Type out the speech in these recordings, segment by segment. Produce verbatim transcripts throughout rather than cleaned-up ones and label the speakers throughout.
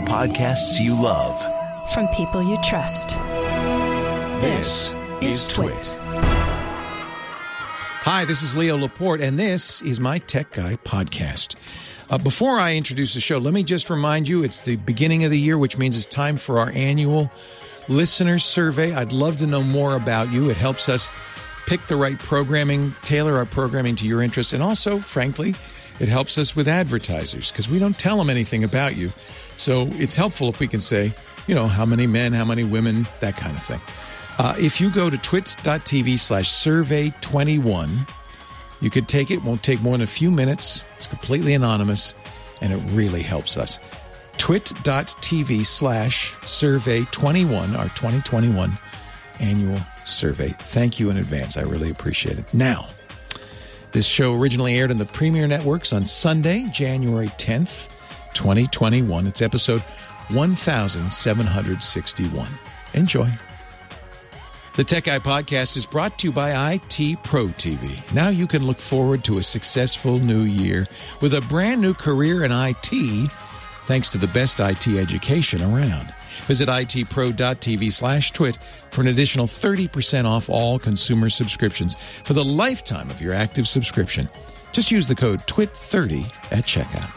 Speaker 1: podcasts you love.
Speaker 2: From people you trust.
Speaker 1: This is Twit.
Speaker 3: Hi, this is Leo Laporte, and this is my Tech Guy podcast. Uh, before I introduce the show, let me just remind you it's the beginning of the year, which means it's time for our annual listener survey. I'd love to know more about you. It helps us pick the right programming, tailor our programming to your interests, and also, frankly, it helps us with advertisers because we don't tell them anything about you. So it's helpful if we can say, you know, how many men, how many women, that kind of thing. Uh, if you go to twit.tv slash survey 21, you could take it. It won't take more than a few minutes. It's completely anonymous, and it really helps us. twit.tv slash survey 21, our twenty twenty-one annual survey. Thank you in advance. I really appreciate it. Now, this show originally aired on the Premier Networks on Sunday, January tenth, twenty twenty-one. It's episode one thousand seven hundred sixty-one. Enjoy. The Tech Guy podcast is brought to you by I T Pro T V. Now you can look forward to a successful new year with a brand new career in I T, thanks to the best I T education around. Visit itpro.tv slash twit for an additional thirty percent off all consumer subscriptions for the lifetime of your active subscription. Just use the code twit thirty at checkout.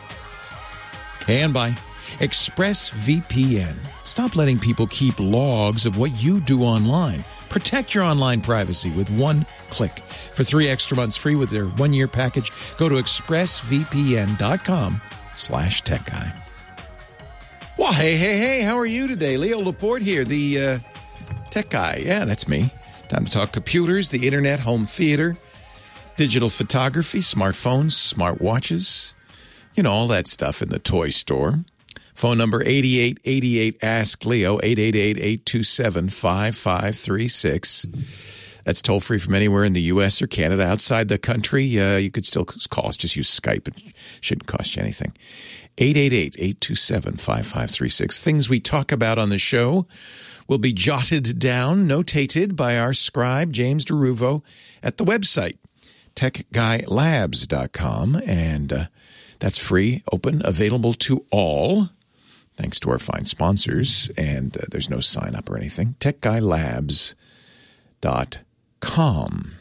Speaker 3: And by ExpressVPN. Stop letting people keep logs of what you do online. Protect your online privacy with one click. For three extra months free with their one-year package, go to expressvpn.com slash tech guy. Well, hey, hey, hey, how are you today? Leo Laporte here, the uh, Tech Guy. Yeah, that's me. Time to talk computers, the internet, home theater, digital photography, smartphones, smartwatches, you know, all that stuff in the toy store. Phone number eighty-eight eighty-eight ask Leo, eight eight eight, eight two seven, five five three six. That's toll free from anywhere in the U S or Canada. Outside the country, uh, you could still call us. Just use Skype. It shouldn't cost you anything. eight eight eight, eight two seven, five five three six. Things we talk about on the show will be jotted down, notated by our scribe, James DeRuvo, at the website, tech guy labs dot com. And uh, that's free, open, available to all. Thanks to our fine sponsors, and uh, there's no sign-up or anything. tech guy labs dot com.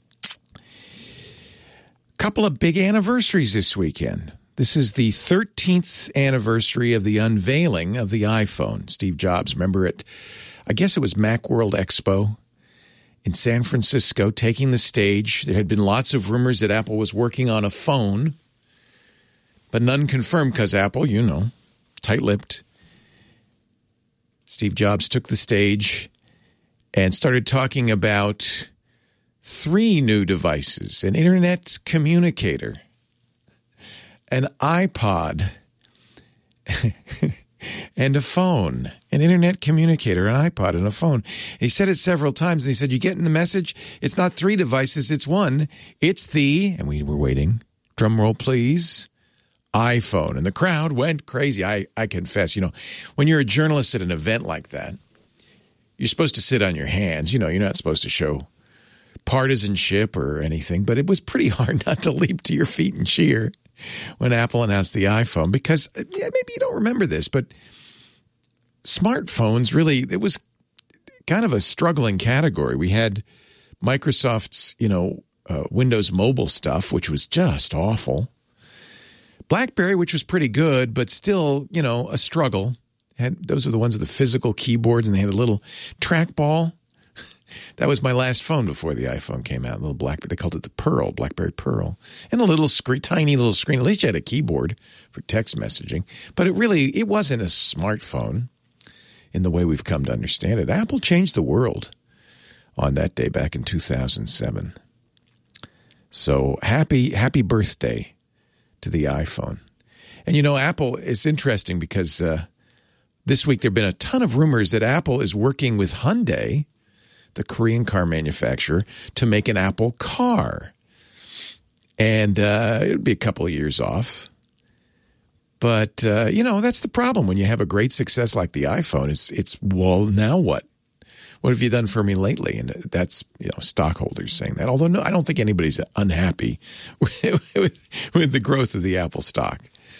Speaker 3: Couple of big anniversaries this weekend. This is the thirteenth anniversary of the unveiling of the iPhone. Steve Jobs, remember it, I guess it was Macworld Expo in San Francisco, taking the stage. There had been lots of rumors that Apple was working on a phone, but none confirmed because Apple, you know, tight-lipped. Steve Jobs took the stage and started talking about three new devices: an internet communicator, an iPod, and a phone. An internet communicator, an iPod, and a phone. He said it several times, and he said, you getting the message? It's not three devices, it's one. It's the, and we were waiting, drum roll please, iPhone. And the crowd went crazy. I, I confess, you know, when you're a journalist at an event like that, you're supposed to sit on your hands. You know, you're not supposed to show partisanship or anything, but it was pretty hard not to leap to your feet and cheer when Apple announced the iPhone because, yeah, maybe you don't remember this, but smartphones really, it was kind of a struggling category. We had Microsoft's, you know, uh, Windows Mobile stuff, which was just awful. BlackBerry, which was pretty good, but still, you know, a struggle. Had, those are the ones with the physical keyboards, and they had a little trackball. That was my last phone before the iPhone came out. A little BlackBerry, they called it the Pearl, BlackBerry Pearl, and a little screen, tiny little screen. At least you had a keyboard for text messaging, but it really it wasn't a smartphone in the way we've come to understand it. Apple changed the world on that day back in two thousand seven. So happy happy birthday to the iPhone. And you know, Apple is interesting because uh, this week there have been a ton of rumors that Apple is working with Hyundai, the Korean car manufacturer, to make an Apple car. And uh, it would be a couple of years off. But, uh, you know, that's the problem when you have a great success like the iPhone. It's, it's well, now what? What have you done for me lately? And that's, you know, stockholders saying that. Although, no, I don't think anybody's unhappy with, with, with the growth of the Apple stock.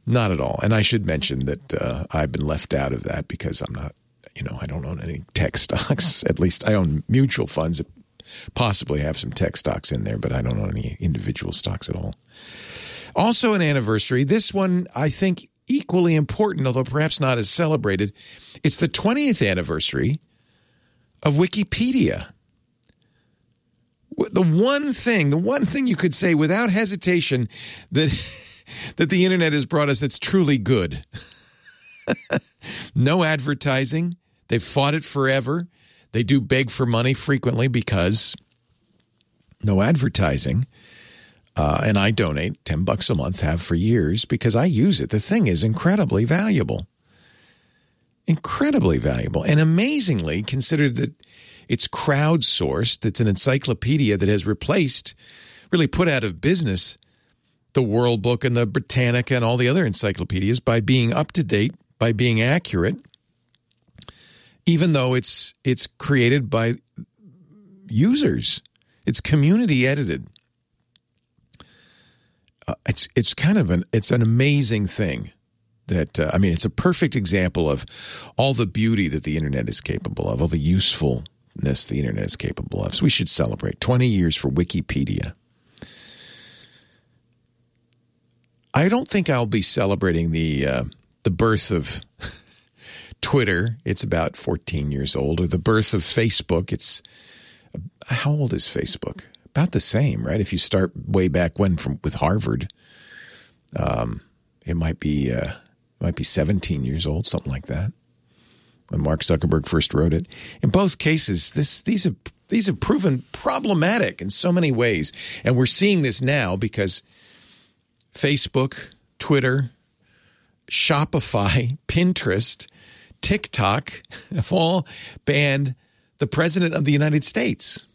Speaker 3: Not at all. And I should mention that uh, I've been left out of that because I'm not, you know, I don't own any tech stocks. At least I own mutual funds that possibly have some tech stocks in there, but I don't own any individual stocks at all. Also an anniversary. This one, I think, equally important, although perhaps not as celebrated. It's the twentieth anniversary of Wikipedia. The one thing, the one thing you could say without hesitation that that the internet has brought us that's truly good. No advertising. They've fought it forever. They do beg for money frequently because no advertising. Uh, and I donate ten bucks a month, have for years, because I use it. The thing is incredibly valuable. Incredibly valuable. And amazingly, considered that it's crowdsourced, it's an encyclopedia that has replaced, really put out of business, the World Book and the Britannica and all the other encyclopedias by being up to date, by being accurate, even though it's it's created by users. It's community edited. Uh, it's it's kind of an it's an amazing thing that uh, I mean it's a perfect example of all the beauty that the internet is capable of, all the usefulness the internet is capable of. So we should celebrate twenty years for Wikipedia. I don't think I'll be celebrating the uh, the birth of Twitter. It's about fourteen years old. Or the birth of Facebook. It's how old is Facebook? About the same, right? If you start way back when from with Harvard, um, it might be uh, might be seventeen years old, something like that, when Mark Zuckerberg first wrote it. In both cases, this these have these have proven problematic in so many ways, and we're seeing this now because Facebook, Twitter, Shopify, Pinterest, TikTok have all banned the President of the United States.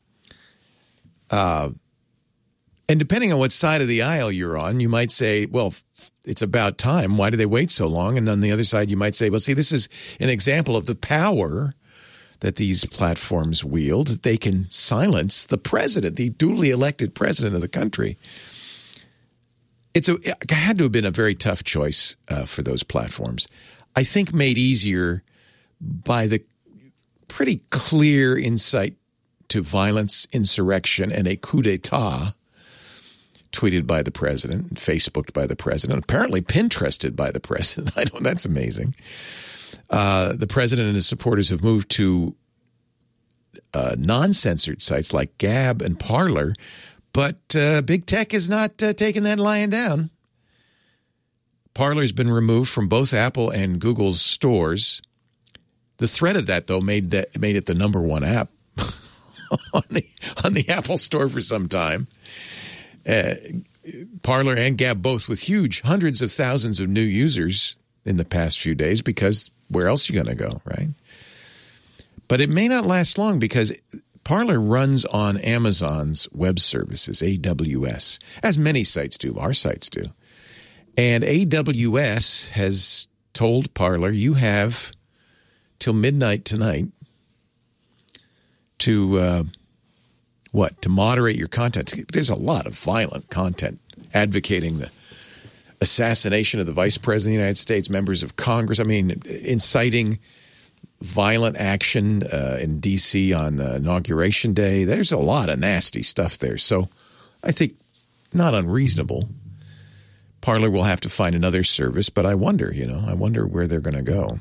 Speaker 3: Uh, and depending on what side of the aisle you're on, you might say, well, it's about time. Why do they wait so long? And on the other side, you might say, well, see, this is an example of the power that these platforms wield. They can silence the president, the duly elected president of the country. It's a, it had to have been a very tough choice uh, for those platforms. I think made easier by the pretty clear insight to violence, insurrection, and a coup d'etat tweeted by the president, Facebooked by the president, apparently Pinterested by the president. I don't. That's amazing. Uh, the president and his supporters have moved to uh, non-censored sites like Gab and Parler, but uh, big tech is not uh, taking that lying down. Parler has been removed from both Apple and Google's stores. The threat of that, though, made that made it the number one app on the on the Apple Store for some time. Uh, Parler and Gab both with huge hundreds of thousands of new users in the past few days, because where else are you going to go, right? But it may not last long because Parler runs on Amazon's web services, A W S, as many sites do, our sites do. And A W S has told Parler, you have till midnight tonight to, uh, what, to moderate your content. There's a lot of violent content advocating the assassination of the Vice President of the United States, members of Congress. I mean, inciting violent action uh, in D C on uh, Inauguration Day. There's a lot of nasty stuff there. So I think not unreasonable. Parler will have to find another service, but I wonder, you know, I wonder where they're going to go.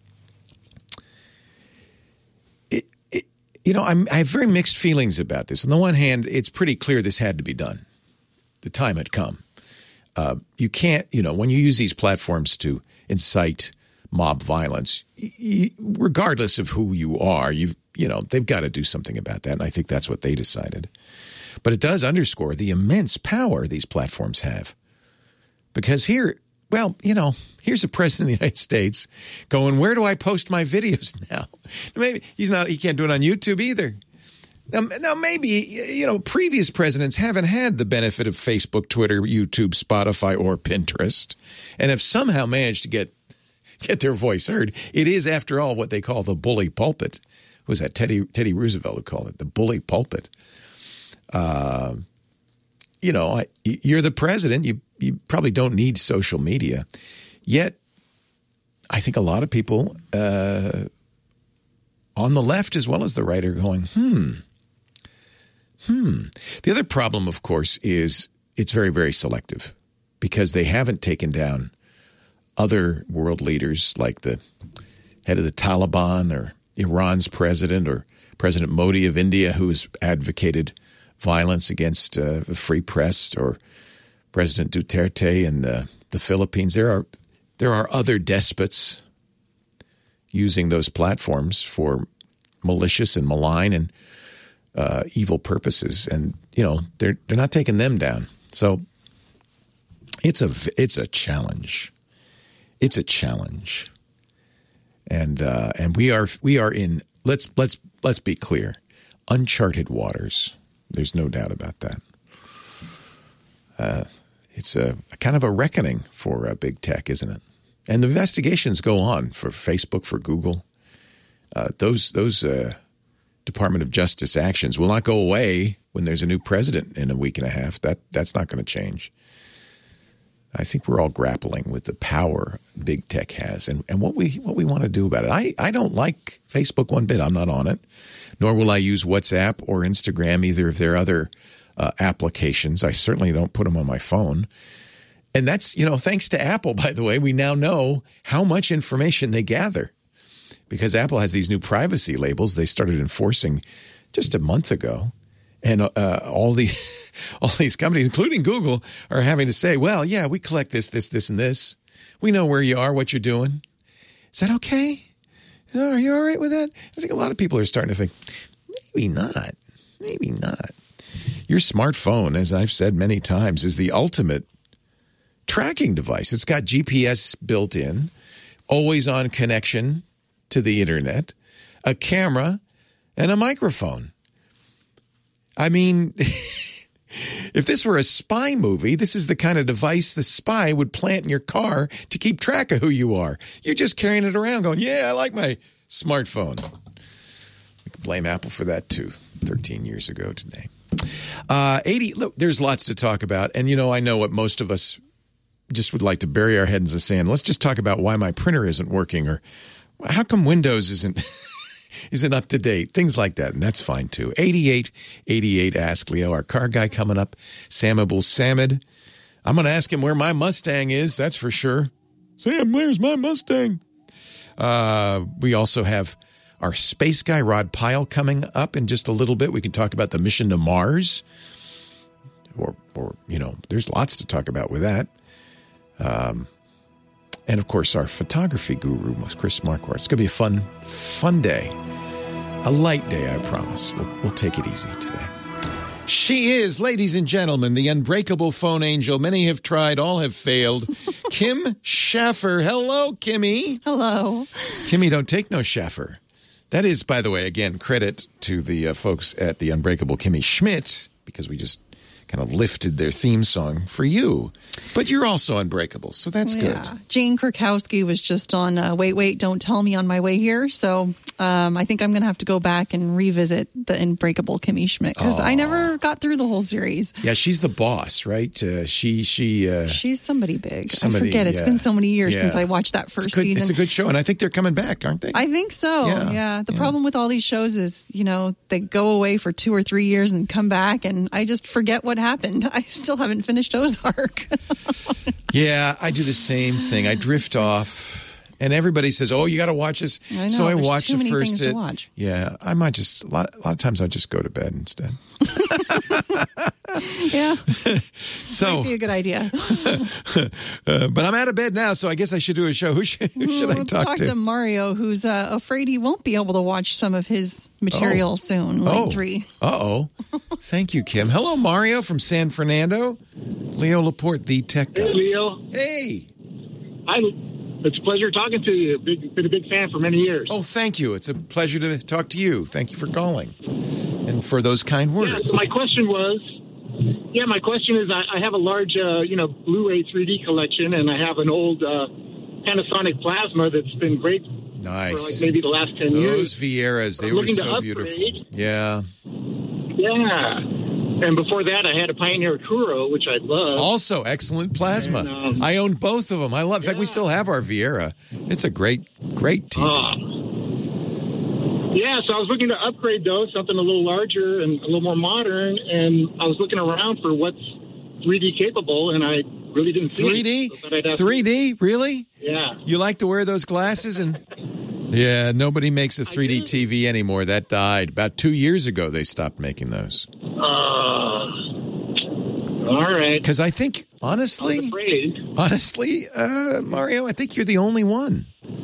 Speaker 3: It, it, you know, I'm, I have very mixed feelings about this. On the one hand, it's pretty clear this had to be done. The time had come. Uh, you can't, you know, when you use these platforms to incite mob violence, y- regardless of who you are, you you know, they've got to do something about that. And I think that's what they decided. But it does underscore the immense power these platforms have. Because here, well, you know, here's the president of the United States going, where do I post my videos now? Maybe he's not, he can't do it on YouTube either. Now, now, maybe, you know, previous presidents haven't had the benefit of Facebook, Twitter, YouTube, Spotify, or Pinterest, and have somehow managed to get get their voice heard. It is, after all, what they call the bully pulpit. Who was that? Teddy Teddy Roosevelt who called it the bully pulpit. Uh, you know, I, you're the president. You you probably don't need social media. Yet, I think a lot of people uh, on the left as well as the right are going, hmm, hmm. The other problem, of course, is it's very, very selective because they haven't taken down other world leaders like the head of the Taliban or Iran's president or President Modi of India, who has advocated violence against uh, the free press, or President Duterte in the, the Philippines. There are there are other despots using those platforms for malicious and malign and uh, evil purposes, and you know they're they're not taking them down. So it's a it's a challenge. It's a challenge, and uh, and we are we are in let's let's let's be clear, uncharted waters. There's no doubt about that. Uh, it's a, a kind of a reckoning for uh, big tech, isn't it? And the investigations go on for Facebook, for Google. Uh, those those uh, Department of Justice actions will not go away when there's a new president in a week and a half. That that's not going to change. I think we're all grappling with the power big tech has and, and what we what we want to do about it. I, I don't like Facebook one bit. I'm not on it. Nor will I use WhatsApp or Instagram, either of their other uh, applications. I certainly don't put them on my phone. And that's, you know, thanks to Apple, by the way, we now know how much information they gather. Because Apple has these new privacy labels they started enforcing just a month ago. And uh, all the all these companies, including Google, are having to say, well, yeah, we collect this, this, this, and this. We know where you are, what you're doing. Is that okay? Are you all right with that? I think a lot of people are starting to think, maybe not. Maybe not. Your smartphone, as I've said many times, is the ultimate tracking device. It's got G P S built in, always on connection to the internet, a camera, and a microphone. I mean, if this were a spy movie, this is the kind of device the spy would plant in your car to keep track of who you are. You're just carrying it around going, yeah, I like my smartphone. We can blame Apple for that too, thirteen years ago today. Uh, eighty, look, there's lots to talk about. And, you know, I know what most of us just would like to bury our heads in the sand. Let's just talk about why my printer isn't working, or how come Windows isn't isn't up to date, things like that. And that's fine too. eighty-eight eighty-eight Ask Leo, our car guy coming up, Sam Abul Samad. I'm going to ask him where my Mustang is, that's for sure. Sam, where's my Mustang? Uh, we also have our space guy, Rod Pyle, coming up in just a little bit. We can talk about the mission to Mars. Or, or you know, there's lots to talk about with that. Um, and, of course, our photography guru, Chris Marquardt. It's going to be a fun, fun day. A light day, I promise. We'll, we'll take it easy today. She is, ladies and gentlemen, the unbreakable phone angel. Many have tried, all have failed. Kim Schaffer. Hello, Kimmy.
Speaker 2: Hello.
Speaker 3: Kimmy, don't take no Schaffer. That is, by the way, again, credit to the uh, folks at the Unbreakable Kimmy Schmidt, because we just kind of lifted their theme song for you. But you're also unbreakable, so that's
Speaker 2: yeah.
Speaker 3: good.
Speaker 2: Jane Krakowski was just on uh, Wait, Wait, Don't Tell Me on my way here. So um, I think I'm going to have to go back and revisit the Unbreakable Kimmy Schmidt, because I never got through the whole series.
Speaker 3: Yeah, she's the boss, right? Uh, she, she, uh,
Speaker 2: She's somebody big.
Speaker 3: somebody,
Speaker 2: I forget. It's
Speaker 3: yeah.
Speaker 2: been so many years
Speaker 3: Yeah.
Speaker 2: since I watched that first
Speaker 3: it's good,
Speaker 2: season.
Speaker 3: It's a good show, and I think they're coming back, aren't they?
Speaker 2: I think so.
Speaker 3: Yeah.
Speaker 2: Yeah. The
Speaker 3: Yeah.
Speaker 2: problem with all these shows is, you know, they go away for two or three years and come back, and I just forget what happened. I still haven't finished Ozark.
Speaker 3: Yeah, I do the same thing. I drift off, and everybody says, "Oh, you got to watch this."
Speaker 2: I know,
Speaker 3: so I
Speaker 2: there's
Speaker 3: watch
Speaker 2: too
Speaker 3: the
Speaker 2: many
Speaker 3: first.
Speaker 2: things to
Speaker 3: hit.
Speaker 2: watch.
Speaker 3: Yeah, I might just a lot. A lot of times I just go to bed instead.
Speaker 2: Yeah.
Speaker 3: So,
Speaker 2: Might be a good idea.
Speaker 3: uh, but I'm out of bed now, so I guess I should do a show. Who should, who should I
Speaker 2: Let's
Speaker 3: talk,
Speaker 2: talk
Speaker 3: to?
Speaker 2: to Mario, who's uh, afraid he won't be able to watch some of his material
Speaker 3: Oh.
Speaker 2: soon, like
Speaker 3: oh.
Speaker 2: three.
Speaker 3: Uh-oh. Thank you, Kim. Hello, Mario from San Fernando. Leo Laporte, the tech guy.
Speaker 4: Hey, Leo.
Speaker 3: Hey.
Speaker 4: I, it's a pleasure talking to you. Big, been a big fan for many years.
Speaker 3: Oh, thank you. It's a pleasure to talk to you. Thank you for calling and for those kind words.
Speaker 4: Yeah, so my question was, yeah, my question is, I, I have a large, uh, you know, Blu-ray three D collection, and I have an old uh, Panasonic Plasma that's been great
Speaker 3: Nice.
Speaker 4: for like maybe the last ten
Speaker 3: Those
Speaker 4: years.
Speaker 3: Vieras, they
Speaker 4: I'm
Speaker 3: were
Speaker 4: looking to
Speaker 3: so
Speaker 4: upgrade.
Speaker 3: beautiful. Yeah.
Speaker 4: Yeah. And before that, I had a Pioneer Kuro, which I love.
Speaker 3: Also, excellent plasma.
Speaker 4: And, um,
Speaker 3: I owned both of them. I love. In fact, we
Speaker 4: yeah.
Speaker 3: still have our Viera. It's a great, great T V.
Speaker 4: Uh, yeah, so I was looking to upgrade those, something a little larger and a little more modern. And I was looking around for what's three D capable, and I really didn't see
Speaker 3: three D?
Speaker 4: it. So I'd have
Speaker 3: three D? Really?
Speaker 4: Yeah.
Speaker 3: You like to wear those glasses? And yeah, nobody makes a three D
Speaker 4: do.
Speaker 3: T V anymore. That died. About two years ago, they stopped making those.
Speaker 4: Uh, all right.
Speaker 3: Because I think,
Speaker 4: I was
Speaker 3: honestly,
Speaker 4: afraid.
Speaker 3: honestly, uh, Mario, I think you're the only one.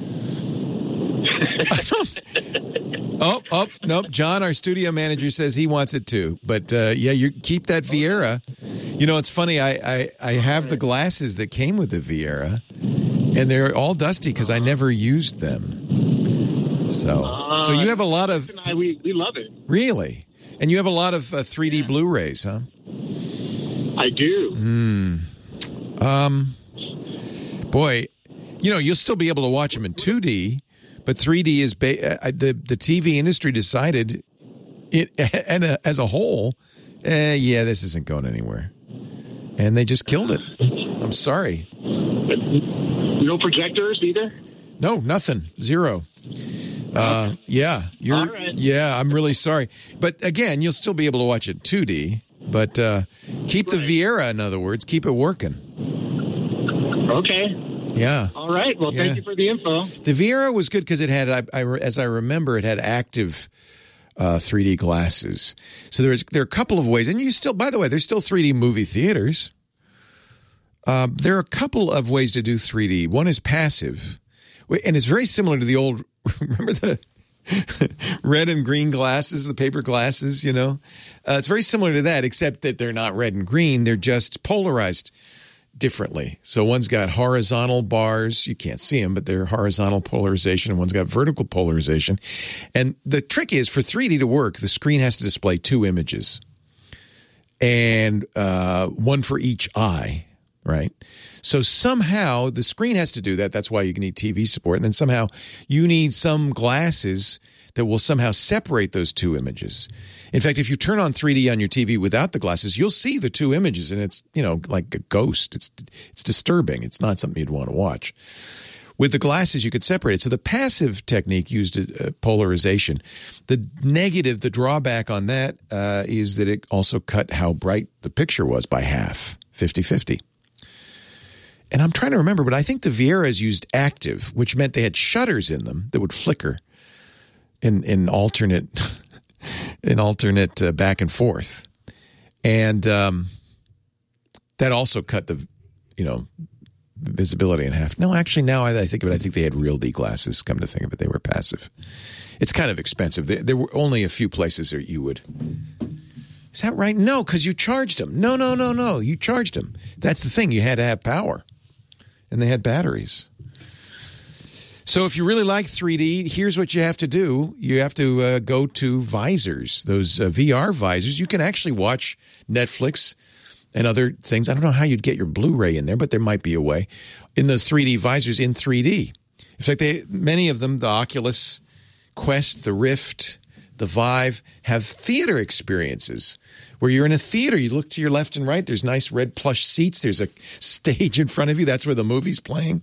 Speaker 3: I don't. Oh, oh, nope. John, our studio manager, says he wants it too. But uh, yeah, you keep that Viera. You know, it's funny. I, I, I have the glasses that came with the Viera, and they're all dusty because I never used them. So, so you have a lot of
Speaker 4: I, we, we love it.
Speaker 3: really, and you have a lot of uh, three D
Speaker 4: Yeah.
Speaker 3: Blu-rays, huh?
Speaker 4: I do.
Speaker 3: Mm. Um, boy, you know, you'll still be able to watch them in two D. But three D is ba- uh, the the T V industry decided it and uh, as a whole, uh, yeah, this isn't going anywhere, and they just killed it. I'm sorry.
Speaker 4: No projectors either?
Speaker 3: No, nothing, zero. Uh, yeah, you're.
Speaker 4: All right.
Speaker 3: Yeah, I'm really sorry. But again, you'll still be able to watch it in two D. But uh, keep the Viera, in other words, keep it working.
Speaker 4: Okay.
Speaker 3: Yeah.
Speaker 4: All right. Well,
Speaker 3: Yeah.
Speaker 4: thank you for the info.
Speaker 3: The Viera was good because it had, I, I, as I remember, it had active uh, three D glasses. So there's there are a couple of ways, and you still, by the way, there's still three D movie theaters. Uh, there are a couple of ways to do three D. One is passive, and it's very similar to the old. Remember the red and green glasses, the paper glasses. You know, uh, it's very similar to that, except that they're not red and green; they're just polarized differently. So one's got horizontal bars. You can't see them, but they're horizontal polarization, and one's got vertical polarization. And the trick is, for three D to work, the screen has to display two images, and uh, one for each eye, right? So somehow the screen has to do that. That's why you need T V support. And then somehow you need some glasses that will somehow separate those two images. In fact, if you turn on three D on your T V without the glasses, you'll see the two images, and it's, you know, like a ghost. It's it's disturbing. It's not something you'd want to watch. With the glasses, you could separate it. So the passive technique used uh, polarization. The negative, the drawback on that uh, is that it also cut how bright the picture was by half, fifty-fifty. And I'm trying to remember, but I think the Vieras used active, which meant they had shutters in them that would flicker in in alternate in alternate uh, back and forth, and um, that also cut the you know visibility in half. No, actually, now I, I think of it, I think they had Real D glasses. Come to think of it, they were passive. It's kind of expensive. There, there were only a few places that you would. Is that right? No, because you charged them. No, no, no, no. You charged them. That's the thing. You had to have power, and they had batteries. So if you really like three D, here's what you have to do. You have to uh, go to visors, those uh, V R visors. You can actually watch Netflix and other things. I don't know how you'd get your Blu-ray in there, but there might be a way. In those three D visors in three D. In fact, they, many of them, the Oculus Quest, the Rift, the Vive, have theater experiences where you're in a theater. You look to your left and right. There's nice red plush seats. There's a stage in front of you. That's where the movie's playing.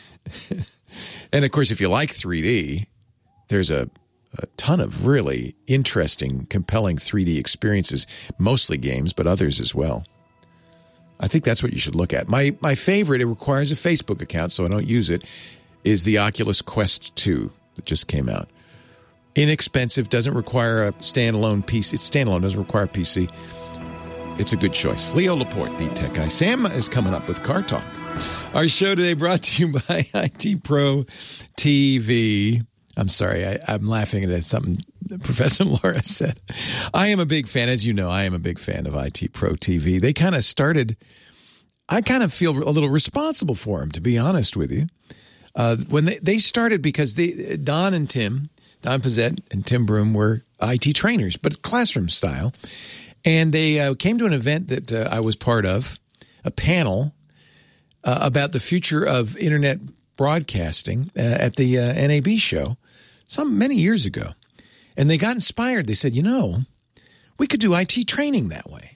Speaker 3: And, of course, if you like three D, there's a, a ton of really interesting, compelling three D experiences, mostly games, but others as well. I think that's what you should look at. My my favorite, it requires a Facebook account, so I don't use it, is the Oculus Quest two that just came out. Inexpensive, doesn't require a standalone P C. It's standalone, doesn't require a P C. It's a good choice. Leo Laporte, the tech guy. Sam is coming up with Car Talk. Our show today brought to you by I T Pro T V. I'm sorry, I, I'm laughing at something Professor Laura said. I am a big fan, as you know, I am a big fan of I T Pro T V. They kind of started, I kind of feel a little responsible for them, to be honest with you. Uh, when they, they started because they, Don and Tim, Don Pizzette and Tim Broom were I T trainers, but classroom style. And they uh, came to an event that uh, I was part of, a panel uh, about the future of internet broadcasting uh, at the uh, N A B show some many years ago. And they got inspired. They said, you know, we could do I T training that way.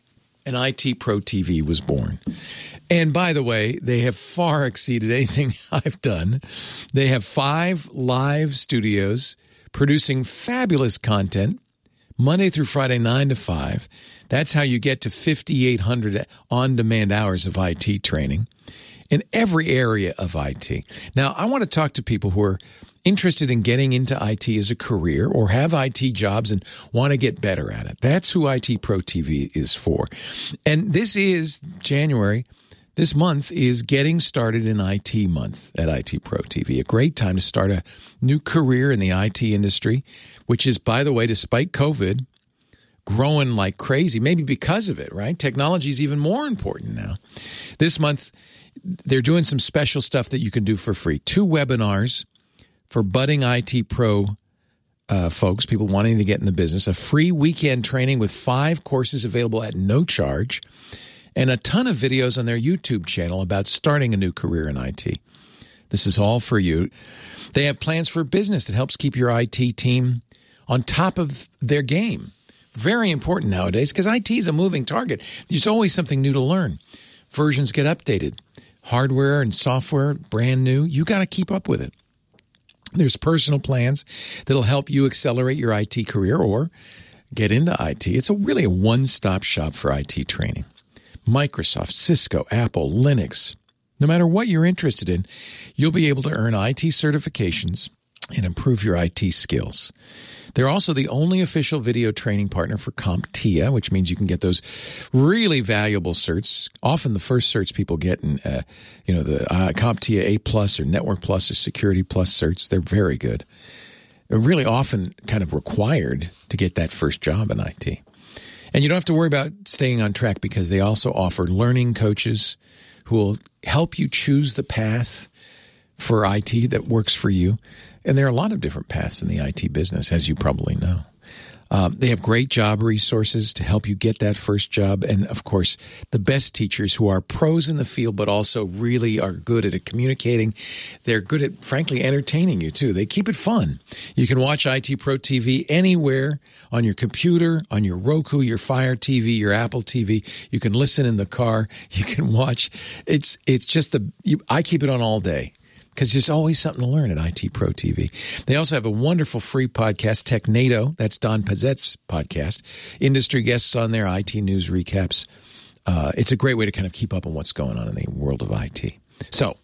Speaker 3: and I T Pro T V was born. And by the way, they have far exceeded anything I've done. They have five live studios producing fabulous content Monday through Friday, nine to five. That's how you get to fifty-eight hundred on-demand hours of I T training in every area of I T. Now, I want to talk to people who are interested in getting into I T as a career or have I T jobs and want to get better at it. That's who I T Pro T V is for. And this is January. This month is Getting Started in I T month at I T Pro T V. A great time to start a new career in the I T industry, which is, by the way, despite COVID, growing like crazy, maybe because of it, right? Technology is even more important now. This month, they're doing some special stuff that you can do for free. Two webinars for budding I T Pro uh, folks, people wanting to get in the business, a free weekend training with five courses available at no charge, and a ton of videos on their YouTube channel about starting a new career in I T. This is all for you. They have plans for business that helps keep your I T team on top of their game. Very important nowadays because I T is a moving target. There's always something new to learn. Versions get updated. Hardware and software, brand new. You got to keep up with it. There's personal plans that'll help you accelerate your I T career or get into I T. It's a really a one-stop shop for I T training. Microsoft, Cisco, Apple, Linux. No matter what you're interested in, you'll be able to earn I T certifications and improve your I T skills. They're also the only official video training partner for CompTIA, which means you can get those really valuable certs. Often the first certs people get in, uh, you know, the uh, CompTIA A Plus or Network Plus or Security Plus certs. They're very good. They're really often kind of required to get that first job in I T. And you don't have to worry about staying on track because they also offer learning coaches who will help you choose the path for I T that works for you. And there are a lot of different paths in the I T business, as you probably know. Um, they have great job resources to help you get that first job. And, of course, the best teachers who are pros in the field but also really are good at communicating. They're good at, frankly, entertaining you, too. They keep it fun. You can watch I T Pro T V anywhere on your computer, on your Roku, your Fire T V, your Apple T V. You can listen in the car. You can watch. It's it's just the you, I keep it on all day. Because there's always something to learn at I T Pro T V. They also have a wonderful free podcast, TechNado. That's Don Pezzet's podcast. Industry guests on there, I T news recaps. Uh, it's a great way to kind of keep up on what's going on in the world of I T. So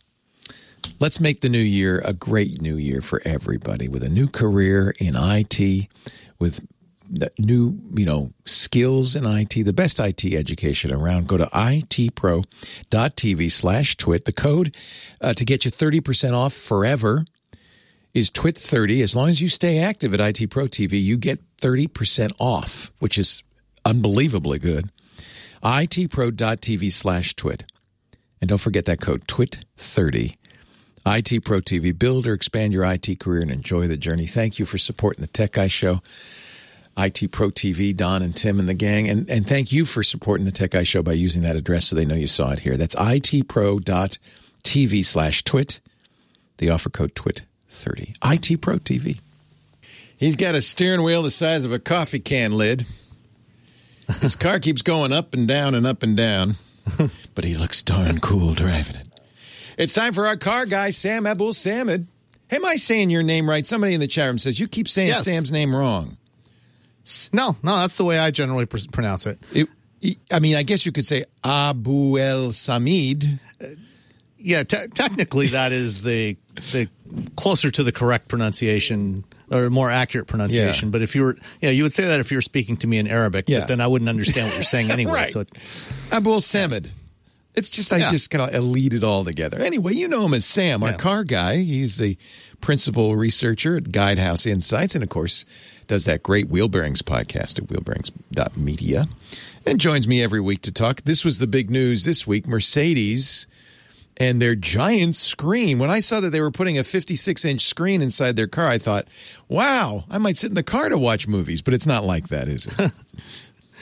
Speaker 3: let's make the new year a great new year for everybody with a new career in I T, with the new, you know, skills in I T, the best I T education around. Go to itpro.tv slash twit. The code uh, to get you thirty percent off forever is twit thirty. As long as you stay active at I T Pro T V, you get thirty percent off, which is unbelievably good. itpro.tv slash twit. And don't forget that code, twit thirty. I T Pro T V. Build or expand your I T career and enjoy the journey. Thank you for supporting the Tech Guy Show. I T Pro T V, Don and Tim and the gang. And, and thank you for supporting the Tech Guy Show by using that address so they know you saw it here. That's itpro.tv slash twit. The offer code twit thirty. I T Pro T V. He's got a steering wheel the size of a coffee can lid. His car keeps going up and down and up and down. But he looks darn cool driving it. It's time for our car guy, Sam Abul Samad. Am I saying your name right? Somebody in the chat room says you keep saying
Speaker 5: Yes.
Speaker 3: Sam's name wrong.
Speaker 5: No, no, that's the way I generally pr- pronounce it.
Speaker 3: It, I mean, I guess you could say Abu El Samid.
Speaker 5: Uh, yeah, te- technically that is the the closer to the correct pronunciation or more accurate pronunciation.
Speaker 3: Yeah.
Speaker 5: But if you were, yeah, you would say that if you were speaking to me in Arabic,
Speaker 3: Yeah.
Speaker 5: but then I wouldn't understand what you're saying anyway.
Speaker 3: Right.
Speaker 5: So, it,
Speaker 3: Abu El Samad. It's just, I
Speaker 5: Yeah.
Speaker 3: just kind of elite it all together. Anyway, you know him as Sam, our
Speaker 5: Yeah.
Speaker 3: car guy. He's the principal researcher at Guidehouse Insights and, of course, does that great Wheel Bearings podcast at wheel bearings dot media and joins me every week to talk. This was the big news this week. Mercedes and their giant screen. When I saw that they were putting a fifty-six inch screen inside their car, I thought, wow, I might sit in the car to watch movies. But it's not like that, is it?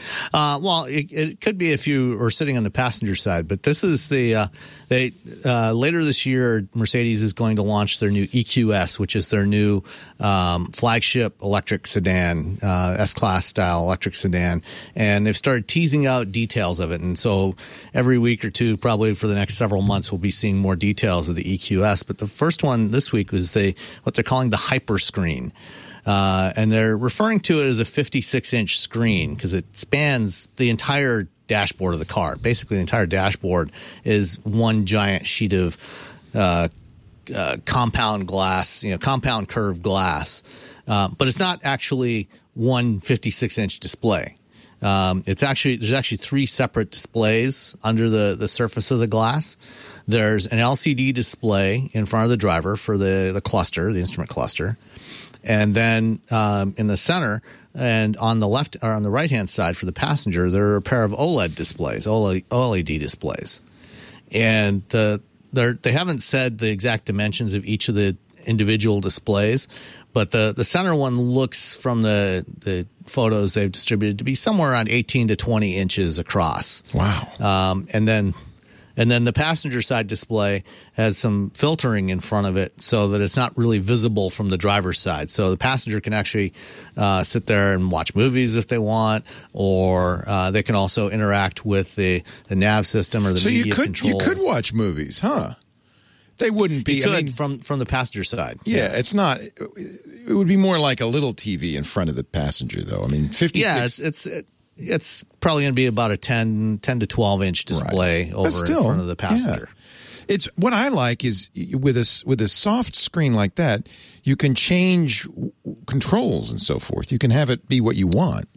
Speaker 5: Uh, well, it, it could be if you are sitting on the passenger side, but this is the uh, they uh, later this year, Mercedes is going to launch their new E Q S, which is their new um, flagship electric sedan, uh, S-Class style electric sedan, and they've started teasing out details of it. And so every week or two, probably for the next several months, we'll be seeing more details of the E Q S. But the first one this week was the what they're calling the Hyper Screen. Uh, and they're referring to it as a fifty-six inch screen because it spans the entire dashboard of the car. Basically, the entire dashboard is one giant sheet of uh, uh, compound glass, you know, compound curved glass. Uh, but it's not actually one fifty-six inch display. Um, it's actually there's actually three separate displays under the, the surface of the glass. There's an L C D display in front of the driver for the, the cluster, the instrument cluster. And then um, in the center and on the left or on the right-hand side for the passenger, there are a pair of OLED displays, O L E D displays. And the, they haven't said the exact dimensions of each of the individual displays, but the, the center one looks from the, the photos they've distributed to be somewhere around eighteen to twenty inches across.
Speaker 3: Wow.
Speaker 5: Um, and then And then the passenger side display has some filtering in front of it so that it's not really visible from the driver's side. So the passenger can actually uh, sit there and watch movies if they want, or uh, they can also interact with the, the nav system or the
Speaker 3: so
Speaker 5: media
Speaker 3: you could,
Speaker 5: controls.
Speaker 3: you could watch movies, huh? They wouldn't be.
Speaker 5: You could
Speaker 3: I mean,
Speaker 5: from, from the passenger side.
Speaker 3: Yeah, yeah, it's not. It would be more like a little T V in front of the passenger, though. I mean, fifty-six.
Speaker 5: Yeah, it's it's. It, It's probably going to be about a ten, ten to twelve inch display
Speaker 3: right.
Speaker 5: over
Speaker 3: still,
Speaker 5: in front of the passenger.
Speaker 3: Yeah. It's what I like is with a with a soft screen like that, you can change controls and so forth. You can have it be what you want.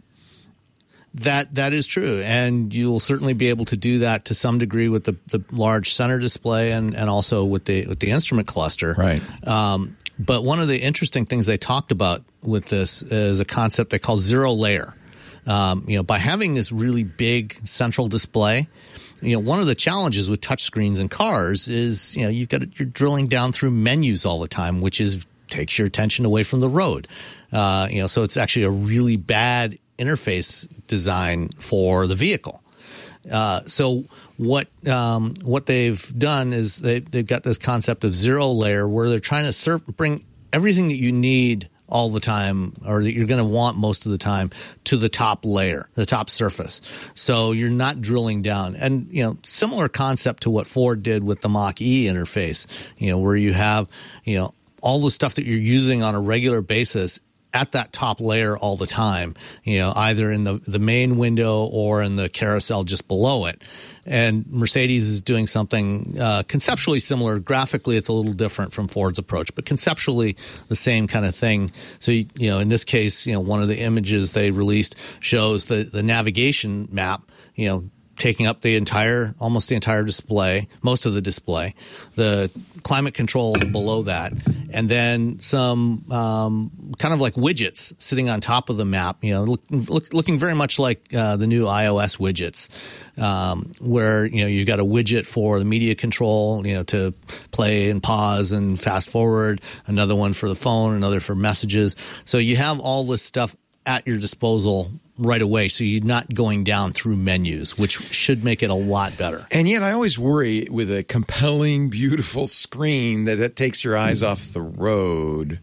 Speaker 5: That that is true, and you'll certainly be able to do that to some degree with the, the large center display and, and also with the with the instrument cluster.
Speaker 3: Right.
Speaker 5: Um, but one of the interesting things they talked about with this is a concept they call zero layer. Um, you know, by having this really big central display, you know, one of the challenges with touchscreens in cars is, you know, you've got you're drilling down through menus all the time, which is takes your attention away from the road. Uh, you know, so it's actually a really bad interface design for the vehicle. Uh, so what um, what they've done is they they've got this concept of zero layer where they're trying to serve, bring everything that you need all the time, or that you're going to want most of the time, to the top layer, the top surface. So you're not drilling down. And, you know, similar concept to what Ford did with the Mach-E interface, you know, where you have, you know, all the stuff that you're using on a regular basis at that top layer all the time, you know, either in the, the main window or in the carousel just below it. And Mercedes is doing something uh, conceptually similar. Graphically, it's a little different from Ford's approach, but conceptually the same kind of thing. So, you know, in this case, you know, one of the images they released shows the, the navigation map, you know, taking up the entire, almost the entire display, most of the display, the climate controls below that, and then some um, kind of like widgets sitting on top of the map, you know, look, look, looking very much like uh, the new iOS widgets, um, where, you know, you've got a widget for the media control, you know, to play and pause and fast forward, another one for the phone, another for messages. So you have all this stuff at your disposal right away, so you're not going down through menus, which should make it a lot better.
Speaker 3: And yet I always worry with a compelling, beautiful screen that it takes your eyes off the road.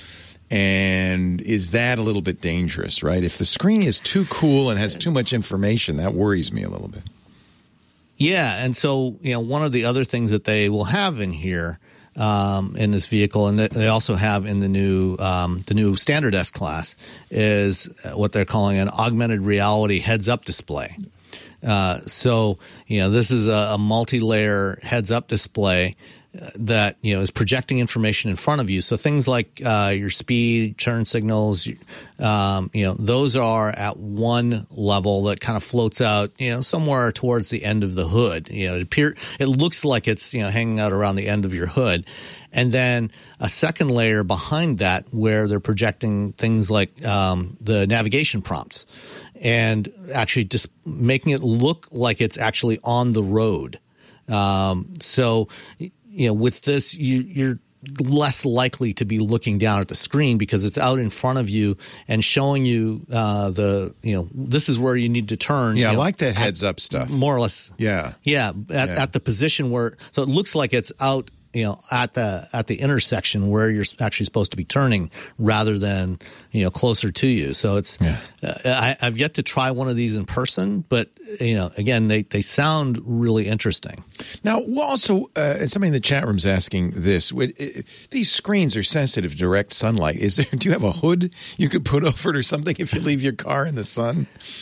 Speaker 3: And is that a little bit dangerous, right? If the screen is too cool and has too much information, that worries me a little bit.
Speaker 5: Yeah, and so, you know, one of the other things that they will have in here Um, in this vehicle, and they also have in the new um, the new standard S class, is what they're calling an augmented reality heads-up display. Uh, so, you know, this is a, a multi-layer heads-up display that, you know, is projecting information in front of you. So things like uh, your speed, turn signals, um, you know, those are at one level that kind of floats out, you know, somewhere towards the end of the hood. You know, it appear it looks like it's, you know, hanging out around the end of your hood. And then a second layer behind that where they're projecting things like um, the navigation prompts and actually just making it look like it's actually on the road. Um, so, you know, with this, you, you're less likely to be looking down at the screen because it's out in front of you and showing you uh, the, you know, this is where you need to turn.
Speaker 3: Yeah,
Speaker 5: you know,
Speaker 3: I like that heads up stuff.
Speaker 5: More or less.
Speaker 3: Yeah.
Speaker 5: Yeah. At,
Speaker 3: Yeah.
Speaker 5: at the position where, so it looks like it's out, you know, at the at the intersection where you're actually supposed to be turning rather than, you know, closer to you. So it's,
Speaker 3: Yeah.
Speaker 5: uh, I, I've yet to try one of these in person, but, you know, again, they, they sound really interesting.
Speaker 3: Now, well, also, uh, somebody in the chat room's asking this. Would- uh, These screens are sensitive to direct sunlight. Is there? Do you have a hood you could put over it or something if you leave your car in the sun?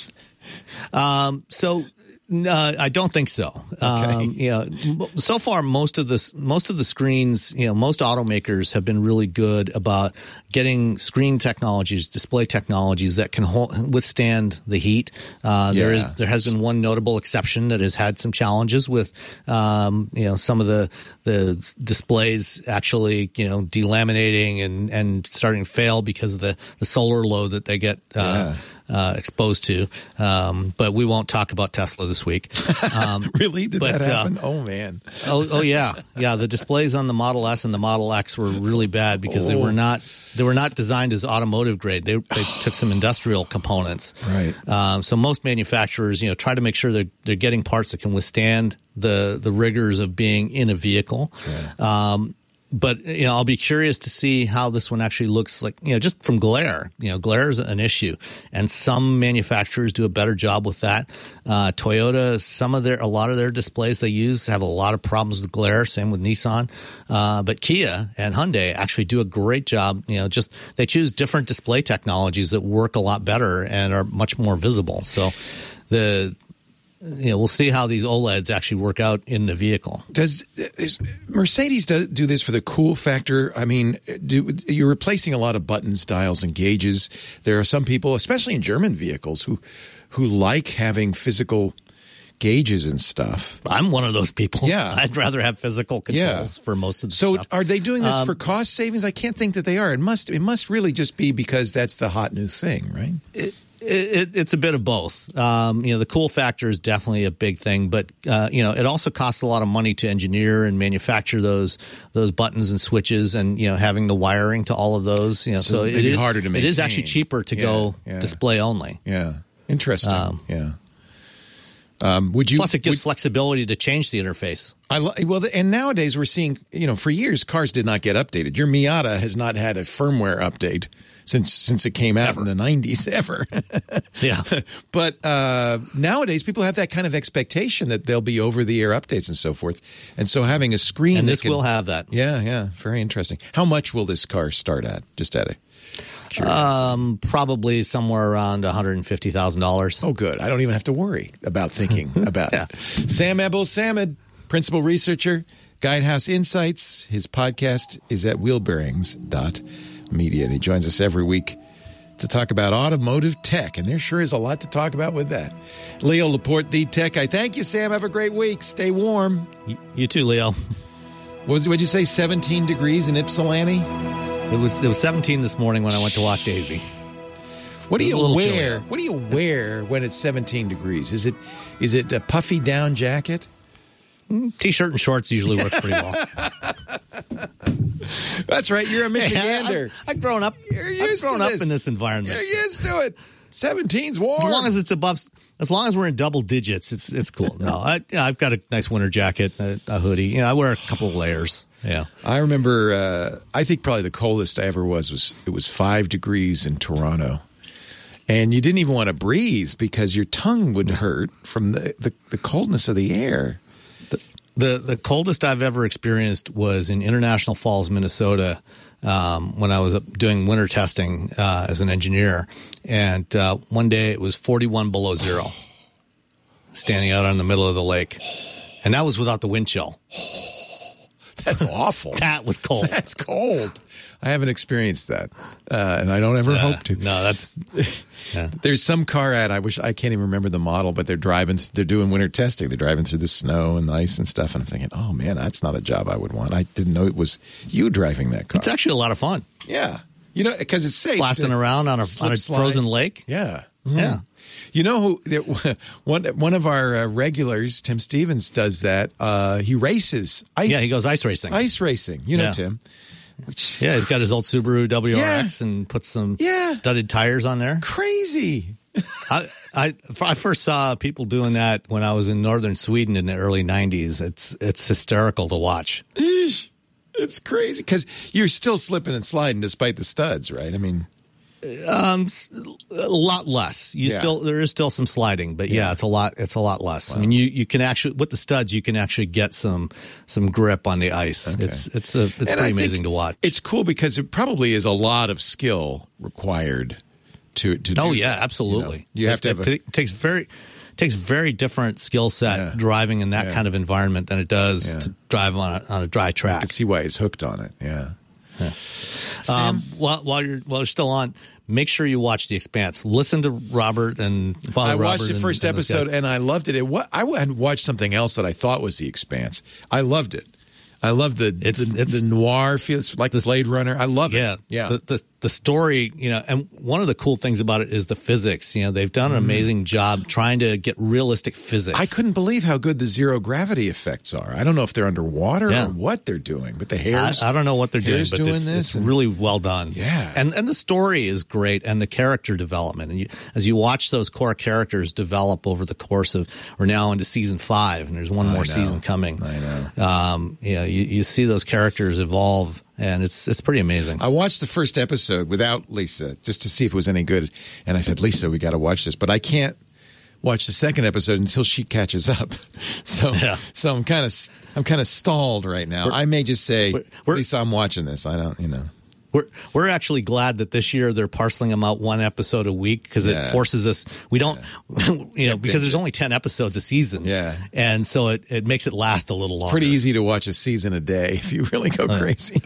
Speaker 5: Um, so, no, I don't think so. Um, you know, m- so far most of the most of the screens, you know, most automakers have been really good about getting screen technologies, display technologies that can hold, withstand the heat. Uh, there is
Speaker 3: Yeah.
Speaker 5: there has been one notable exception that has had some challenges with, um, you know, some of the the s- displays actually, you know, delaminating and and starting to fail because of the the solar load that they get. Uh, Uh, exposed to, um, but we won't talk about Tesla this week. Um,
Speaker 3: Really? Did
Speaker 5: but,
Speaker 3: that happen?
Speaker 5: Uh,
Speaker 3: oh, man.
Speaker 5: oh, oh yeah, yeah. The displays on the Model S and the Model X were really bad because they
Speaker 3: Oh.
Speaker 5: were not they were not designed as automotive grade. They they took some industrial components.
Speaker 3: Right.
Speaker 5: Um, so most manufacturers, you know, try to make sure they're they're getting parts that can withstand the the rigors of being in a vehicle. Um, But, you know, I'll be curious to see how this one actually looks like, you know, just from glare. You know, glare is an issue. And some manufacturers do a better job with that. Uh, Toyota, some of their, a lot of their displays they use have a lot of problems with glare. Same with Nissan. Uh, but Kia and Hyundai actually do a great job. You know, just they choose different display technologies that work a lot better and are much more visible. So the, you know, we'll see how these OLEDs actually work out in the vehicle.
Speaker 3: Does is, Mercedes do, do this for the cool factor? I mean, do, you're replacing a lot of buttons, dials, and gauges. There are some people, especially in German vehicles, who who like having physical gauges and stuff.
Speaker 5: I'm one of those people.
Speaker 3: Yeah.
Speaker 5: I'd rather have physical controls
Speaker 3: Yeah.
Speaker 5: for most of the
Speaker 3: So,
Speaker 5: stuff.
Speaker 3: are they doing this
Speaker 5: Um,
Speaker 3: for cost savings? I can't think that they are. It must. It must really just be because that's the hot new thing, right?
Speaker 5: It, it, it's a bit of both. Um, you know, the cool factor is definitely a big thing, but uh, you know, it also costs a lot of money to engineer and manufacture those those buttons and switches, and you know, having the wiring to all of those. You know,
Speaker 3: So
Speaker 5: so,
Speaker 3: it'd
Speaker 5: it
Speaker 3: be
Speaker 5: is
Speaker 3: harder to
Speaker 5: It is
Speaker 3: maintain.
Speaker 5: actually cheaper to
Speaker 3: Yeah,
Speaker 5: go
Speaker 3: yeah.
Speaker 5: display only.
Speaker 3: Yeah, interesting.
Speaker 5: Um,
Speaker 3: yeah. Um, would you?
Speaker 5: Plus, it gives
Speaker 3: would-
Speaker 5: flexibility to change the interface.
Speaker 3: I lo- well, and nowadays we're seeing, you know, for years cars did not get updated. Your Miata has not had a firmware update since since it came out in the nineties ever.
Speaker 5: Yeah.
Speaker 3: But uh, nowadays people have that kind of expectation that there'll be over the air updates and so forth. And so having a screen,
Speaker 5: And
Speaker 3: that
Speaker 5: this
Speaker 3: can-
Speaker 5: will have that.
Speaker 3: Yeah, yeah, very interesting. How much will this car start at? Just at a curiosity.
Speaker 5: Um, probably somewhere around one hundred fifty thousand dollars.
Speaker 3: Oh, good. I don't even have to worry about thinking about
Speaker 5: Yeah.
Speaker 3: it. Sam Ebel-Samad, principal researcher, Guidehouse Insights. His podcast is at wheel bearings dot media, and he joins us every week to talk about automotive tech, and there sure is a lot to talk about with that. Leo Laporte, the tech guy. Thank you, Sam. Have a great week. Stay warm.
Speaker 5: Y- You too, Leo.
Speaker 3: What was it? What'd you say? seventeen degrees in Ypsilanti?
Speaker 5: It was it was seventeen this morning when I went to walk Daisy.
Speaker 3: What do
Speaker 5: It was
Speaker 3: you
Speaker 5: a little
Speaker 3: wear?
Speaker 5: chillier.
Speaker 3: What do you wear when it's seventeen degrees? Is it is it a puffy down jacket?
Speaker 5: T-shirt and shorts usually works pretty well.
Speaker 3: That's right. You're a Michigander.
Speaker 5: I've, I've grown up.
Speaker 3: You're
Speaker 5: I've
Speaker 3: used
Speaker 5: grown
Speaker 3: to
Speaker 5: up
Speaker 3: this.
Speaker 5: in this environment.
Speaker 3: You're used to it. seventeen's warm.
Speaker 5: As long as it's above, as long as we're in double digits, it's it's cool. No, I, yeah, I've got a nice winter jacket, a, a hoodie. You know, I wear a couple of layers. Yeah.
Speaker 3: I remember, uh, I think probably the coldest I ever was, was it was five degrees in Toronto. And you didn't even want to breathe because your tongue would hurt from the, the, the coldness of the air.
Speaker 5: The the coldest I've ever experienced was in International Falls, Minnesota, um, when I was up doing winter testing uh, as an engineer. And uh, one day it was forty-one below zero, standing out on the middle of the lake. And that was without the wind chill.
Speaker 3: That's awful.
Speaker 5: That was cold.
Speaker 3: That's cold. I haven't experienced that, uh, and I don't ever
Speaker 5: Uh,
Speaker 3: hope to.
Speaker 5: No, that's yeah.
Speaker 3: There's some car ad. I wish I can't even remember the model, but they're driving. They're doing winter testing. They're driving through the snow and the ice and stuff. And I'm thinking, oh man, that's not a job I would want. I didn't know it was you driving that car.
Speaker 5: It's actually a lot of fun.
Speaker 3: Yeah, You know, because it's safe.
Speaker 5: Blasting around on a,
Speaker 3: slip,
Speaker 5: on a
Speaker 3: slide.
Speaker 5: frozen lake.
Speaker 3: Yeah.
Speaker 5: Yeah.
Speaker 3: You know who? There, one one of our uh, regulars, Tim Stevens, does that. Uh, he races ice.
Speaker 5: Yeah, he goes ice racing.
Speaker 3: Ice racing. You know,
Speaker 5: Yeah.
Speaker 3: Tim. Which,
Speaker 5: Yeah, he's got his old Subaru W R X
Speaker 3: Yeah.
Speaker 5: and puts some
Speaker 3: Yeah.
Speaker 5: studded tires on there.
Speaker 3: crazy.
Speaker 5: I, I I first saw people doing that when I was in northern Sweden in the early nineties. It's it's hysterical to watch.
Speaker 3: Eesh. It's crazy because you're still slipping and sliding despite the studs, right? I mean,
Speaker 5: Um, a lot less. You
Speaker 3: Yeah.
Speaker 5: still there is still some sliding, but yeah,
Speaker 3: Yeah.
Speaker 5: it's a lot. It's a lot less. I mean, you, you can actually with the studs, you can actually get some some grip on the ice.
Speaker 3: Okay.
Speaker 5: It's it's a it's
Speaker 3: and I
Speaker 5: pretty
Speaker 3: think
Speaker 5: amazing to watch.
Speaker 3: It's cool because it probably is a lot of skill required to to.
Speaker 5: Oh
Speaker 3: do
Speaker 5: yeah,
Speaker 3: that,
Speaker 5: absolutely.
Speaker 3: You, know? You have
Speaker 5: it,
Speaker 3: to have.
Speaker 5: it,
Speaker 3: A,
Speaker 5: it takes very takes very different skill set
Speaker 3: Yeah.
Speaker 5: driving in that
Speaker 3: Yeah.
Speaker 5: kind of environment than it does
Speaker 3: Yeah.
Speaker 5: to drive on a, on a dry
Speaker 3: I
Speaker 5: track.
Speaker 3: can see why he's hooked on it. Yeah.
Speaker 5: Um, while, while you're while you're still on, make sure you watch The Expanse. Listen to Robert and follow
Speaker 3: I
Speaker 5: Robert.
Speaker 3: watched the
Speaker 5: and-
Speaker 3: first
Speaker 5: and those
Speaker 3: episode
Speaker 5: guys.
Speaker 3: and I loved it. It wa- I had watched something else that I thought was The Expanse. I loved it. I love the
Speaker 5: It's-
Speaker 3: the,
Speaker 5: it's-
Speaker 3: the noir feel. It's like the Blade Runner. I love it.
Speaker 5: Yeah,
Speaker 3: yeah.
Speaker 5: The, the the story, you know, and one of the cool things about it is the physics. You know, they've done an amazing job trying to get realistic physics.
Speaker 3: Mm. I couldn't believe how good the zero gravity effects are. I don't know if they're underwater
Speaker 5: Yeah.
Speaker 3: or what they're doing, but the
Speaker 5: I,
Speaker 3: hairs.
Speaker 5: I don't know what they're doing,
Speaker 3: Hair's
Speaker 5: but
Speaker 3: doing
Speaker 5: it's,
Speaker 3: this
Speaker 5: it's
Speaker 3: and-
Speaker 5: really well done.
Speaker 3: Yeah.
Speaker 5: and and the story is great, and the character development. And you, as you watch those core characters develop over the course of, we're now into season five, and there's one
Speaker 3: I
Speaker 5: more
Speaker 3: know.
Speaker 5: season coming.
Speaker 3: I know.
Speaker 5: Um, you know, you, you see those characters evolve, and it's it's pretty amazing.
Speaker 3: I watched the first episode without Lisa just to see if it was any good. And I said, Lisa, we got to watch this. But I can't watch the second episode until she catches up. So
Speaker 5: Yeah.
Speaker 3: so I'm kind of I'm kind of stalled right now. I may just say,
Speaker 5: we're- we're-
Speaker 3: Lisa, I'm watching this. I don't, you know.
Speaker 5: We're we're actually glad that this year they're parceling them out one episode a week because
Speaker 3: Yeah.
Speaker 5: it forces us. We don't, you know, because
Speaker 3: binge
Speaker 5: there's
Speaker 3: it.
Speaker 5: only ten episodes a season.
Speaker 3: Yeah.
Speaker 5: and so it, it makes it last a little longer.
Speaker 3: Pretty easy to watch a season a day if you really go crazy.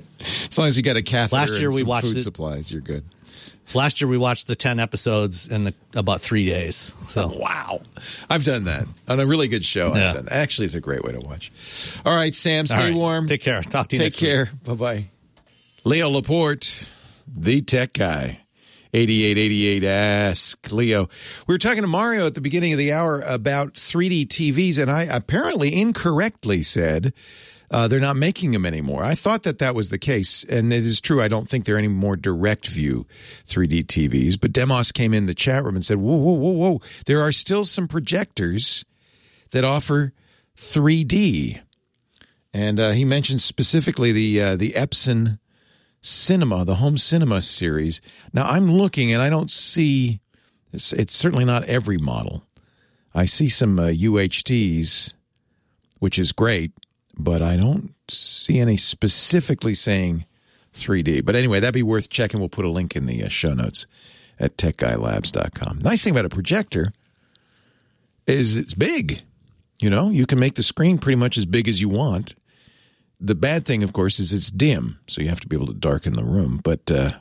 Speaker 3: As long as you got a catheter
Speaker 5: Last year
Speaker 3: and
Speaker 5: we
Speaker 3: some
Speaker 5: watched
Speaker 3: food
Speaker 5: it-
Speaker 3: supplies, you're good.
Speaker 5: Last year we watched the ten episodes in the, about three days. So
Speaker 3: Wow. I've done that on a really good show.
Speaker 5: Yeah.
Speaker 3: I've done that. Actually, it's a great way to watch. All right, Sam, stay
Speaker 5: All right.
Speaker 3: warm.
Speaker 5: Take care. Talk to you
Speaker 3: Take
Speaker 5: next week.
Speaker 3: care. Bye-bye. Leo Laporte, the tech guy. eighty-eight eighty-eight Ask Leo. We were talking to Mario at the beginning of the hour about three D T Vs, and I apparently incorrectly said uh, they're not making them anymore. I thought that that was the case, and it is true. I don't think there are any more direct view three D T Vs. But Demos came in the chat room and said, whoa, whoa, whoa, whoa. There are still some projectors that offer three D. And uh, he mentioned specifically the uh, the Epson Cinema, the home cinema series. Now, I'm looking, and I don't see, it's, it's certainly not every model. I see some uh, U H Ts, which is great, but I don't see any specifically saying three D. But anyway, that'd be worth checking. We'll put a link in the uh, show notes at tech guy labs dot com. Nice thing about a projector is it's big. You know, you can make the screen pretty much as big as you want. The bad thing, of course, is it's dim, so you have to be able to darken the room. But uh,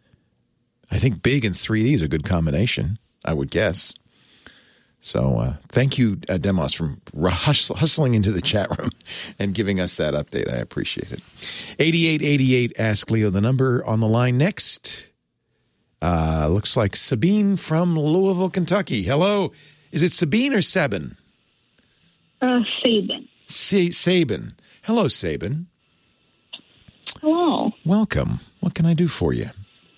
Speaker 3: I think big and three D is a good combination, I would guess. So uh, thank you, uh, Demos, for hus- hustling into the chat room and giving us that update. I appreciate it. eighty-eight eighty-eight Ask Leo, the number on the line next. Uh, looks like Sabine from Louisville, Kentucky. Hello. Is it Sabine or Sabin?
Speaker 6: Uh, Sabin.
Speaker 3: Sa- Sabin. Hello, Sabin.
Speaker 6: Hello.
Speaker 3: Welcome. What can I do for you?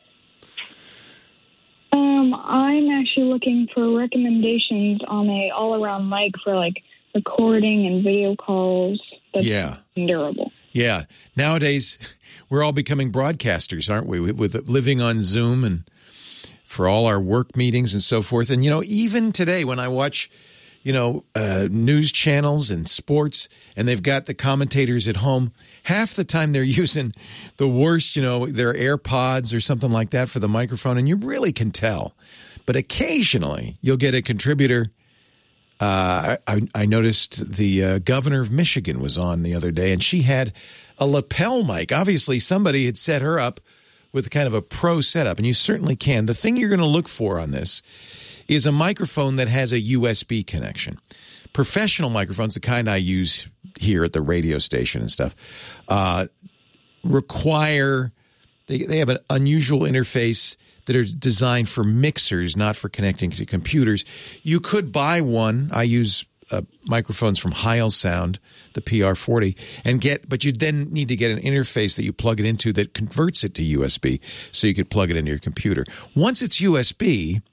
Speaker 6: Um, I'm actually looking for recommendations on a all-around mic for like recording and video calls. That's
Speaker 3: Yeah.
Speaker 6: durable.
Speaker 3: Yeah. Nowadays, we're all becoming broadcasters, aren't we? With, with living on Zoom and for all our work meetings and so forth. And, you know, even today when I watch, you know, uh, news channels and sports, and they've got the commentators at home, half the time they're using the worst, you know, their AirPods or something like that for the microphone, and you really can tell. But occasionally you'll get a contributor. Uh, I, I noticed the uh, governor of Michigan was on the other day, and she had a lapel mic. Obviously, somebody had set her up with kind of a pro setup, and you certainly can. The thing you're going to look for on this is a microphone that has a U S B connection. Professional microphones, the kind I use here at the radio station and stuff, uh, require They they have an unusual interface that are designed for mixers, not for connecting to computers. You could buy one. I use uh, microphones from Heil Sound, the P R forty, and get, but you then need to get an interface that you plug it into that converts it to U S B, so you could plug it into your computer. Once it's U S B,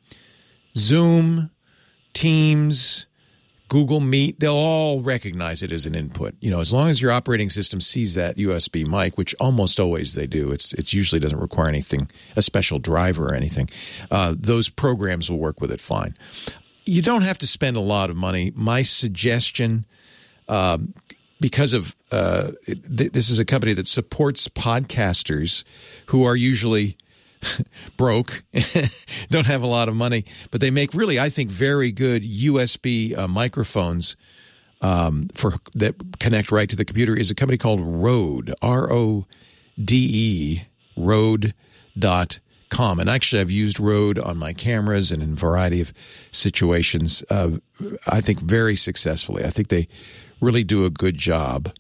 Speaker 3: Zoom, Teams, Google Meet, they'll all recognize it as an input. You know, as long as your operating system sees that U S B mic, which almost always they do, it's it usually doesn't require anything, a special driver or anything. Uh, those programs will work with it fine. You don't have to spend a lot of money. My suggestion, um, because of uh, th- this is a company that supports podcasters who are usually broke, don't have a lot of money, but they make really, I think, very good U S B uh, microphones um, for that connect right to the computer, is a company called Rode, R O D E, Rode dot com. And actually, I've used Rode on my cameras and in a variety of situations, uh, I think very successfully. I think they really do a good job.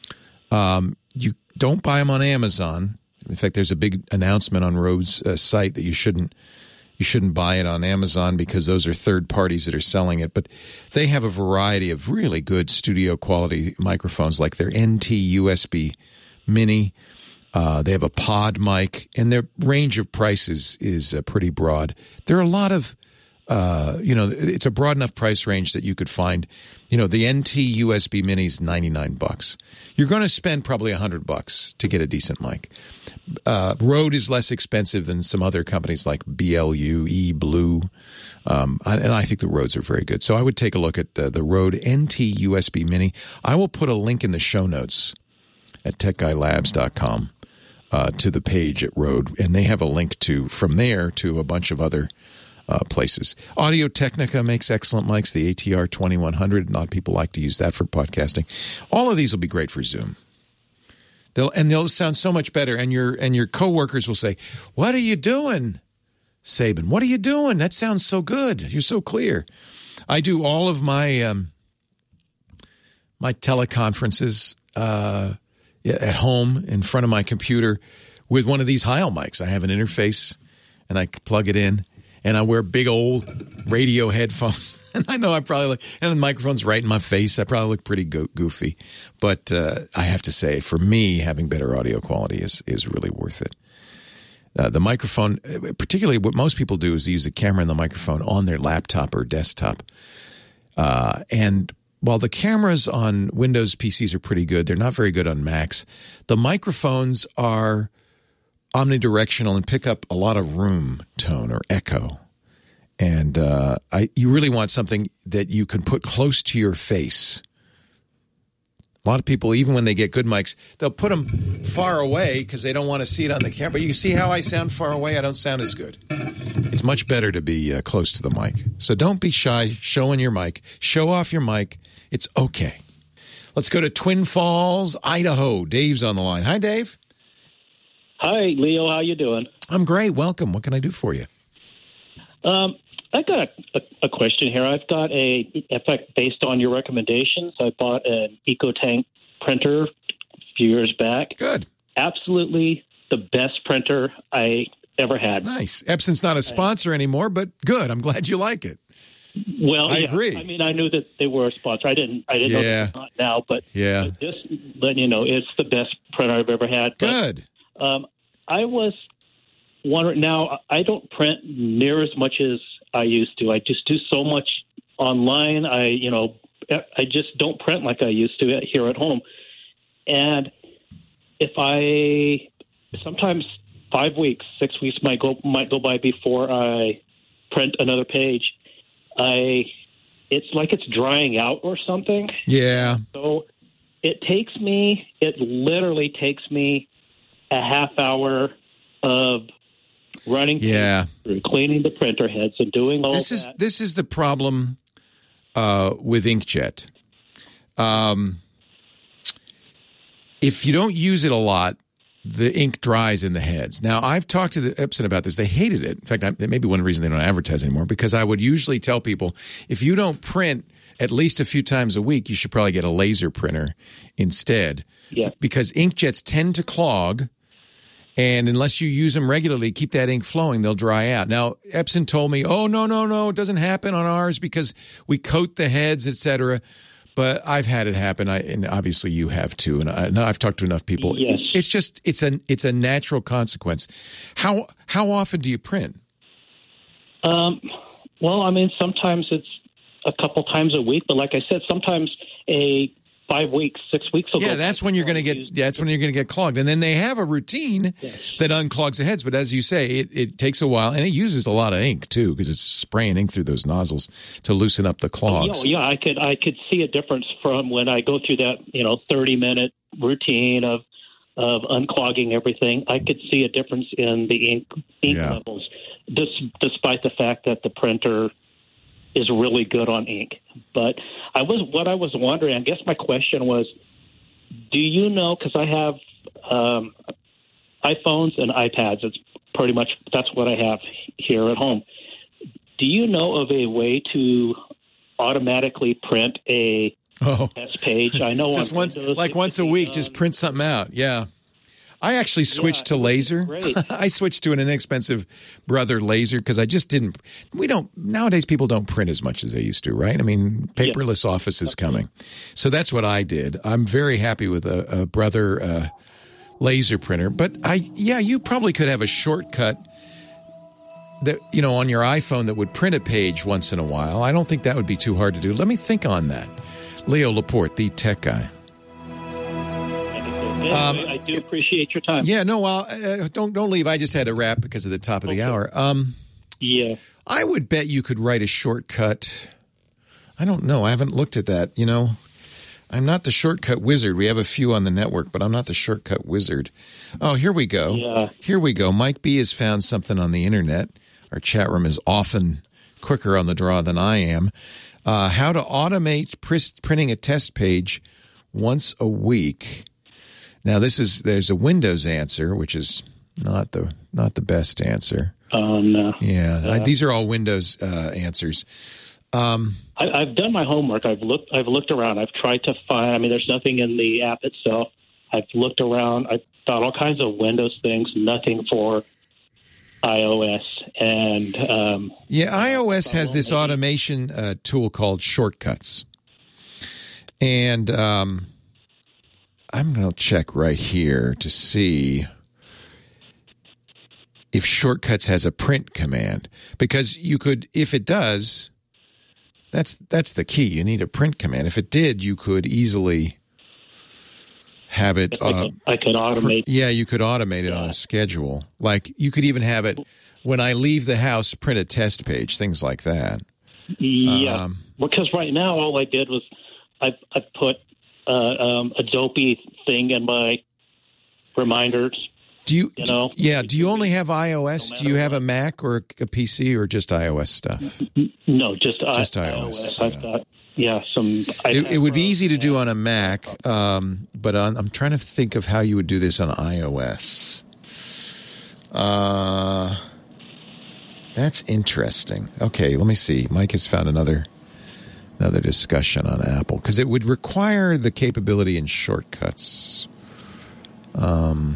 Speaker 3: Um, you don't buy them on Amazon. In fact, there's a big announcement on Rode's uh, site that you shouldn't you shouldn't buy it on Amazon because those are third parties that are selling it. But they have a variety of really good studio quality microphones, like their N T U S B Mini. Uh, they have a pod mic, and their range of prices is uh, pretty broad. There are a lot of, uh, you know, it's a broad enough price range that you could find, you know, the N T U S B Mini is ninety-nine bucks. You're going to spend probably one hundred bucks to get a decent mic. Uh, Rode is less expensive than some other companies like B L U, E, Blue, um, and I think the Rodes are very good. So I would take a look at the, the Rode N T U S B Mini. I will put a link in the show notes at tech guy labs dot com uh, to the page at Rode, and they have a link to from there to a bunch of other uh, places. Audio Technica makes excellent mics, the A T R twenty-one hundred. A lot of people like to use that for podcasting. All of these will be great for Zoom. They'll and they'll sound so much better. And your and your coworkers will say, "What are you doing, Sabin? What are you doing? That sounds so good. You're so clear." I do all of my um, my teleconferences uh, at home in front of my computer with one of these Heil mics. I have an interface, and I plug it in, and I wear big old radio headphones. And I know I probably look, and the microphone's right in my face. I probably look pretty go- goofy. But uh, I have to say, for me, having better audio quality is is really worth it. Uh, the microphone, particularly what most people do is use the camera and the microphone on their laptop or desktop. Uh, and while the cameras on Windows P Cs are pretty good, they're not very good on Macs. The microphones are omnidirectional and pick up a lot of room tone or echo. And uh, I, you really want something that you can put close to your face. A lot of people, even when they get good mics, they'll put them far away because they don't want to see it on the camera. But you see how I sound far away? I don't sound as good. It's much better to be uh, close to the mic. So don't be shy showing your mic. Show off your mic. It's okay. Let's go to Twin Falls, Idaho. Dave's on the line. Hi, Dave.
Speaker 7: Hi, Leo. How you doing?
Speaker 3: I'm great. Welcome. What can I do for you?
Speaker 7: Um, I got a, a, a question here. I've got a, in fact, based on your recommendations, I bought an EcoTank printer a few years back.
Speaker 3: Good.
Speaker 7: Absolutely the best printer I ever had.
Speaker 3: Nice. Epson's not a sponsor anymore, but good. I'm glad you like it.
Speaker 7: Well,
Speaker 3: I
Speaker 7: yeah,
Speaker 3: agree.
Speaker 7: I mean, I knew that they were a sponsor. I didn't. I didn't
Speaker 3: Yeah.
Speaker 7: know they're not now, but
Speaker 3: Yeah.
Speaker 7: just letting you know, it's the best printer I've ever had. But,
Speaker 3: Good.
Speaker 7: Um, I was wondering. Now, I don't print near as much as I used to. I just do so much online. I, you know, I just don't print like I used to here at home. And if I sometimes five weeks, six weeks might go might go by before I print another page. I, it's like it's drying out or something.
Speaker 3: Yeah.
Speaker 7: So it takes me, it literally takes me a half hour of running
Speaker 3: Yeah.
Speaker 7: through, cleaning the printer heads and doing all
Speaker 3: This
Speaker 7: that.
Speaker 3: is this is the problem uh, with inkjet. Um, if you don't use it a lot, the ink dries in the heads. Now, I've talked to the Epson about this. They hated it. In fact, I, that may be one reason they don't advertise anymore, because I would usually tell people, if you don't print at least a few times a week, you should probably get a laser printer instead.
Speaker 7: Yeah.
Speaker 3: Because inkjets tend to clog, And unless you use them regularly, keep that ink flowing, they'll dry out. Now, Epson told me, oh, no, no, no, it doesn't happen on ours because we coat the heads, et cetera. But I've had it happen, I, and obviously you have too. And I, no, I've talked to enough people.
Speaker 7: Yes.
Speaker 3: It's just it's a it's a natural consequence. How how often do you print?
Speaker 7: Um, well, I mean, sometimes it's a couple times a week, but like I said, sometimes a five weeks, six weeks ago.
Speaker 3: Yeah, that's when you're going to get. Yeah, that's when you're going to get clogged. And then they have a routine
Speaker 7: yes.
Speaker 3: that unclogs the heads. But as you say, it, it takes a while, and it uses a lot of ink too because it's spraying ink through those nozzles to loosen up the clogs.
Speaker 7: Oh, yeah, I could I could see a difference from when I go through that you know thirty minute routine of of unclogging everything. I could see a difference in the ink ink
Speaker 3: yeah.
Speaker 7: levels, dis- despite the fact that the printer is really good on ink. But I was what I was wondering, I guess my question was, do you know, because I have um, iPhones and iPads, it's pretty much, that's what I have here at home. Do you know of a way to automatically print a
Speaker 3: oh.
Speaker 7: test page? I know
Speaker 3: just
Speaker 7: on
Speaker 3: once,
Speaker 7: Windows,
Speaker 3: like once a week, just print something out. Yeah. I actually switched
Speaker 7: yeah,
Speaker 3: to laser.
Speaker 7: Great.
Speaker 3: I switched to an inexpensive Brother laser because I just didn't. We don't nowadays. People don't print as much as they used to, right? I mean, paperless yeah. office is coming, so that's what I did. I'm very happy with a, a Brother uh, laser printer. But I, yeah, you probably could have a shortcut that you know on your iPhone that would print a page once in a while. I don't think that would be too hard to do. Let me think on that. Leo Laporte, the tech guy.
Speaker 7: Um, I do appreciate your time.
Speaker 3: Yeah, no, well, uh, don't don't leave. I just had to wrap because of the top of the okay. hour. Um,
Speaker 7: yeah,
Speaker 3: I would bet you could write a shortcut. I don't know. I haven't looked at that. You know, I'm not the shortcut wizard. We have a few on the network, but I'm not the shortcut wizard. Oh, here we go.
Speaker 7: Yeah.
Speaker 3: Here we go. Mike B has found something on the internet. Our chat room is often quicker on the draw than I am. Uh, how to automate pr- printing a test page once a week. Now, this is there's a Windows answer, which is not the not the best answer.
Speaker 7: Oh, no.
Speaker 3: Yeah,
Speaker 7: Uh,
Speaker 3: I, these are all Windows uh, answers. Um,
Speaker 7: I, I've done my homework. I've looked. I've looked around. I've tried to find. I mean, there's nothing in the app itself. I've looked around. I've thought all kinds of Windows things. Nothing for iOS. And um,
Speaker 3: yeah, iOS has this automation uh, tool called Shortcuts, and um, I'm going to check right here to see if Shortcuts has a print command, because you could, if it does, that's that's the key. You need a print command. If it did, you could easily have it.
Speaker 7: I,
Speaker 3: uh,
Speaker 7: could, I could automate.
Speaker 3: Pr- yeah, you could automate it yeah. on a schedule. Like you could even have it when I leave the house, print a test page, things like that.
Speaker 7: Yeah,
Speaker 3: um,
Speaker 7: because right now all I did was I I put uh, um, a dopey thing in my reminders.
Speaker 3: Do you,
Speaker 7: you know,
Speaker 3: yeah, do you only have iOS? No do you have what. a Mac or a P C or just iOS stuff?
Speaker 7: No, just,
Speaker 3: just
Speaker 7: I,
Speaker 3: iOS.
Speaker 7: iOS. I've yeah. got, yeah, some.
Speaker 3: It, it would be easy to do on a Mac, um, but on, I'm trying to think of how you would do this on iOS. Uh, that's interesting. Okay, let me see. Mike has found another another discussion on Apple, because it would require the capability in Shortcuts. Um.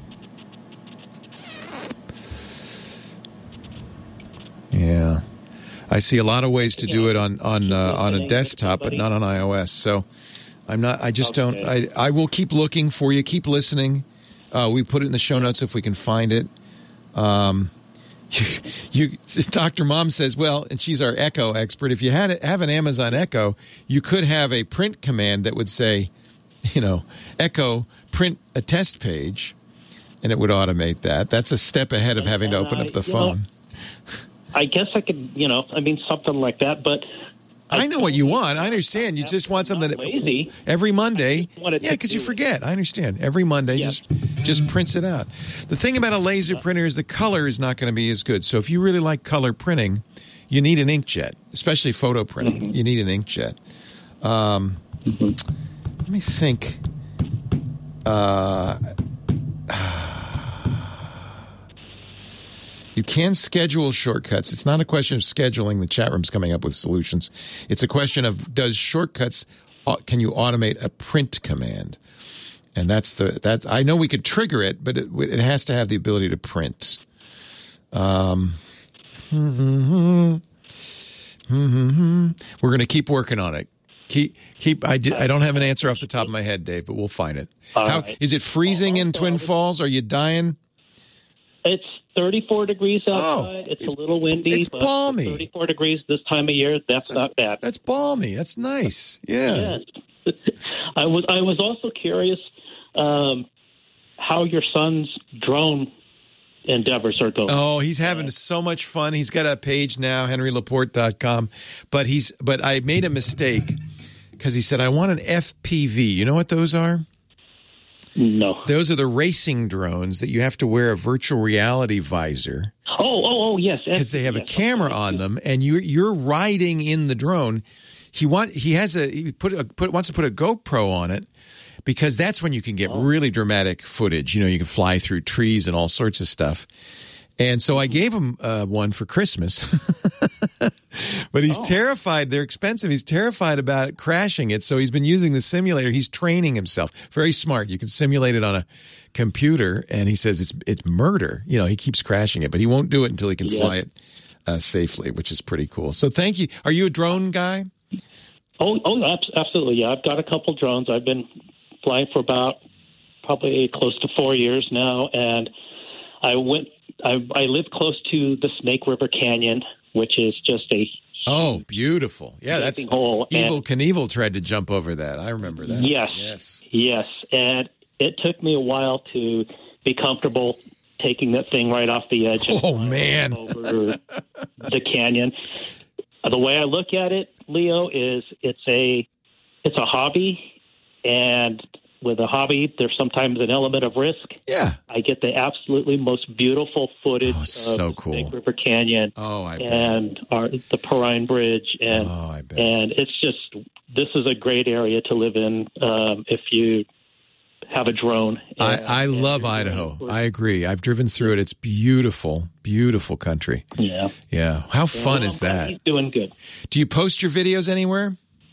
Speaker 3: Yeah, I see a lot of ways to do it on on uh, on a desktop, but not on iOS. So I'm not. I just okay. don't. I I will keep looking for you. Keep listening. Uh, we put it in the show notes if we can find it. Um, you, you Doctor Mom says, well, and she's our Echo expert. If you had it, have an Amazon Echo, you could have a print command that would say, you know, Echo print a test page, and it would automate that. That's a step ahead of having to open up the phone.
Speaker 7: I guess I could, you know, I mean, something like that, but...
Speaker 3: I, I know what you want. I understand. You just want something that...
Speaker 7: Lazy.
Speaker 3: Every Monday... Yeah, because you forget. I understand. Every Monday, yeah. just just prints it out. The thing about a laser printer is the color is not going to be as good. So if you really like color printing, you need an inkjet, especially photo printing. Mm-hmm. You need an inkjet. Um, mm-hmm. Let me think. Uh... You can schedule Shortcuts. It's not a question of scheduling. The chat room's coming up with solutions. It's a question of, does Shortcuts, can you automate a print command? And that's the that I know we could trigger it, but it, it has to have the ability to print. Um, we're going to keep working on it. Keep keep. I did, I don't have an answer off the top of my head, Dave, but we'll find it. How,
Speaker 7: right.
Speaker 3: Is it freezing in Twin Falls? Are you dying?
Speaker 7: It's thirty-four degrees outside.
Speaker 3: Oh,
Speaker 7: it's,
Speaker 3: it's-
Speaker 7: a little windy.
Speaker 3: it's
Speaker 7: but
Speaker 3: balmy.
Speaker 7: thirty-four degrees this time of year. That's not bad.
Speaker 3: That's balmy. That's nice. Yeah.
Speaker 7: Yes. I was I was also curious um, how your son's drone endeavors are going.
Speaker 3: Oh, he's having so much fun. He's got a page now, henry laporte dot com. But he's but I made a mistake because he said I want an F P V. You know what those are?
Speaker 7: No.
Speaker 3: Those are the racing drones that you have to wear a virtual reality visor
Speaker 7: Oh, oh, oh, yes.
Speaker 3: because they have a
Speaker 7: Yes.
Speaker 3: camera on them, and you're you're riding in the drone. He want he has a he put a, put wants to put a GoPro on it because that's when you can get really dramatic footage. You know, you can fly through trees and all sorts of stuff. And so I gave him uh, one for Christmas, but he's
Speaker 7: Oh.
Speaker 3: terrified. They're expensive. He's terrified about it crashing it. So he's been using the simulator. He's training himself. Very smart. You can simulate it on a computer, and he says it's it's murder. You know, he keeps crashing it, but he won't do it until he can
Speaker 7: Yeah.
Speaker 3: fly it uh, safely, which is pretty cool. So thank you. Are you a drone guy?
Speaker 7: Oh, oh, abs- absolutely. Yeah, I've got a couple drones. I've been flying for about probably close to four years now, and I went. I, I live close to the Snake River Canyon, which is just a
Speaker 3: Oh, beautiful. Yeah, that's
Speaker 7: gaping hole.
Speaker 3: Evil
Speaker 7: And-
Speaker 3: Knievel tried to jump over that. I remember that.
Speaker 7: Yes,
Speaker 3: Yes.
Speaker 7: yes, and it took me a while to be comfortable taking that thing right off the edge. and
Speaker 3: Oh,
Speaker 7: flying
Speaker 3: man.
Speaker 7: over the canyon. The way I look at it, Leo, is it's a it's a hobby, and with a hobby, there's sometimes an element of risk.
Speaker 3: Yeah.
Speaker 7: I get the absolutely most beautiful footage
Speaker 3: Oh,
Speaker 7: of
Speaker 3: so cool.
Speaker 7: Snake River Canyon
Speaker 3: Oh, I bet.
Speaker 7: and our, the Perrine Bridge, and
Speaker 3: Oh, I bet.
Speaker 7: and it's just this is a great area to live in um, if you have a drone.
Speaker 3: I,
Speaker 7: And-
Speaker 3: I
Speaker 7: and
Speaker 3: love
Speaker 7: you're
Speaker 3: Idaho.
Speaker 7: doing-
Speaker 3: I agree. I've driven through it. It's beautiful, beautiful country.
Speaker 7: yeah.
Speaker 3: Yeah. How fun
Speaker 7: Well,
Speaker 3: is
Speaker 7: I'm glad
Speaker 3: that?
Speaker 7: He's doing good.
Speaker 3: Do you post your videos anywhere?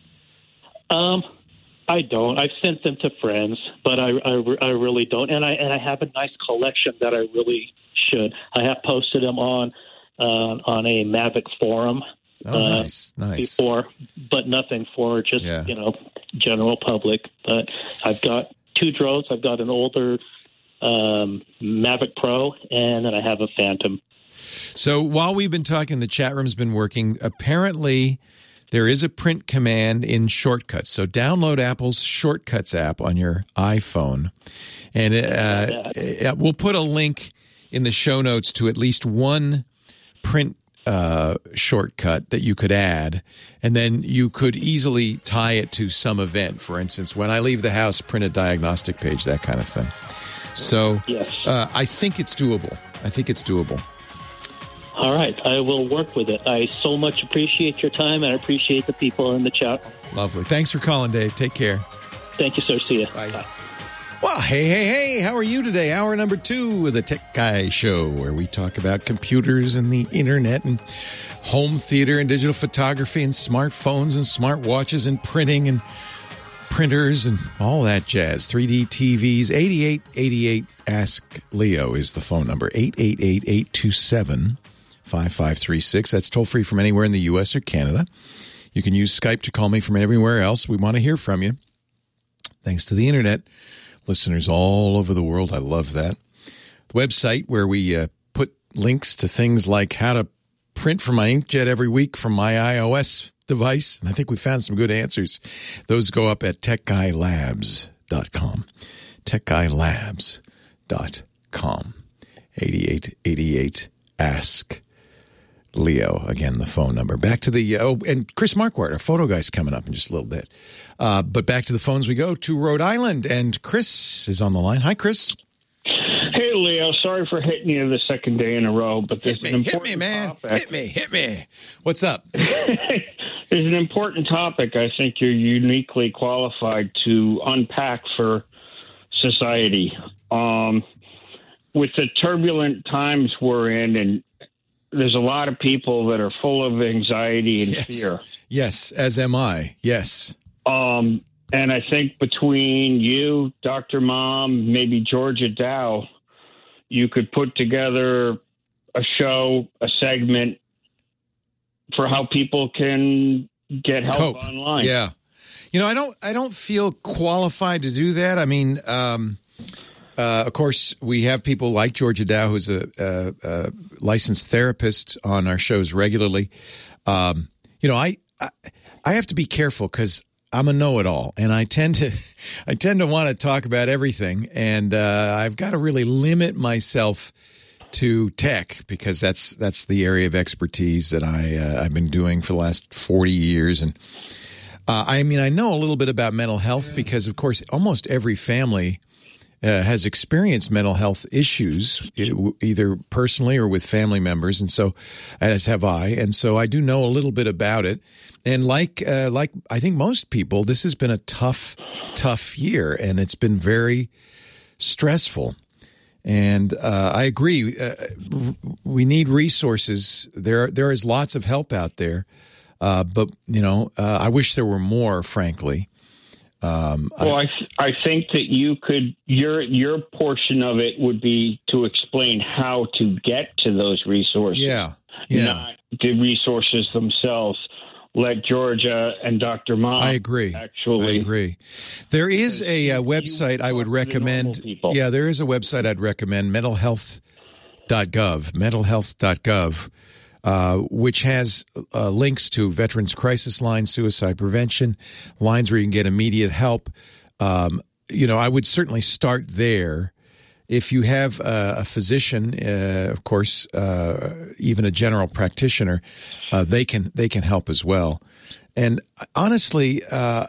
Speaker 7: Um, I don't. I've sent them to friends, but I, I, I really don't. And I and I have a nice collection that I really should. I have posted them on uh, on a Mavic forum.
Speaker 3: Oh,
Speaker 7: uh,
Speaker 3: nice, nice.
Speaker 7: Before, but nothing for just
Speaker 3: Yeah.
Speaker 7: you know general public. But I've got two drones. I've got an older um, Mavic Pro, and then I have a Phantom.
Speaker 3: So while we've been talking, the chat room's been working. Apparently, there is a print command in Shortcuts. So download Apple's Shortcuts app on your iPhone. And uh, uh, we'll put a link in the show notes to at least one print uh, shortcut that you could add. And then you could easily tie it to some event. For instance, when I leave the house, print a diagnostic page, that kind of thing. So
Speaker 7: Yes.
Speaker 3: uh, I think it's doable. I think it's doable.
Speaker 7: All right, I will work with it. I so much appreciate your time, and I appreciate the people in the chat.
Speaker 3: Lovely. Thanks for calling, Dave. Take care.
Speaker 7: Thank you, sir. See you.
Speaker 3: Bye.
Speaker 7: Bye.
Speaker 3: Well, hey, hey, hey, how are you today? Hour number two of the Tech Guy Show, where we talk about computers and the internet and home theater and digital photography and smartphones and smartwatches and printing and printers and all that jazz. three D T Vs. eighty-eight eighty-eight Ask Leo is the phone number. eight eight eight, eight two seven, five five three six. That's toll free from anywhere in the U S or Canada. You can use Skype to call me from everywhere else. We want to hear from you. Thanks to the internet. Listeners all over the world. I love that. The website where we uh, put links to things like how to print from my inkjet every week from my iOS device. And I think we found some good answers. Those go up at tech guy labs dot com. tech guy labs dot com. eighty-eight eighty-eight Ask Leo. Again, the phone number. Back to the, oh, and Chris Marquardt, our photo guy's coming up in just a little bit. Uh, but back to the phones we go to Rhode Island, and Chris is on the line. Hi, Chris.
Speaker 8: Hey, Leo. Sorry for hitting you the second day in a row, but there's
Speaker 3: Hit me,
Speaker 8: an
Speaker 3: hit
Speaker 8: important
Speaker 3: me, man.
Speaker 8: topic.
Speaker 3: Hit me, hit me. What's up?
Speaker 8: There's an important topic I think you're uniquely qualified to unpack for society. Um, with the turbulent times we're in, and there's a lot of people that are full of anxiety and
Speaker 3: Yes.
Speaker 8: fear.
Speaker 3: Yes, as am I. Yes.
Speaker 8: Um, And I think between you, Doctor Mom, maybe Georgia Dow, you could put together a show, a segment for how people can get help
Speaker 3: Cope.
Speaker 8: online.
Speaker 3: Yeah. You know, I don't I don't feel qualified to do that. I mean, um, uh, of course, we have people like Georgia Dow, who's a, a, a licensed therapist on our shows regularly. Um, you know, I, I I have to be careful because I'm a know-it-all, and I tend to I tend to want to talk about everything, and uh, I've got to really limit myself to tech because that's that's the area of expertise that I uh, I've been doing for the last forty years, and uh, I mean I know a little bit about mental health because of course almost every family uh, has experienced mental health issues either personally or with family members, and so as have I, and so I do know a little bit about it. And like uh, like I think most people, this has been a tough tough year, and it's been very stressful. And uh, I agree. Uh, we need resources. There, there is lots of help out there, uh, but you know, uh, I wish there were more. Frankly, um,
Speaker 8: well, I, th- I think that you could your your portion of it would be to explain how to get to those resources.
Speaker 3: Yeah, yeah.
Speaker 8: Not the resources themselves. Let Georgia and Doctor Mom.
Speaker 3: I agree.
Speaker 8: Actually,
Speaker 3: I agree. There is a, a website I would recommend. Yeah, there is a website I'd recommend, mental health dot gov, mental health dot gov, uh, which has uh, links to Veterans Crisis Line, suicide prevention, lines where you can get immediate help. Um, you know, I would certainly start there. If you have a, a physician, uh, of course, uh, even a general practitioner, uh, they can they can help as well. And honestly, uh,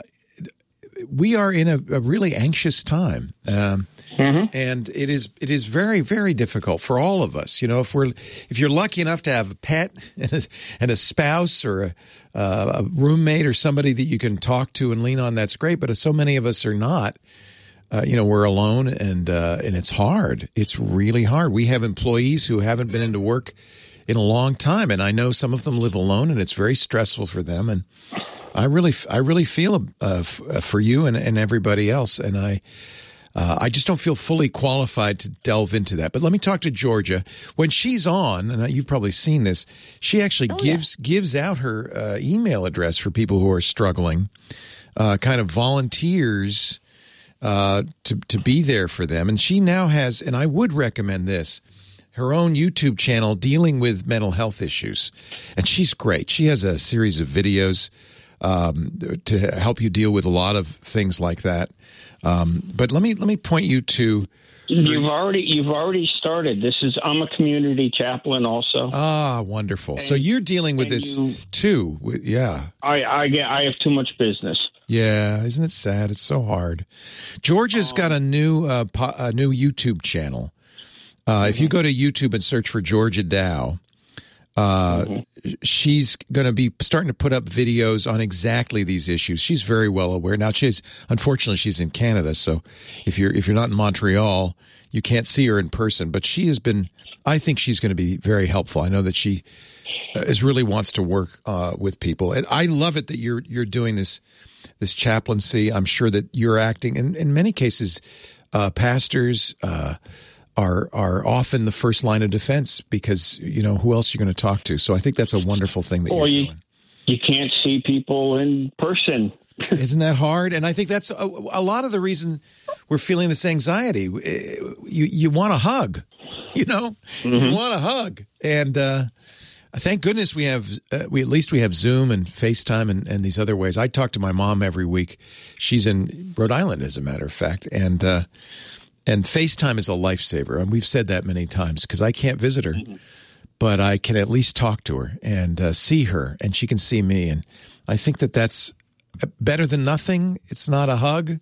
Speaker 3: we are in a, a really anxious time, um, mm-hmm. and it is it is very very difficult for all of us. You know, if we're if you're lucky enough to have a pet and a, and a spouse or a, uh, a roommate or somebody that you can talk to and lean on, that's great. But so many of us are not. Uh, you know, we're alone, and uh, and it's hard. It's really hard. We have employees who haven't been into work in a long time, and I know some of them live alone, and it's very stressful for them. And I really, I really feel uh, f- for you and, and everybody else, and I, uh, I just don't feel fully qualified to delve into that. But let me talk to Georgia when she's on, and you've probably seen this. She actually oh, gives yeah. gives out her uh, email address for people who are struggling, uh, kind of volunteers. Uh, to to be there for them. And she now has, and I would recommend this, her own YouTube channel dealing with mental health issues. And she's great. She has a series of videos um, to help you deal with a lot of things like that. Um, but let me let me point you to.
Speaker 8: You've already you've already started. This is I'm a community chaplain also.
Speaker 3: Ah, wonderful.
Speaker 8: And,
Speaker 3: so you're dealing with this you, too. Yeah.
Speaker 8: I I get I have too much business.
Speaker 3: Yeah, isn't it sad? It's so hard. Georgia's um, got a new uh, po- a new YouTube channel. Uh, mm-hmm. If you go to YouTube and search for Georgia Dow, uh, mm-hmm. she's going to be starting to put up videos on exactly these issues. She's very well aware. Now, she's unfortunately she's in Canada, so if you're if you're not in Montreal, you can't see her in person. But she has been. I think she's going to be very helpful. I know that she uh, is really wants to work uh, with people, and I love it that you're you're doing this. This chaplaincy. I'm sure that you're acting, and in many cases, uh, pastors uh, are are often the first line of defense because you know who else you're going to talk to. So I think that's a wonderful thing that
Speaker 8: well,
Speaker 3: you're
Speaker 8: you,
Speaker 3: doing. You
Speaker 8: can't see people in person.
Speaker 3: Isn't that hard? And I think that's a, a lot of the reason we're feeling this anxiety. You you want a hug, you know, mm-hmm. you want a hug, and. Uh, Thank goodness we have, uh, we at least we have Zoom and FaceTime and, and these other ways. I talk to my mom every week. She's in Rhode Island, as a matter of fact, and uh, and FaceTime is a lifesaver. And we've said that many times because I can't visit her, mm-hmm. but I can at least talk to her and uh, see her, and she can see me. And I think that that's better than nothing. It's not a hug.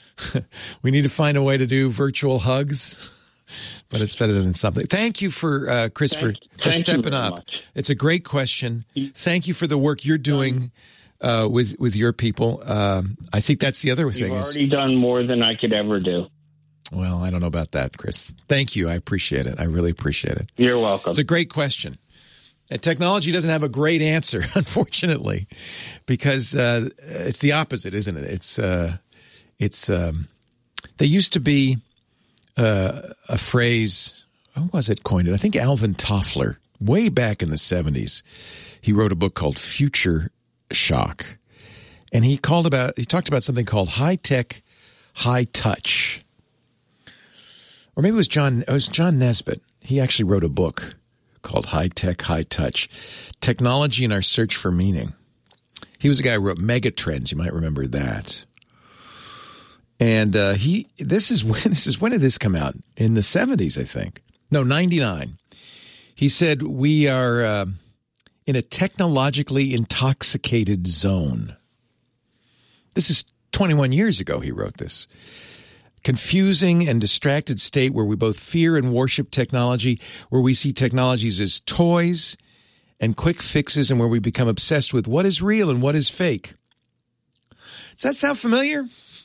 Speaker 3: We need to find a way to do virtual hugs. But it's better than something. Thank you for, uh, Chris,
Speaker 8: thank,
Speaker 3: for, for stepping up.
Speaker 8: Much.
Speaker 3: It's a great question. Thank you for the work you're doing uh, with with your people. Um, I think that's the other
Speaker 8: You've
Speaker 3: thing.
Speaker 8: You've
Speaker 3: is,
Speaker 8: already done more than I could ever do.
Speaker 3: Well, I don't know about that, Chris. Thank you. I appreciate it. I really appreciate it.
Speaker 8: You're welcome.
Speaker 3: It's a great question. And technology doesn't have a great answer, unfortunately, because uh, it's the opposite, isn't it? It's uh, It's um, they used to be uh, a phrase. Who was it coined? I think Alvin Toffler, way back in the seventies. He wrote a book called Future Shock, and he called about he talked about something called high tech, high touch. Or maybe it was John. It was John Nesbitt. He actually wrote a book called High Tech, High Touch: Technology in Our Search for Meaning. He was the guy who wrote Megatrends. You might remember that. And uh, he this is when this is when did this come out? In the seventies, I think. No, ninety-nine. He said we are uh, in a technologically intoxicated zone. This is twenty-one years ago. He wrote this. Confusing and distracted state where we both fear and worship technology, where we see technologies as toys and quick fixes, and where we become obsessed with what is real and what is fake. Does that sound familiar?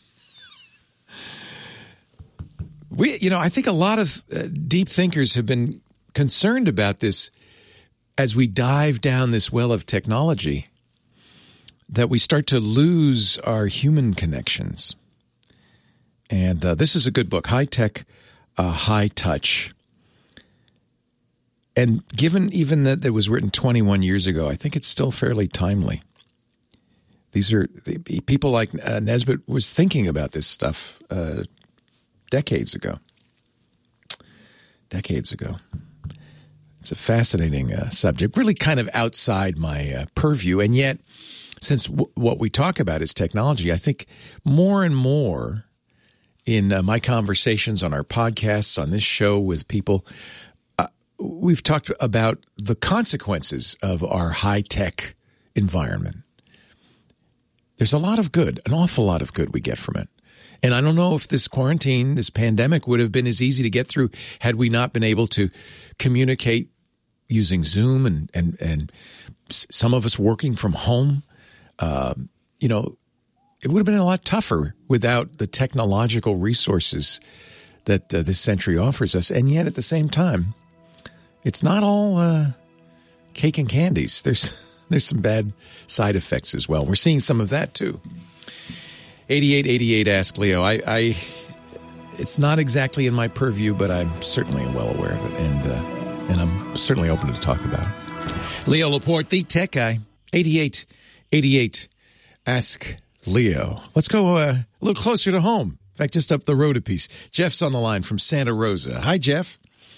Speaker 3: We, you know, I think a lot of uh, deep thinkers have been concerned about this as we dive down this well of technology, that we start to lose our human connections. And uh, this is a good book, High Tech, uh, High Touch. And given even that it was written twenty-one years ago, I think it's still fairly timely. These are the, people like uh, Nesbitt was thinking about this stuff uh, decades ago. Decades ago. It's a fascinating uh, subject, really kind of outside my uh, purview. And yet, since w- what we talk about is technology, I think more and more in uh, my conversations on our podcasts, on this show with people, uh, we've talked about the consequences of our high-tech environment. There's a lot of good, an awful lot of good we get from it. And I don't know if this quarantine, this pandemic would have been as easy to get through had we not been able to communicate using Zoom and, and, and some of us working from home. Uh, you know, it would have been a lot tougher without the technological resources that uh, this century offers us. And yet at the same time, it's not all uh, cake and candies. There's there's some bad side effects as well. We're seeing some of that too. eighty-eight eighty-eight Ask Leo. I, I it's not exactly in my purview, but I'm certainly well aware of it, and uh, and I'm certainly open to talk about it. Leo Laporte, the tech guy. eighty-eight eighty-eight Ask Leo. Let's go uh, a little closer to home. In fact, just up the road a piece. Jeff's on the line from Santa Rosa. Hi, Jeff.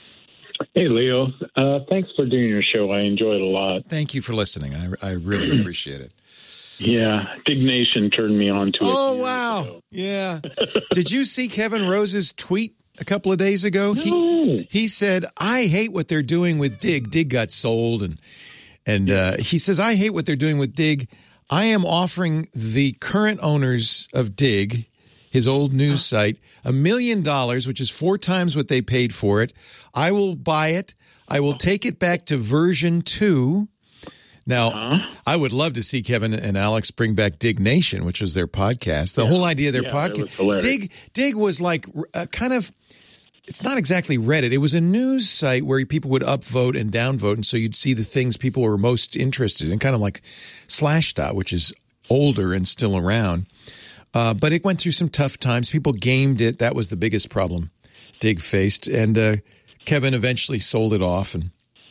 Speaker 9: Hey, Leo. Uh, thanks for doing your show. I enjoy it a lot.
Speaker 3: Thank you for listening. I, I really appreciate it.
Speaker 9: Yeah. Dignation turned me on to it.
Speaker 3: Oh, wow. Ago. Yeah. Did you see Kevin Rose's tweet a couple of days ago?
Speaker 9: No.
Speaker 3: He, he said, I hate what they're doing with Dig. Dig got sold. And, and uh, he says, I hate what they're doing with Dig. I am offering the current owners of Dig, his old news site, a million dollars, which is four times what they paid for it. I will buy it. I will take it back to version two. Now, uh-huh. I would love to see Kevin and Alex bring back Dig Nation, which was their podcast. The yeah. whole idea of their
Speaker 9: yeah,
Speaker 3: podcast. Dig, Dig was like a kind of, it's not exactly Reddit. It was a news site where people would upvote and downvote, and so you'd see the things people were most interested in, kind of like Slashdot, which is older and still around. Uh, but it went through some tough times. People gamed it. That was the biggest problem Dig faced. And uh, Kevin eventually sold it off, and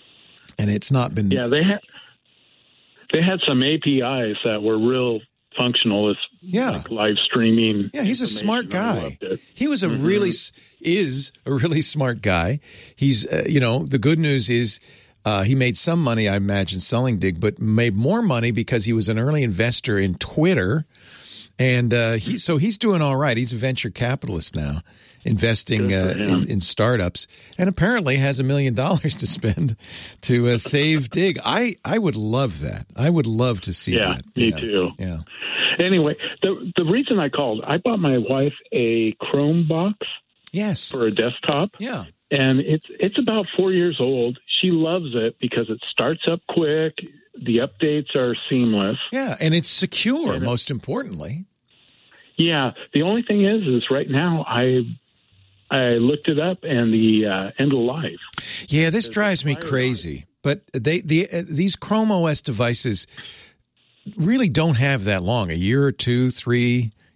Speaker 3: and it's not been...
Speaker 9: Yeah, they had, they had some A P Is that were real functional as
Speaker 3: yeah.
Speaker 9: like live streaming.
Speaker 3: Yeah, he's a smart guy. He was a mm-hmm. really... is a really smart guy. He's, uh, you know, the good news is uh, he made some money, I imagine, selling Dig, but made more money because he was an early investor in Twitter. And uh, he, so he's doing all right. He's a venture capitalist now, investing uh, in, in startups, and apparently has a million dollars to spend to uh, save Dig. I, I would love that. I would love to see
Speaker 9: yeah,
Speaker 3: that.
Speaker 9: Me
Speaker 3: yeah,
Speaker 9: me too.
Speaker 3: Yeah.
Speaker 9: Anyway, the the reason I called, I bought my wife a Chrome box.
Speaker 3: Yes.
Speaker 9: For a desktop.
Speaker 3: Yeah.
Speaker 9: And it's it's about four years old. She loves it because it starts up quick. The updates are seamless.
Speaker 3: Yeah, and it's secure, and most importantly.
Speaker 9: Yeah. The only thing is, is right now I I looked it up and the uh, end of life.
Speaker 3: Yeah, this drives me crazy. But they the uh, these Chrome O S devices really don't have that long, a year or two, three.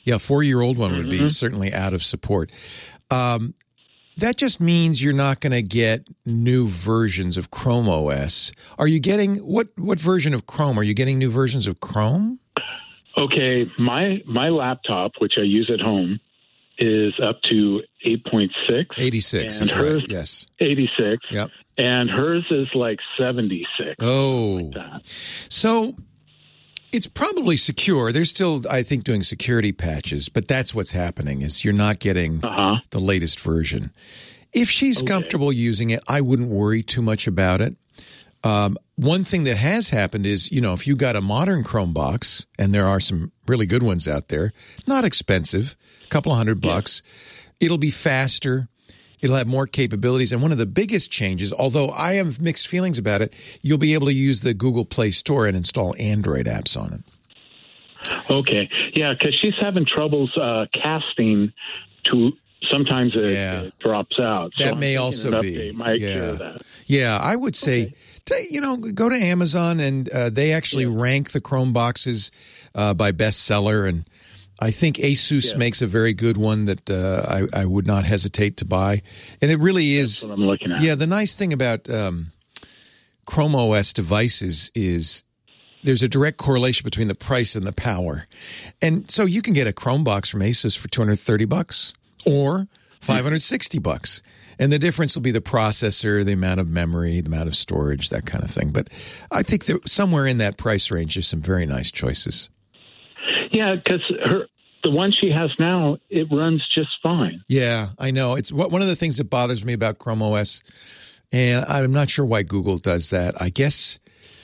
Speaker 3: Yeah, a four-year-old one would
Speaker 9: Mm-hmm.
Speaker 3: be certainly out of support. Um, that just means you're not going to get new versions of Chrome O S. Are you getting what? What version of Chrome? Are you getting new versions of Chrome?
Speaker 9: Okay, my my laptop, which I use at home, is up to eight point six.
Speaker 3: eighty-six is right. Yes,
Speaker 9: eighty-six.
Speaker 3: Yep.
Speaker 9: And hers is like seventy-six.
Speaker 3: Oh,
Speaker 9: like
Speaker 3: so it's probably secure. They're still, I think, doing security patches, but that's what's happening is you're not getting
Speaker 9: uh-huh.
Speaker 3: the latest version. If she's
Speaker 9: Okay.
Speaker 3: comfortable using it, I wouldn't worry too much about it. Um, one thing that has happened is, you know, if you got a modern Chrome box, and there are some really good ones out there, not expensive, a couple of hundred bucks, it'll be faster. It'll have more capabilities. And one of the biggest changes, although I have mixed feelings about it, you'll be able to use the Google Play Store and install Android apps on it.
Speaker 9: Okay. Yeah, because she's having troubles uh, casting to sometimes it,
Speaker 3: Yeah.
Speaker 9: it drops out. So
Speaker 3: That
Speaker 9: I'm
Speaker 3: may
Speaker 9: thinking
Speaker 3: also
Speaker 9: an
Speaker 3: be.
Speaker 9: update might
Speaker 3: Yeah.
Speaker 9: cure that.
Speaker 3: Yeah, I would say, t- you know, go to Amazon and uh, they actually rank the Chrome boxes uh, by bestseller. And I think Asus
Speaker 9: Yeah.
Speaker 3: makes a very good one that uh, I, I would not hesitate to buy. And it really is.
Speaker 9: That's what I'm looking at.
Speaker 3: Yeah, the nice thing about um, Chrome O S devices is there's a direct correlation between the price and the power. And so you can get a Chrome box from Asus for two hundred thirty bucks or five hundred sixty bucks. And the difference will be the processor, the amount of memory, the amount of storage, that kind of thing. But I think that somewhere in that price range, there's some very nice choices.
Speaker 9: Yeah, because her the one she has now, it runs just fine.
Speaker 3: Yeah, I know. It's what one of the things that bothers me about Chrome O S, and I'm not sure why Google does that. I guess,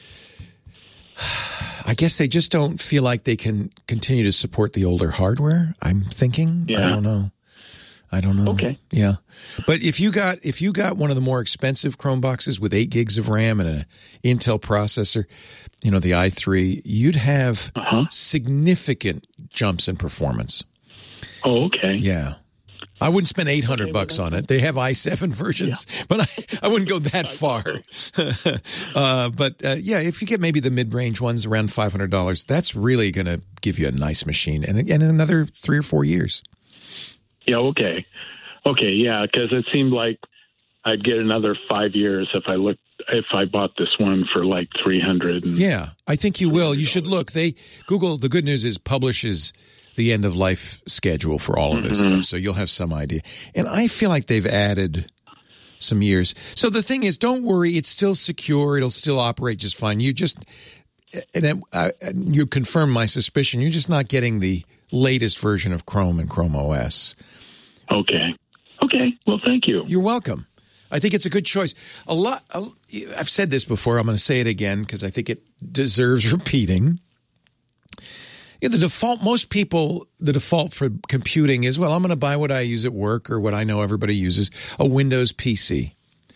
Speaker 3: I guess they just don't feel like they can continue to support the older hardware. I'm thinking.
Speaker 9: Yeah.
Speaker 3: I don't know. I don't know.
Speaker 9: Okay.
Speaker 3: Yeah, but if you got if you got one of the more expensive Chrome boxes with eight gigs of RAM and an Intel processor, you know, the i three, you'd have
Speaker 9: Uh-huh.
Speaker 3: significant jumps in performance.
Speaker 9: Oh, okay.
Speaker 3: Yeah. I wouldn't spend eight hundred bucks on it. They have i seven versions, but I, I wouldn't go that far. uh, but uh, yeah, if you get maybe the mid-range ones around five hundred dollars, that's really going to give you a nice machine. And again, in another three or four years.
Speaker 9: Yeah, okay. Okay, yeah, because it seemed like I'd get another five years if I looked if I bought this one for like three hundred. And
Speaker 3: Yeah, I think you will. You should look. They Google, the good news is, publishes the end of life schedule for all of this
Speaker 9: Mm-hmm.
Speaker 3: stuff, so you'll have some idea. And I feel like they've added some years. So the thing is, don't worry, it's still secure. It'll still operate just fine. You just and uh, you confirm my suspicion. You're just not getting the latest version of Chrome and Chrome O S.
Speaker 9: Okay. Okay. Well, thank you.
Speaker 3: You're welcome. I think it's a good choice. A lot. A, I've said this before. I'm going to say it again because I think it deserves repeating. Yeah, the default, most people, the default for computing is, well, I'm going to buy what I use at work or what I know everybody uses, a Windows P C.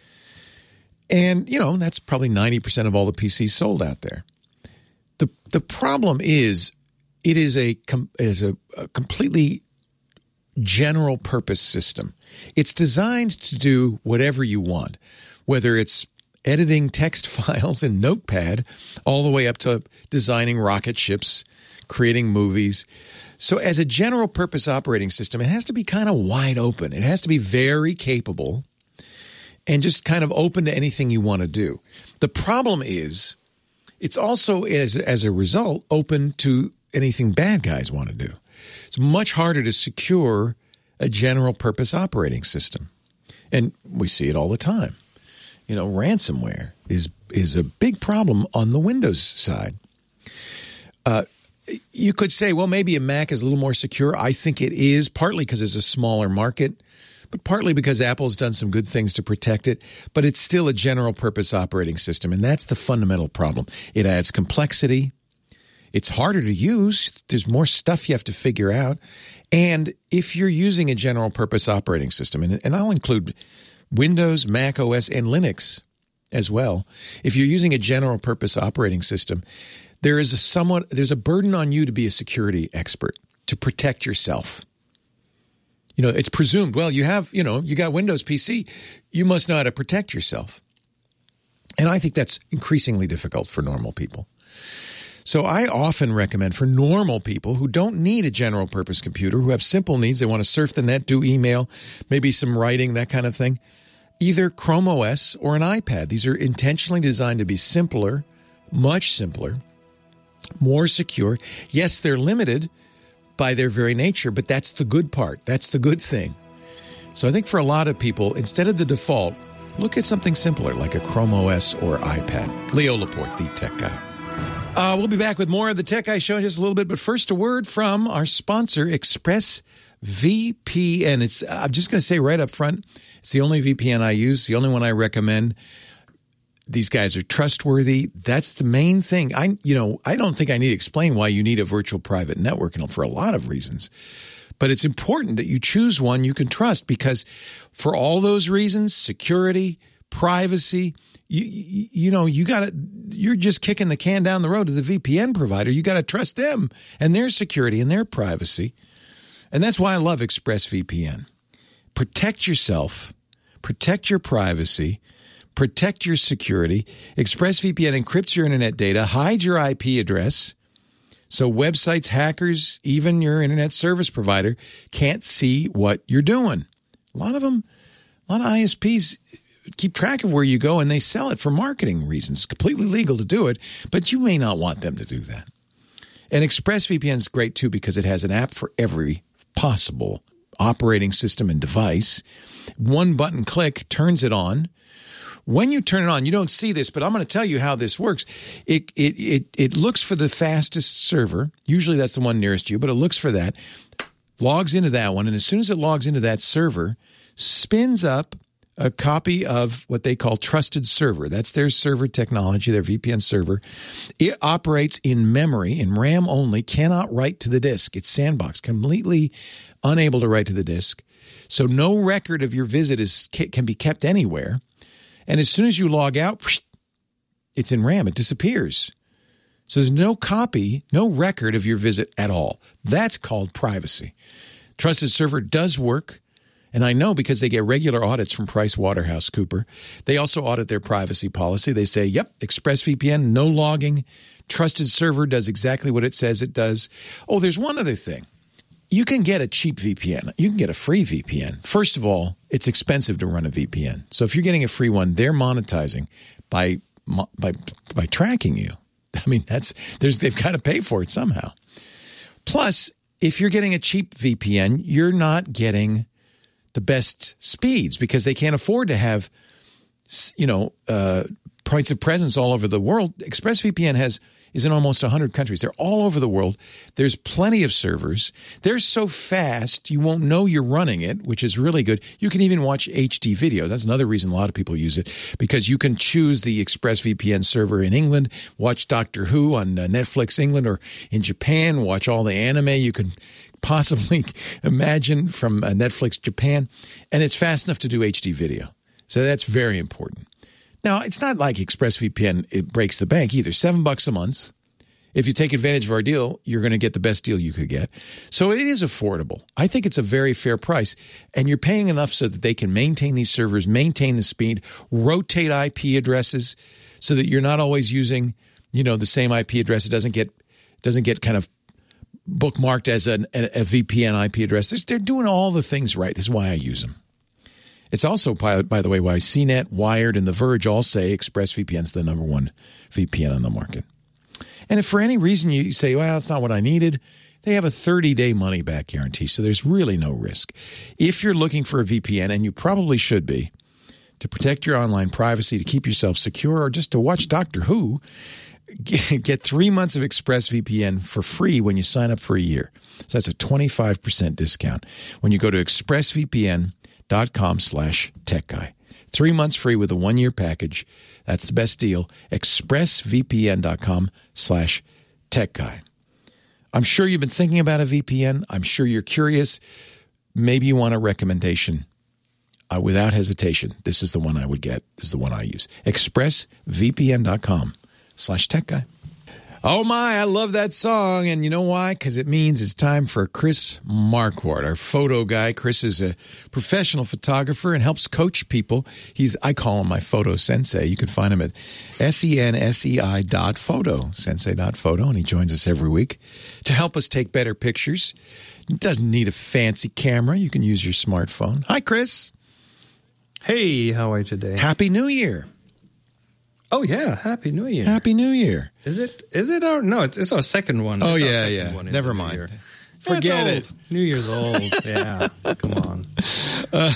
Speaker 3: And, you know, that's probably ninety percent of all the P Cs sold out there. The the problem is it is a is a, a completely general purpose system. It's designed to do whatever you want, whether it's editing text files in Notepad all the way up to designing rocket ships, creating movies. So as a general purpose operating system, it has to be kind of wide open. It has to be very capable and just kind of open to anything you want to do. The problem is it's also, as, as a result, open to anything bad guys want to do. It's much harder to secure a general purpose operating system. And we see it all the time. You know, ransomware is is a big problem on the Windows side. Uh, you could say, well, maybe a Mac is a little more secure. I think it is, partly because it's a smaller market, but partly because Apple's done some good things to protect it. But it's still a general purpose operating system, and that's the fundamental problem. It adds complexity. It's harder to use. There's more stuff you have to figure out. And if you're using a general purpose operating system, and, and I'll include Windows, Mac O S, and Linux as well. If you're using a general purpose operating system, there is a somewhat, there's a burden on you to be a security expert, to protect yourself. You know, it's presumed, well, you have, you know, you got Windows P C, you must know how to protect yourself. And I think that's increasingly difficult for normal people. So I often recommend for normal people who don't need a general purpose computer, who have simple needs, they want to surf the net, do email, maybe some writing, that kind of thing, either Chrome O S or an iPad. These are intentionally designed to be simpler, much simpler, more secure. Yes, they're limited by their very nature, but that's the good part. That's the good thing. So I think for a lot of people, instead of the default, look at something simpler like a Chrome O S or iPad. Leo Laporte, the tech guy. Uh, we'll be back with more of the Tech Guy Show in just a little bit, but first a word from our sponsor, ExpressVPN. It's, I'm just going to say right up front, it's the only V P N I use, the only one I recommend. These guys are trustworthy. That's the main thing. I, you know, I don't think I need to explain why you need a virtual private network, and for a lot of reasons. But it's important that you choose one you can trust, because for all those reasons, security, privacy, you, you, you know, you got to, you're just kicking the can down the road to the V P N provider. You got to trust them and their security and their privacy. And that's why I love ExpressVPN. Protect yourself, protect your privacy, protect your security. ExpressVPN encrypts your internet data, hides your I P address, so websites, hackers, even your internet service provider can't see what you're doing. A lot of them, a lot of I S Ps keep track of where you go, and they sell it for marketing reasons. It's completely legal to do it, but you may not want them to do that. And ExpressVPN is great, too, because it has an app for every possible operating system and device. One button click turns it on. When you turn it on, you don't see this, but I'm going to tell you how this works. It, it, it, it looks for the fastest server. Usually that's the one nearest you, but it looks for that, logs into that one, and as soon as it logs into that server, spins up a copy of what they call Trusted Server. That's their server technology, their V P N server. It operates in memory, in RAM only, cannot write to the disk. It's sandboxed, completely unable to write to the disk. So no record of your visit is can be kept anywhere. And as soon as you log out, it's in RAM. It disappears. So there's no copy, no record of your visit at all. That's called privacy. Trusted Server does work. And I know because they get regular audits from PricewaterhouseCoopers. They also audit their privacy policy. They say, yep, ExpressVPN, no logging. Trusted Server does exactly what it says it does. Oh, there's one other thing. You can get a cheap V P N. You can get a free V P N. First of all, it's expensive to run a V P N. So if you're getting a free one, they're monetizing by by by tracking you. I mean, that's there's they've got to pay for it somehow. Plus, if you're getting a cheap V P N, you're not getting the best speeds because they can't afford to have, you know, uh, points of presence all over the world. ExpressVPN has is in almost one hundred countries. They're all over the world. There's plenty of servers. They're so fast you won't know you're running it, which is really good. You can even watch H D video. That's another reason a lot of people use it, because you can choose the ExpressVPN server in England, watch Doctor Who on Netflix England, or in Japan, watch all the anime you can possibly imagine from Netflix Japan. And it's fast enough to do H D video. So that's very important. Now, it's not like ExpressVPN, it breaks the bank either. Seven bucks a month. If you take advantage of our deal, you're going to get the best deal you could get. So it is affordable. I think it's a very fair price. And you're paying enough so that they can maintain these servers, maintain the speed, rotate I P addresses so that you're not always using, you know, the same I P address. It doesn't get doesn't get kind of bookmarked as an, a, a V P N I P address. They're doing all the things right. This is why I use them. It's also, by, by the way, why C net, Wired, and The Verge all say ExpressVPN is the number one V P N on the market. And if for any reason you say, well, that's not what I needed, they have a thirty-day money-back guarantee, so there's really no risk. If you're looking for a V P N, and you probably should be, to protect your online privacy, to keep yourself secure, or just to watch Doctor Who, get, get three months of ExpressVPN for free when you sign up for a year. So that's a twenty-five percent discount when you go to ExpressVPN dot com slash tech guy. Three months free with a one-year package. That's the best deal. ExpressVPN dot com slash tech guy. I'm sure you've been thinking about a V P N. I'm sure you're curious. Maybe you want a recommendation. Uh, without hesitation, this is the one I would get. This is the one I use. ExpressVPN dot com slash tech guy. Oh my, I love that song. And you know why? Because it means it's time for Chris Marquardt, our photo guy. Chris is a professional photographer and helps coach people. He's, I call him my photo sensei. You can find him at S E N S E I dot photo, sensei dot photo. And he joins us every week to help us take better pictures. He doesn't need a fancy camera. You can use your smartphone. Hi, Chris.
Speaker 10: Hey, how are you today?
Speaker 3: Happy New Year.
Speaker 10: Oh yeah, Happy New Year!
Speaker 3: Happy New Year!
Speaker 10: Is it? Is it our? No, it's, it's our second one.
Speaker 3: Oh
Speaker 10: it's
Speaker 3: yeah, yeah. One Never mind.
Speaker 10: Year.
Speaker 3: Forget
Speaker 10: it. New Year's old. Yeah, come on.
Speaker 3: Uh,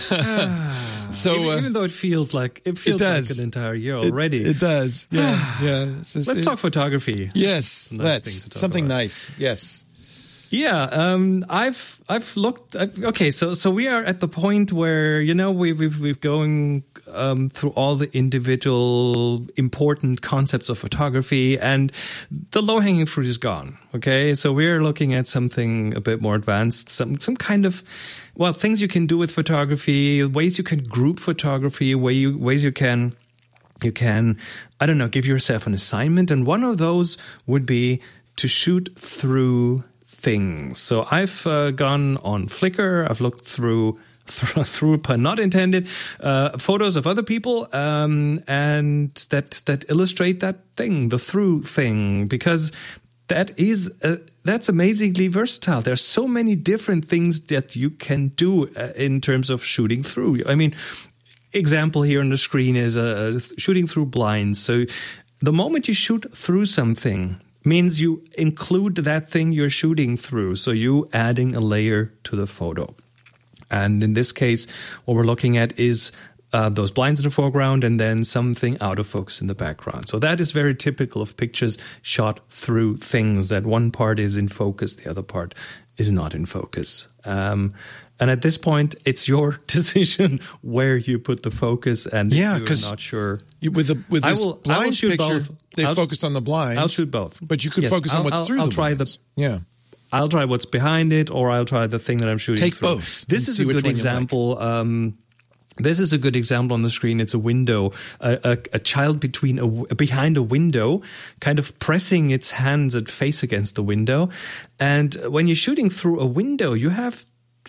Speaker 3: so
Speaker 10: even,
Speaker 3: uh,
Speaker 10: even though it feels like it feels
Speaker 3: it
Speaker 10: like an entire year already,
Speaker 3: it, it does. Yeah, yeah.
Speaker 10: Just, let's it, talk photography.
Speaker 3: Yes,
Speaker 10: nice
Speaker 3: let's something about. nice. Yes.
Speaker 10: Yeah, um, I've I've looked. I've, okay, so so we are at the point where you know we we've we've going um, through all the individual important concepts of photography, and the low hanging fruit is gone. Okay, so we're looking at something a bit more advanced, some some kind of well things you can do with photography, ways you can group photography, way you ways you can. You can I don't know give yourself an assignment, and one of those would be to shoot through things. So I've uh, gone on Flickr. I've looked through through, through pun not intended uh, photos of other people, um, and that that illustrate that thing, the through thing, because that is uh, that's amazingly versatile. There's so many different things that you can do uh, in terms of shooting through. I mean, example here on the screen is uh, shooting through blinds. So the moment you shoot through something means you include that thing you're shooting through. So you adding a layer to the photo. And in this case, what we're looking at is uh, those blinds in the foreground and then something out of focus in the background. So that is very typical of pictures shot through things, that one part is in focus, the other part is not in focus. Um, and at this point, it's your decision where you put the focus, and
Speaker 3: yeah,
Speaker 10: if you're not sure.
Speaker 3: You, with the with this
Speaker 10: will,
Speaker 3: blind picture,
Speaker 10: both.
Speaker 3: they
Speaker 10: I'll,
Speaker 3: focused on the blinds.
Speaker 10: I'll shoot both.
Speaker 3: But you could
Speaker 10: yes,
Speaker 3: focus
Speaker 10: I'll,
Speaker 3: on what's
Speaker 10: I'll,
Speaker 3: through
Speaker 10: I'll
Speaker 3: the
Speaker 10: try
Speaker 3: blinds.
Speaker 10: the
Speaker 3: yeah.
Speaker 10: I'll try what's behind it, or I'll try the thing that I'm shooting
Speaker 3: Take
Speaker 10: through.
Speaker 3: both.
Speaker 10: This is a good example. Like. Um, this is a good example on the screen. It's a window, a, a, a child between a, behind a window, kind of pressing its hands and face against the window. And when you're shooting through a window, you have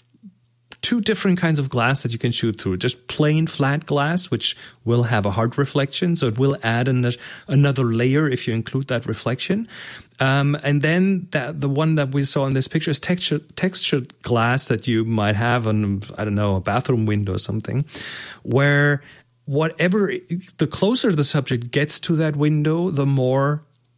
Speaker 10: two different kinds of glass that you can shoot through. Just plain flat glass, which will have a hard reflection, so it will add an, another layer if you include that reflection. Um, and then that, the one that we saw in this picture is textured, textured glass that you might have on, I don't know, a bathroom window or something, where whatever, the closer the subject gets to that window, the more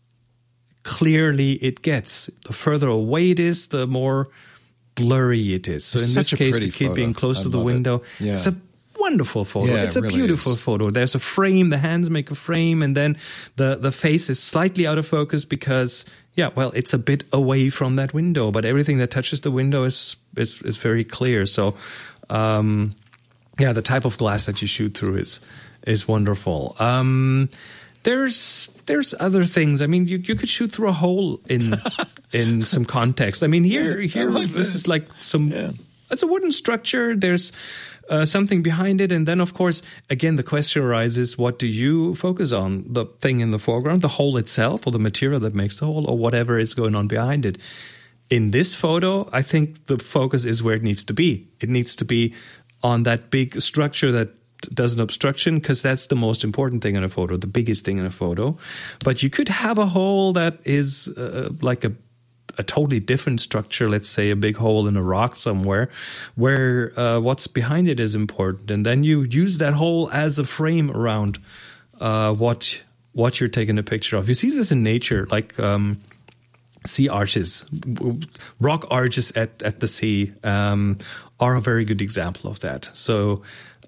Speaker 10: clearly it gets. The further away it is, the more blurry it is. So
Speaker 3: it's
Speaker 10: in this case, the kid
Speaker 3: photo.
Speaker 10: being close
Speaker 3: I
Speaker 10: to the window, it.
Speaker 3: yeah.
Speaker 10: it's a wonderful photo.
Speaker 3: Yeah,
Speaker 10: it's
Speaker 3: it
Speaker 10: a
Speaker 3: really
Speaker 10: beautiful
Speaker 3: is.
Speaker 10: photo. There's a frame, the hands make a frame, and then the, the face is slightly out of focus because, yeah, well, it's a bit away from that window, but everything that touches the window is is, is very clear. So, um, yeah, the type of glass that you shoot through is is wonderful. Um, there's there's other things. I mean, you, you could shoot through a hole in in some context. I mean, here here
Speaker 3: like
Speaker 10: this.
Speaker 3: this
Speaker 10: is like some.
Speaker 3: Yeah.
Speaker 10: It's a wooden structure. There's uh, something behind it, and then of course, again, the question arises: what do you focus on? The thing in the foreground, the hole itself, or the material that makes the hole, or whatever is going on behind it? In this photo, I think the focus is where it needs to be. It needs to be on that big structure that does an obstruction, because that's the most important thing in a photo, the biggest thing in a photo. But you could have a hole that is uh, like a a totally different structure, let's say a big hole in a rock somewhere, where uh, what's behind it is important. And then you use that hole as a frame around uh, what what you're taking a picture of. You see this in nature, like um, sea arches, rock arches at, at the sea um, are a very good example of that. So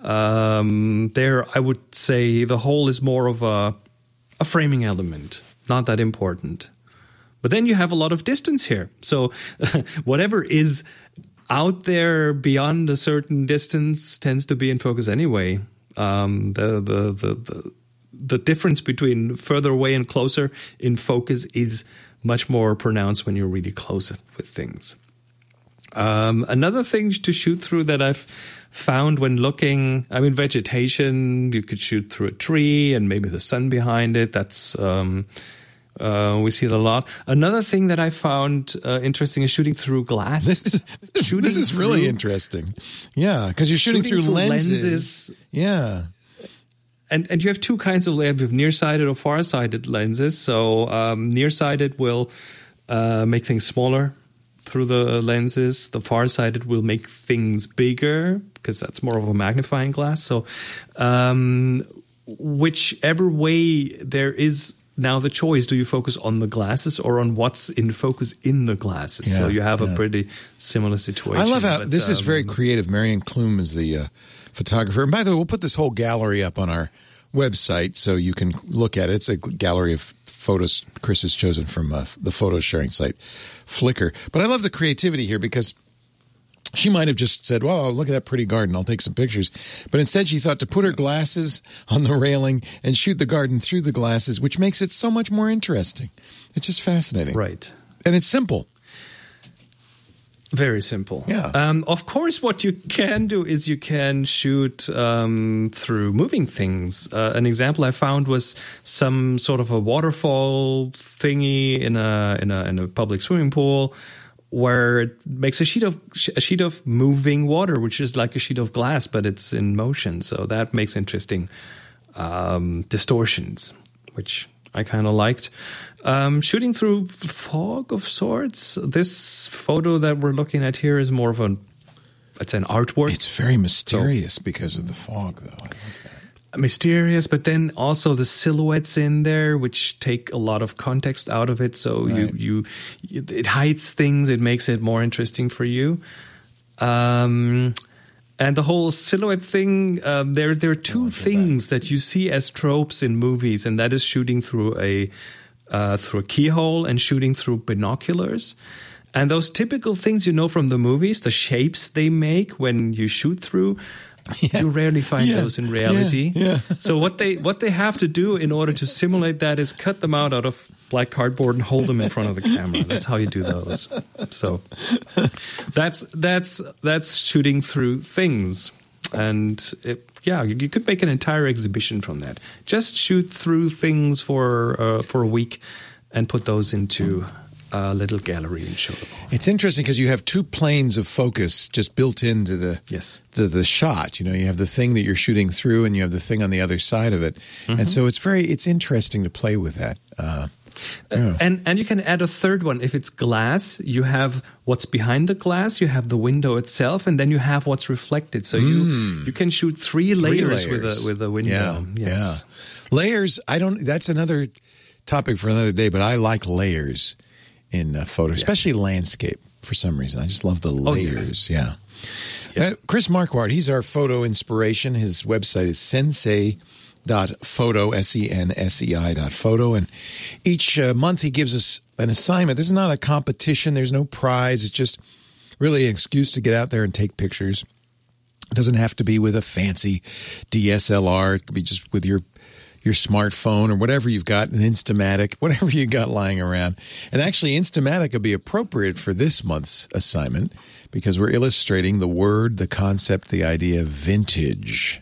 Speaker 10: um, there, I would say the hole is more of a, a framing element, not that important. But then you have a lot of distance here. So whatever is out there beyond a certain distance tends to be in focus anyway. Um, the, the, the, the, the difference between further away and closer in focus is much more pronounced when you're really close with things. Um, another thing to shoot through that I've found when looking, I mean, vegetation, you could shoot through a tree and maybe the sun behind it. That's... Um, Uh, we see it a lot. Another thing that I found uh, interesting is shooting through glass.
Speaker 3: This is, this,
Speaker 10: shooting
Speaker 3: this is really
Speaker 10: through,
Speaker 3: interesting. Yeah, because you're shooting,
Speaker 10: shooting
Speaker 3: through,
Speaker 10: through
Speaker 3: lenses.
Speaker 10: lenses.
Speaker 3: Yeah.
Speaker 10: And and you have two kinds of lenses. You have nearsighted or farsighted lenses. So um, nearsighted will uh, make things smaller through the lenses. The farsighted will make things bigger because that's more of a magnifying glass. So um, whichever way there is now the choice, do you focus on the glasses or on what's in focus in the glasses?
Speaker 3: Yeah,
Speaker 10: so you have
Speaker 3: yeah.
Speaker 10: a pretty similar situation.
Speaker 3: I love how
Speaker 10: but,
Speaker 3: this is
Speaker 10: um,
Speaker 3: very creative. Marianne Klum is the uh, photographer. And by the way, we'll put this whole gallery up on our website so you can look at it. It's a gallery of photos Chris has chosen from uh, the photo sharing site, Flickr. But I love the creativity here because she might have just said, "Wow, look at that pretty garden. I'll take some pictures." But instead, she thought to put her glasses on the railing and shoot the garden through the glasses, which makes it so much more interesting. It's just fascinating.
Speaker 10: Right.
Speaker 3: And it's simple.
Speaker 10: Very simple.
Speaker 3: Yeah.
Speaker 10: Um, of course, what you can do is you can shoot um, through moving things. Uh, an example I found was some sort of a waterfall thingy in a in a in a public swimming pool, where it makes a sheet of a sheet of moving water, which is like a sheet of glass, but it's in motion. So that makes interesting um, distortions, which I kind of liked. Um, shooting through fog of sorts. This photo that we're looking at here is more of an it's an artwork.
Speaker 3: It's very mysterious so, because of the fog, though. I love that.
Speaker 10: Mysterious, but then also the silhouettes in there, which take a lot of context out of it. So
Speaker 3: right.
Speaker 10: you, you, it hides things. It makes it more interesting for you. Um, and the whole silhouette thing, um, there, there are two things that. that you see as tropes in movies, and that is shooting through a, uh, through a keyhole and shooting through binoculars. And those typical things you know from the movies, the shapes they make when you shoot through, yeah. you rarely find
Speaker 3: yeah.
Speaker 10: those in reality.
Speaker 3: Yeah. Yeah.
Speaker 10: So what they what they have to do in order to simulate that is cut them out out of black cardboard and hold them in front of the camera. That's how you do those. So that's that's that's shooting through things. And it, yeah, you, you could make an entire exhibition from that. Just shoot through things for uh, for a week and put those into a little gallery and show them all.
Speaker 3: It's interesting because you have two planes of focus just built into the
Speaker 10: yes.
Speaker 3: the the shot. You know, you have the thing that you're shooting through, and you have the thing on the other side of it. Mm-hmm. And so it's very it's interesting to play with that. Uh, yeah.
Speaker 10: And and you can add a third one. If it's glass, you have what's behind the glass, you have the window itself, and then you have what's reflected. So you
Speaker 3: Mm.
Speaker 10: you can shoot three,
Speaker 3: Three
Speaker 10: layers,
Speaker 3: layers.
Speaker 10: with a with a window.
Speaker 3: Yeah,
Speaker 10: Yes.
Speaker 3: yeah. Layers. I don't. That's another topic for another day. But I like layers in uh, photo, especially yeah. landscape. For some reason, I just love the layers.
Speaker 10: Oh, yes.
Speaker 3: Yeah.
Speaker 10: Yeah.
Speaker 3: Uh, Chris Marquardt, he's our photo inspiration. His website is sensei dot photo, S E N S E I dot photo. And each uh, month he gives us an assignment. This is not a competition. There's no prize. It's just really an excuse to get out there and take pictures. It doesn't have to be with a fancy D S L R. It could be just with your your smartphone or whatever you've got, an Instamatic, whatever you got lying around. And actually, Instamatic would be appropriate for this month's assignment because we're illustrating the word, the concept, the idea of vintage.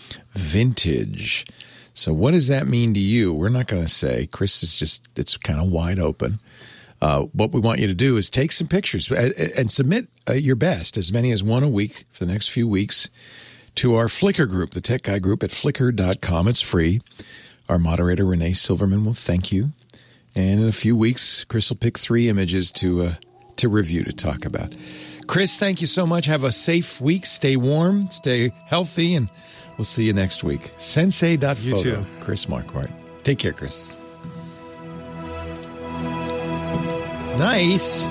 Speaker 3: Vintage. So what does that mean to you? We're not going to say. Chris is just, it's kind of wide open. Uh, what we want you to do is take some pictures and submit uh, your best, as many as one a week for the next few weeks, to our Flickr group, the Tech Guy group at flickr dot com. It's free. Our moderator, Renee Silverman, will thank you. And in a few weeks, Chris will pick three images to uh, to review, to talk about. Chris, thank you so much. Have a safe week. Stay warm, stay healthy, and we'll see you next week. sensei dot photo. Chris Marquardt. Take care, Chris. Nice.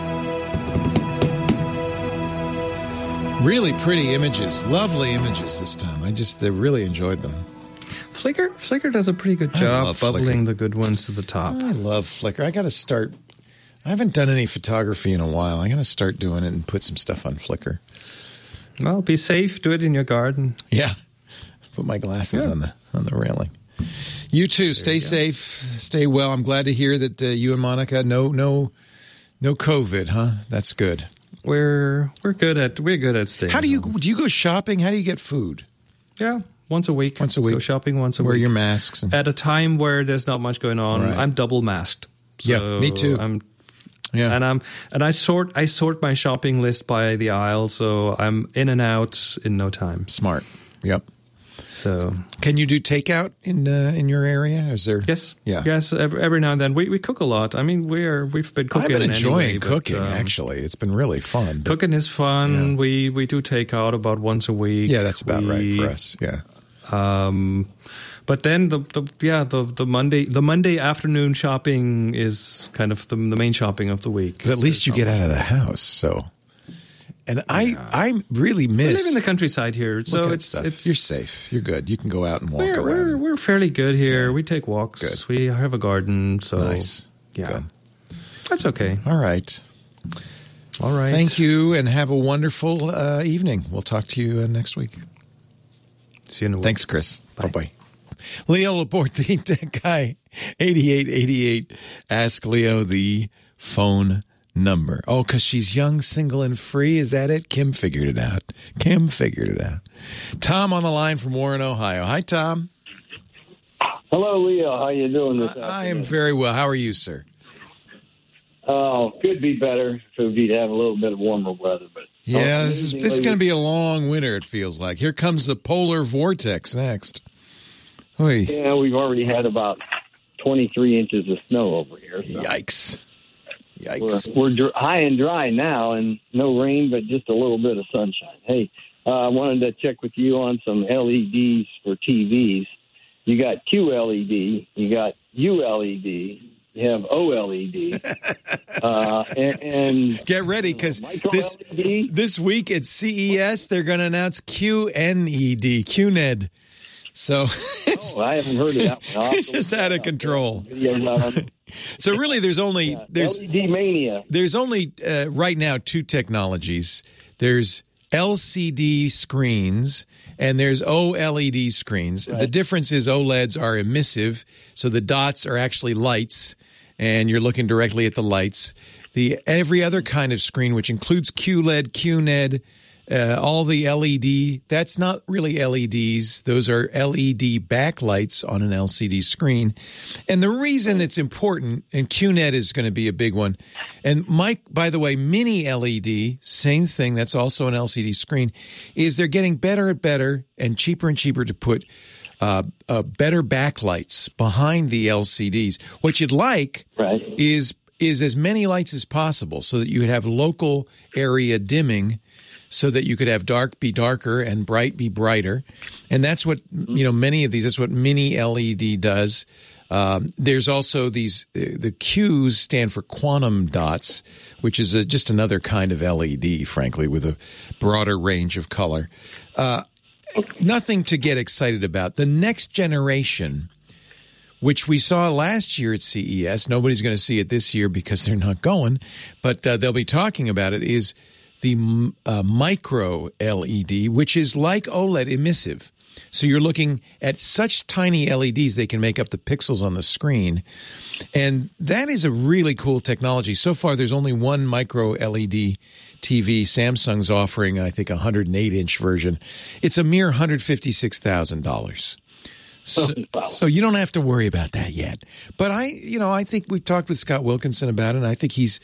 Speaker 3: Really pretty images. Lovely images this time. I just uh, really enjoyed them.
Speaker 10: Flickr Flickr does a pretty good job bubbling Flickr. the good ones to the top.
Speaker 3: I love Flickr. I got to start. I haven't done any photography in a while. I got to start doing it and put some stuff on Flickr.
Speaker 10: Well, be safe. Do it in your garden.
Speaker 3: Yeah. Put my glasses yeah. on the on the railing. You too. There stay you safe. Stay well. I'm glad to hear that uh, you and Monica no no no COVID, huh? That's good.
Speaker 10: We're we're good at we're good at staying.
Speaker 3: How do you
Speaker 10: home.
Speaker 3: do you go shopping? How do you get food?
Speaker 10: Yeah, once a week.
Speaker 3: Once a week.
Speaker 10: Go shopping once a
Speaker 3: Wear
Speaker 10: week.
Speaker 3: Wear your masks. And...
Speaker 10: At a time where there's not much going on.
Speaker 3: Right.
Speaker 10: I'm double masked. So
Speaker 3: yeah, me too.
Speaker 10: I'm,
Speaker 3: yeah,
Speaker 10: and I'm and I sort I sort my shopping list by the aisle, so I'm in and out in no time.
Speaker 3: Smart. Yep.
Speaker 10: So,
Speaker 3: can you do takeout in uh, in your area? Is there?
Speaker 10: Yes,
Speaker 3: yeah,
Speaker 10: yes. Every, every now and then, we, we cook a lot. I mean, we're we've been cooking.
Speaker 3: I've been enjoying
Speaker 10: anyway,
Speaker 3: cooking.
Speaker 10: But, um,
Speaker 3: actually, it's been really fun. But,
Speaker 10: cooking is fun.
Speaker 3: Yeah.
Speaker 10: We we do takeout about once a week.
Speaker 3: Yeah, that's about
Speaker 10: we,
Speaker 3: right for us. Yeah.
Speaker 10: Um, but then the, the yeah the the Monday the Monday afternoon shopping is kind of the the main shopping of the week.
Speaker 3: But at least you get out of the house, so. And I, yeah. I really miss.
Speaker 10: We live in the countryside here, so it's
Speaker 3: stuff.
Speaker 10: it's
Speaker 3: you're safe. You're good. You can go out and walk
Speaker 10: we're,
Speaker 3: around.
Speaker 10: We're we're fairly good here.
Speaker 3: Yeah.
Speaker 10: We take walks.
Speaker 3: Good.
Speaker 10: We have a garden, so
Speaker 3: nice.
Speaker 10: Yeah,
Speaker 3: good.
Speaker 10: That's okay.
Speaker 3: All right.
Speaker 10: All right.
Speaker 3: Thank you, and have a wonderful uh, evening. We'll talk to you uh, next week.
Speaker 10: See you in a week.
Speaker 3: Thanks, Chris.
Speaker 10: Bye
Speaker 3: bye. Leo Laporte, the tech guy, eighty-eight eighty-eight. Ask Leo the phone number. Oh, because she's young, single, and free. Is that it? Kim figured it out. Kim figured it out. Tom on the line from Warren, Ohio. Hi, Tom.
Speaker 11: Hello, Leo. How you doing this afternoon?
Speaker 3: I am very well. How are you, sir?
Speaker 11: Oh, could be better if we'd have a little bit of warmer weather. But
Speaker 3: yeah,
Speaker 11: oh,
Speaker 3: this is this is going to be a long winter, it feels like. Here comes the polar vortex next. Oy.
Speaker 11: Yeah, we've already had about twenty-three inches of snow over here. So.
Speaker 3: Yikes. Yikes.
Speaker 11: We're, we're dr- high and dry now, and no rain, but just a little bit of sunshine. Hey, uh, I wanted to check with you on some L E Ds for T Vs. You got Q L E D, you got U L E D, you have O L E D. uh, and, and
Speaker 3: get ready, because this, this week at C E S, they're going to announce Q N E D, Q N E D. So
Speaker 11: oh, I haven't heard of that one.
Speaker 3: It's just out of control. So really, there's only
Speaker 11: yeah,
Speaker 3: there's
Speaker 11: L E D mania.
Speaker 3: There's only uh, right now two technologies. There's L C D screens and there's O L E D screens. Right. The difference is OLEDs are emissive, so the dots are actually lights, and you're looking directly at the lights. The every other kind of screen, which includes Q L E D, Q N E D. Uh, all the L E D, that's not really L E Ds. Those are L E D backlights on an L C D screen. And the reason it's important, and Q N E D is going to be a big one. And Mike, by the way, mini L E D, same thing, that's also an L C D screen, is they're getting better and better and cheaper and cheaper to put uh, uh, better backlights behind the L C Ds. What you'd like
Speaker 11: right.
Speaker 3: is is as many lights as possible so that you would have local area dimming, so that you could have dark be darker and bright be brighter. And that's what, you know, many of these, that's what mini L E D does. Um, there's also these, the Qs stand for quantum dots, which is a, just another kind of L E D, frankly, with a broader range of color. Uh, nothing to get excited about. The next generation, which we saw last year at C E S, nobody's going to see it this year because they're not going, but uh, they'll be talking about it, is the uh, micro L E D, which is like OLED emissive. So you're looking at such tiny L E Ds, they can make up the pixels on the screen. And that is a really cool technology. So far, there's only one micro L E D T V. Samsung's offering, I think, a one hundred eight inch version. It's a mere one hundred fifty-six thousand dollars. So, so you don't have to worry about that yet. But I, you know, I think we've talked with Scott Wilkinson about it, and I think he's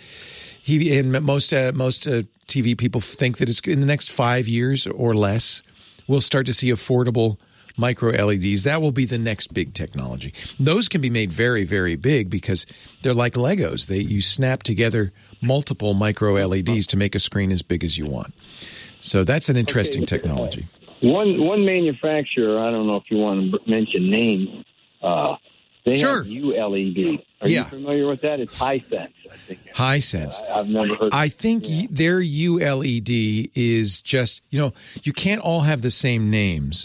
Speaker 3: he and most uh, most uh, T V people think that it's in the next five years or less, we'll start to see affordable micro L E Ds. That will be the next big technology. Those can be made very, very big because they're like Legos. They you snap together multiple micro L E Ds to make a screen as big as you want. So that's an interesting okay. technology.
Speaker 11: One one manufacturer, I don't know if you want to mention names, uh, they
Speaker 3: sure.
Speaker 11: have U L E D. Are
Speaker 3: yeah.
Speaker 11: you familiar with that? It's Hisense, I think.
Speaker 3: Hisense.
Speaker 11: Uh, I've never heard
Speaker 3: I think
Speaker 11: yeah.
Speaker 3: their U L E D is just, you know, you can't all have the same names.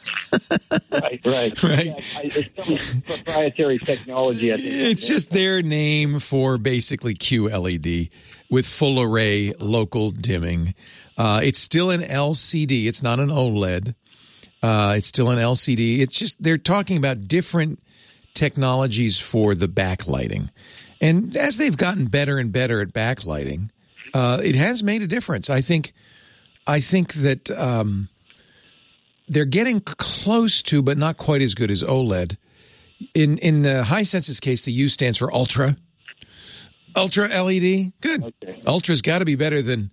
Speaker 11: right, right.
Speaker 3: right.
Speaker 11: Yeah, I, it's some proprietary technology, I think.
Speaker 3: It's just their name for basically Q L E D with full array local dimming. Uh, it's still an L C D. It's not an OLED. Uh, it's still an L C D. It's just they're talking about different technologies for the backlighting. And as they've gotten better and better at backlighting, uh, it has made a difference. I think I think that um, they're getting close to, but not quite as good as OLED. In in uh, Hisense's case, the U stands for ultra. Ultra L E D? Good. Okay. Ultra's got to be better than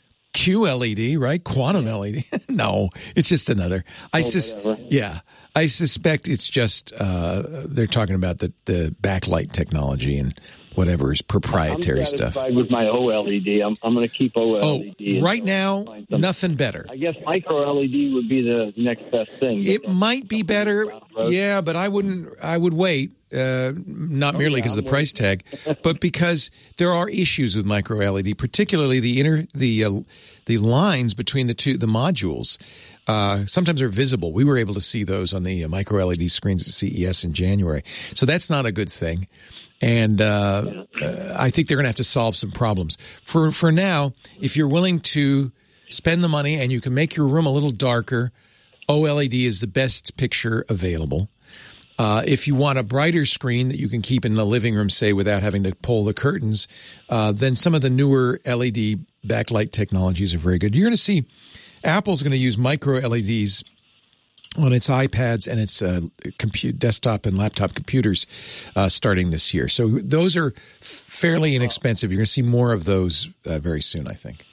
Speaker 3: Q L E D, right? Quantum L E D. No, it's just another. I
Speaker 11: oh,
Speaker 3: sus-
Speaker 11: whatever.
Speaker 3: Yeah. I suspect it's just uh, they're talking about the, the backlight technology and whatever is proprietary
Speaker 11: I'm
Speaker 3: stuff.
Speaker 11: satisfied with my O L E D. I'm, I'm going to keep O L E D.
Speaker 3: Oh, right now, nothing better.
Speaker 11: I guess micro L E D would be the next best thing.
Speaker 3: It might be better, yeah, but I wouldn't. I would wait. Uh, not merely because of the price tag, but because there are issues with micro L E D, particularly the inner the uh, the lines between the two the modules. Uh, sometimes are visible. We were able to see those on the uh, micro L E D screens at C E S in January, so that's not a good thing. And uh, uh, I think they're going to have to solve some problems. For for now, if you're willing to spend the money and you can make your room a little darker, O L E D is the best picture available. Uh, if you want a brighter screen that you can keep in the living room, say, without having to pull the curtains, uh, then some of the newer L E D backlight technologies are very good. You're going to see Apple's going to use micro L E Ds on its iPads and its uh, compute, desktop and laptop computers uh, starting this year. So those are f- fairly inexpensive. You're going to see more of those uh, very soon, I think.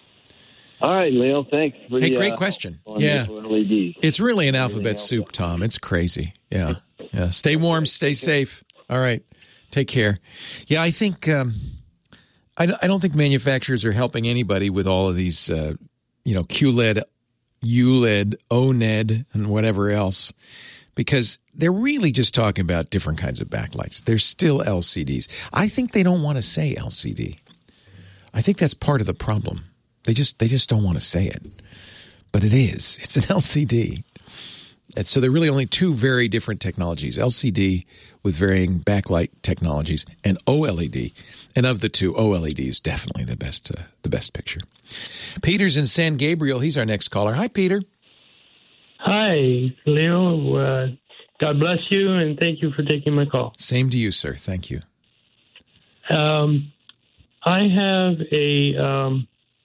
Speaker 11: All right, Leo, thanks. For
Speaker 3: hey,
Speaker 11: the,
Speaker 3: great
Speaker 11: uh,
Speaker 3: question. Yeah.
Speaker 11: L E Ds.
Speaker 3: It's really an alphabet soup, Tom. It's crazy. Yeah. Yeah. Stay warm. Stay safe. All right. Take care. Yeah, I think um, I, I don't think manufacturers are helping anybody with all of these, uh, you know, Q L E D, U L E D, O N E D, and whatever else, because they're really just talking about different kinds of backlights. They're still L C Ds. I think they don't want to say L C D. I think that's part of the problem. They just they just don't want to say it. But it is. It's an L C D. And so there are really only two very different technologies, L C D with varying backlight technologies and O L E D. And of the two, O L E D is definitely the best uh, the best picture. Peter's in San Gabriel. He's our next caller. Hi, Peter.
Speaker 12: Hi, Leo. Uh, God bless you, and thank you for taking my call.
Speaker 3: Same to you, sir. Thank you.
Speaker 12: Um, I have a... Um,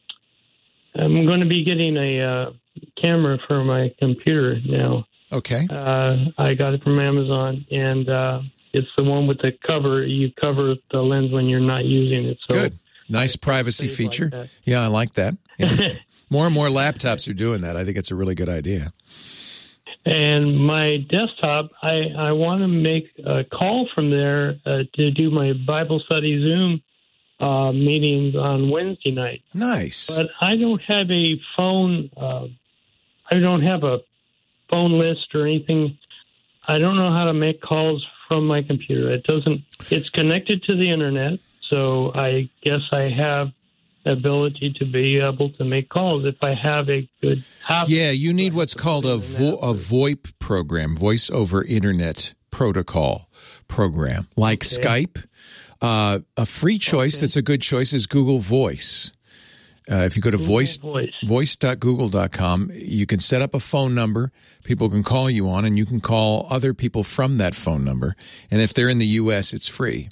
Speaker 12: I'm going to be getting a uh, camera for my computer now.
Speaker 3: Okay.
Speaker 12: Uh, I got it from Amazon, and uh, it's the one with the cover. You cover the lens when you're not using it. So
Speaker 3: good. Nice privacy feature. Like yeah, I like that. Yeah. More and more laptops are doing that. I think it's a really good idea.
Speaker 12: And my desktop, I, I want to make a call from there uh, to do my Bible study Zoom uh, meetings on Wednesday night.
Speaker 3: Nice.
Speaker 12: But I don't have a phone. Uh, I don't have a phone list or anything. I don't know how to make calls from my computer. It doesn't. It's connected to the internet, so I guess I have the ability to be able to make calls if I have a good app.
Speaker 3: Yeah, you need what's called a vo- a VoIP program, Voice over Internet Protocol program, like okay. Skype. Uh, a free choice okay. that's a good choice is Google Voice. Uh, if you go to
Speaker 12: Google
Speaker 3: voice,
Speaker 12: voice.
Speaker 3: voice dot google dot com, you can set up a phone number people can call you on, and you can call other people from that phone number. And if they're in the U S, it's free.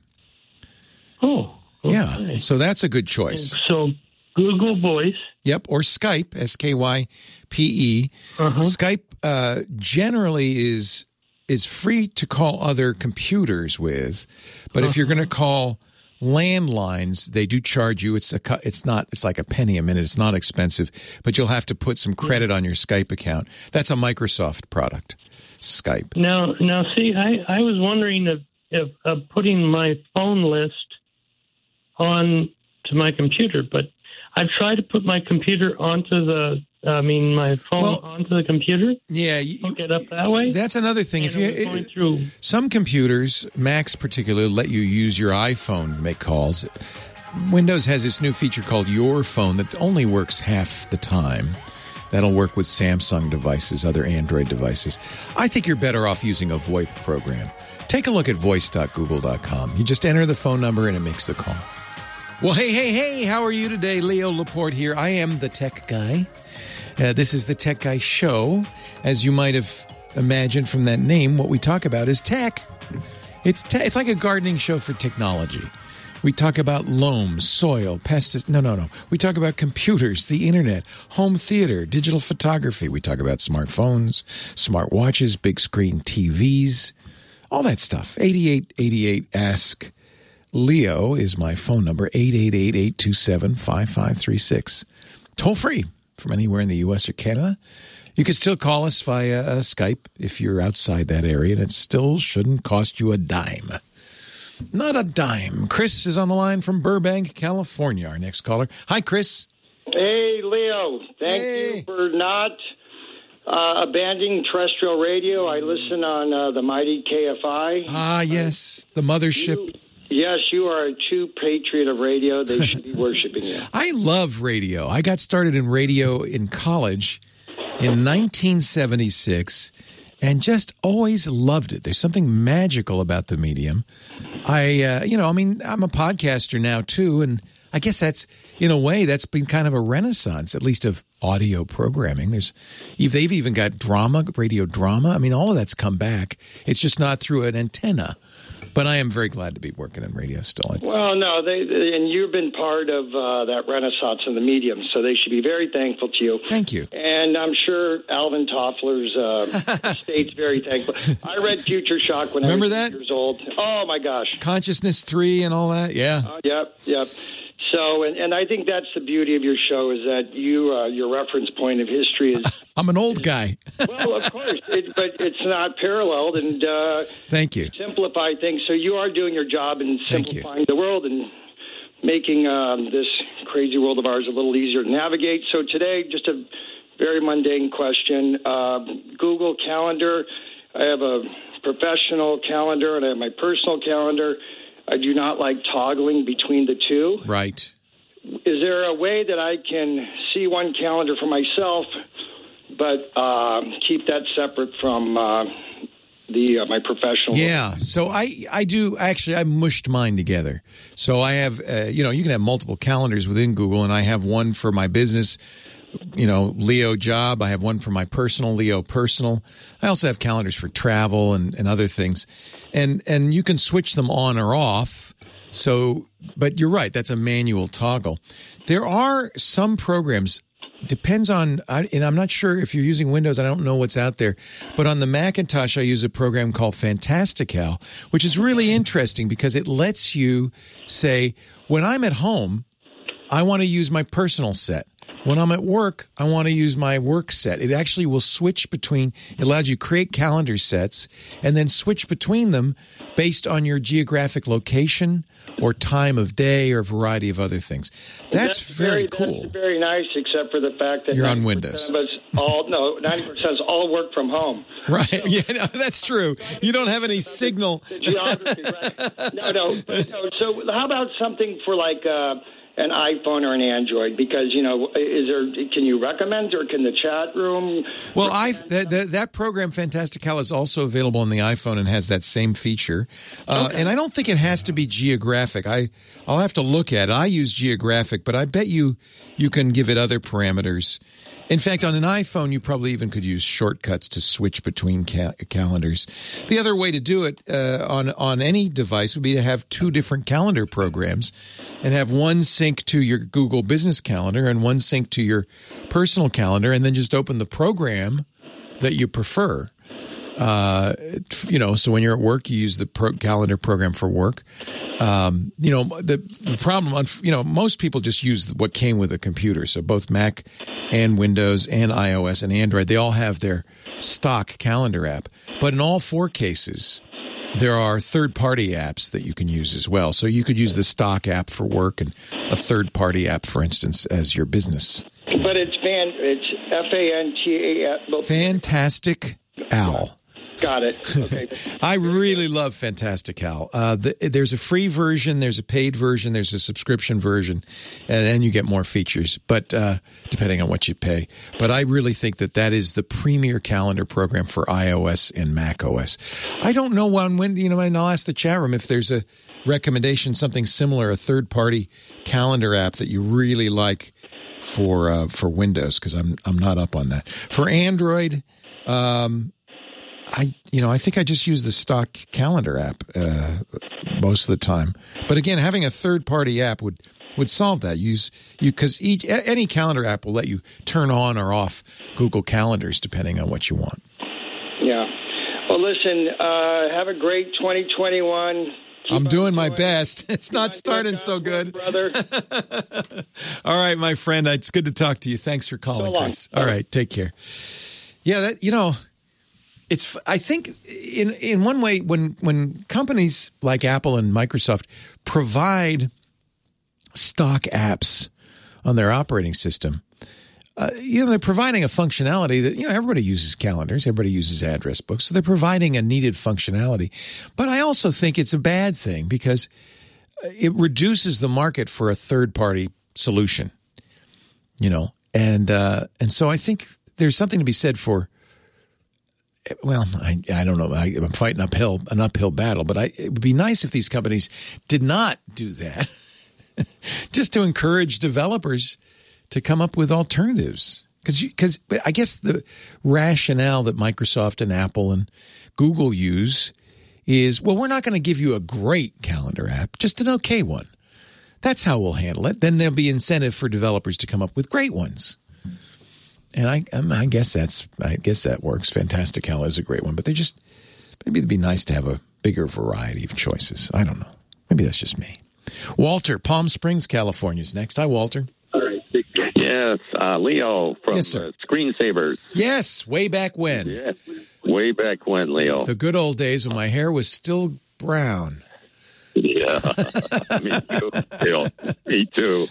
Speaker 12: Oh, okay.
Speaker 3: Yeah. So that's a good choice.
Speaker 12: So Google Voice.
Speaker 3: Yep. Or Skype, S K Y P E.
Speaker 12: Uh-huh.
Speaker 3: Skype uh, generally is is free to call other computers with, but uh-huh. if you're going to call landlines, they do charge you. It's a it's not it's like a penny a minute. It's not expensive, but you'll have to put some credit on your Skype account. That's a Microsoft product, Skype.
Speaker 12: Now, now, see, I, I was wondering if, if uh, putting my phone list on to my computer, but I've tried to put my computer onto the. I mean, my phone well, onto the computer.
Speaker 3: Yeah, you,
Speaker 12: hook it up that way.
Speaker 3: That's another thing.
Speaker 12: And
Speaker 3: if you
Speaker 12: it was going through.
Speaker 3: Some computers, Macs particularly, let you use your iPhone to make calls. Windows has this new feature called Your Phone that only works half the time. That'll work with Samsung devices, other Android devices. I think you're better off using a VoIP program. Take a look at voice dot google dot com. You just enter the phone number and it makes the call. Well, hey, hey, hey, how are you today? Leo Laporte here. I am the tech guy. Uh, this is the Tech Guy Show. As you might have imagined from that name, what we talk about is tech. It's te- it's like a gardening show for technology. We talk about loam, soil, pesticides. No, no, no. We talk about computers, the internet, home theater, digital photography. We talk about smartphones, smartwatches, big screen T Vs, all that stuff. eighty-eight eighty-eight Ask Leo is my phone number, eight eight eight, eight two seven, five five three six. Toll free from anywhere in the U S or Canada. You can still call us via uh, Skype if you're outside that area, and it still shouldn't cost you a dime. Not a dime. Chris is on the line from Burbank, California, our next caller. Hi, Chris.
Speaker 13: Hey, Leo. Thank
Speaker 3: Hey.
Speaker 13: you for not uh, abandoning terrestrial radio. I listen on uh, the mighty K F I.
Speaker 3: Ah, yes, the mothership.
Speaker 13: You, yes, you are a true patriot of radio. They should be worshiping you.
Speaker 3: I love radio. I got started in radio in college in nineteen seventy-six and just always loved it. There's something magical about the medium. I, uh, you know, I mean, I'm a podcaster now too, and I guess that's, in a way, that's been kind of a renaissance, at least of audio programming. There's, they've even got drama, radio drama. I mean, all of that's come back. It's just not through an antenna. But I am very glad to be working in radio still. It's,
Speaker 13: Well, no, they, they and you've been part of uh, that renaissance in the medium, so they should be very thankful to you.
Speaker 3: Thank you.
Speaker 13: And I'm sure Alvin Toffler's uh, estate's very thankful. I read Future Shock when
Speaker 3: Remember
Speaker 13: I was
Speaker 3: that?
Speaker 13: eight years old. Oh, my gosh.
Speaker 3: Consciousness three and all that, yeah.
Speaker 13: Uh, yep, yep. So, and, and I think that's the beauty of your show is that you, uh, your reference point of history is...
Speaker 3: I'm an old guy.
Speaker 13: Well, of course, it, but it's not paralleled, and uh,
Speaker 3: Thank you.
Speaker 13: simplify things. So you are doing your job in
Speaker 3: Thank you.
Speaker 13: simplifying the world and making um, this crazy world of ours a little easier to navigate. So today, just a very mundane question. Uh, Google Calendar. I have a professional calendar, and I have my personal calendar. I do not like toggling between the two.
Speaker 3: Right.
Speaker 13: Is there a way that I can see one calendar for myself, but uh, keep that separate from uh, the uh, my professional?
Speaker 3: Yeah. So I, I do actually I mushed mine together. So I have uh, you know you can have multiple calendars within Google, and I have one for my business, you know, Leo job. I have one for my personal, Leo personal. I also have calendars for travel and, and other things, and and you can switch them on or off. So, but you're right. That's a manual toggle. There are some programs. Depends on, and I'm not sure if you're using Windows, I don't know what's out there, but on the Macintosh, I use a program called Fantastical, which is really interesting because it lets you say, when I'm at home, I want to use my personal set. When I'm at work, I want to use my work set. It actually will switch between, it allows you to create calendar sets and then switch between them based on your geographic location or time of day or a variety of other things. That's,
Speaker 13: that's
Speaker 3: very,
Speaker 13: very
Speaker 3: cool.
Speaker 13: That's very nice, except for the fact that
Speaker 3: You're on
Speaker 13: ninety percent
Speaker 3: Windows.
Speaker 13: of us all, no, ninety percent is all work from home.
Speaker 3: Right. Yeah, no, that's true. You don't have any signal.
Speaker 13: The geography, right? No, no, but no. So how about something for like uh, an iPhone or an Android? Because, you know, is there, can you recommend, or can the chat room?
Speaker 3: Well, I that, that, that program Fantastical is also available on the iPhone and has that same feature. Uh,
Speaker 13: Okay.
Speaker 3: And I don't think it has to be geographic. I I'll have to look at it. I use geographic, but I bet you you can give it other parameters. In fact, on an iPhone, you probably even could use shortcuts to switch between ca- calendars. The other way to do it uh, on on any device would be to have two different calendar programs and have one sync to your Google Business Calendar and one sync to your personal calendar, and then just open the program that you prefer. Uh, you know, so when you're at work, you use the pro- calendar program for work. Um, you know, the, the problem, you know, most people just use what came with a computer. So both Mac and Windows and iOS and Android, they all have their stock calendar app. But in all four cases, there are third-party apps that you can use as well. So you could use the stock app for work and a third-party app, for instance, as your business.
Speaker 13: But it's fan, it's F A N T A S.
Speaker 3: Fantastic Al.
Speaker 13: Got it. Okay.
Speaker 3: I really love Fantastical. Uh, the, there's a free version, there's a paid version, there's a subscription version, and then you get more features, but uh, depending on what you pay. But I really think that that is the premier calendar program for iOS and Mac O S. I don't know when, when you know, and I'll ask the chat room if there's a recommendation, something similar, a third-party calendar app that you really like for uh, for Windows, because I'm I'm not up on that. For Android, um, I, you know, I think I just use the stock calendar app uh, most of the time. But again, having a third-party app would, would solve that. Use you because each any calendar app will let you turn on or off Google Calendars depending on what you want.
Speaker 13: Yeah. Well, listen. Uh, have a great twenty twenty-one.
Speaker 3: I'm doing my best. It's not starting so good.
Speaker 14: Brother.
Speaker 3: All right, my friend. It's good to talk to you. Thanks for calling,
Speaker 14: So long.
Speaker 3: Chris. All right, take care. Yeah, that you know, it's. I think in in one way, when when companies like Apple and Microsoft provide stock apps on their operating system, uh, you know, they're providing a functionality that, you know, everybody uses calendars, everybody uses address books, so they're providing a needed functionality. But I also think it's a bad thing because it reduces the market for a third-party solution, you know, and uh, and so I think there's something to be said for. Well, I, I don't know. I, I'm fighting uphill an uphill battle, but I, it would be nice if these companies did not do that. Just to encourage developers to come up with alternatives. Because because I guess the rationale that Microsoft and Apple and Google use is, well, we're not going to give you a great calendar app, just an okay one. That's how we'll handle it. Then there'll be incentive for developers to come up with great ones. And I I guess that's I guess that works. Fantastical is a great one, but they just maybe it'd be nice to have a bigger variety of choices. I don't know. Maybe that's just me. Walter, Palm Springs, California is next. Hi, Walter.
Speaker 15: Yes, uh, Leo from
Speaker 3: Yes, sir.
Speaker 15: uh, Screensavers.
Speaker 3: Yes, way back when.
Speaker 15: Yes, way back when, Leo.
Speaker 3: The good old days when my hair was still brown.
Speaker 15: Yeah, me too. Leo. Me too.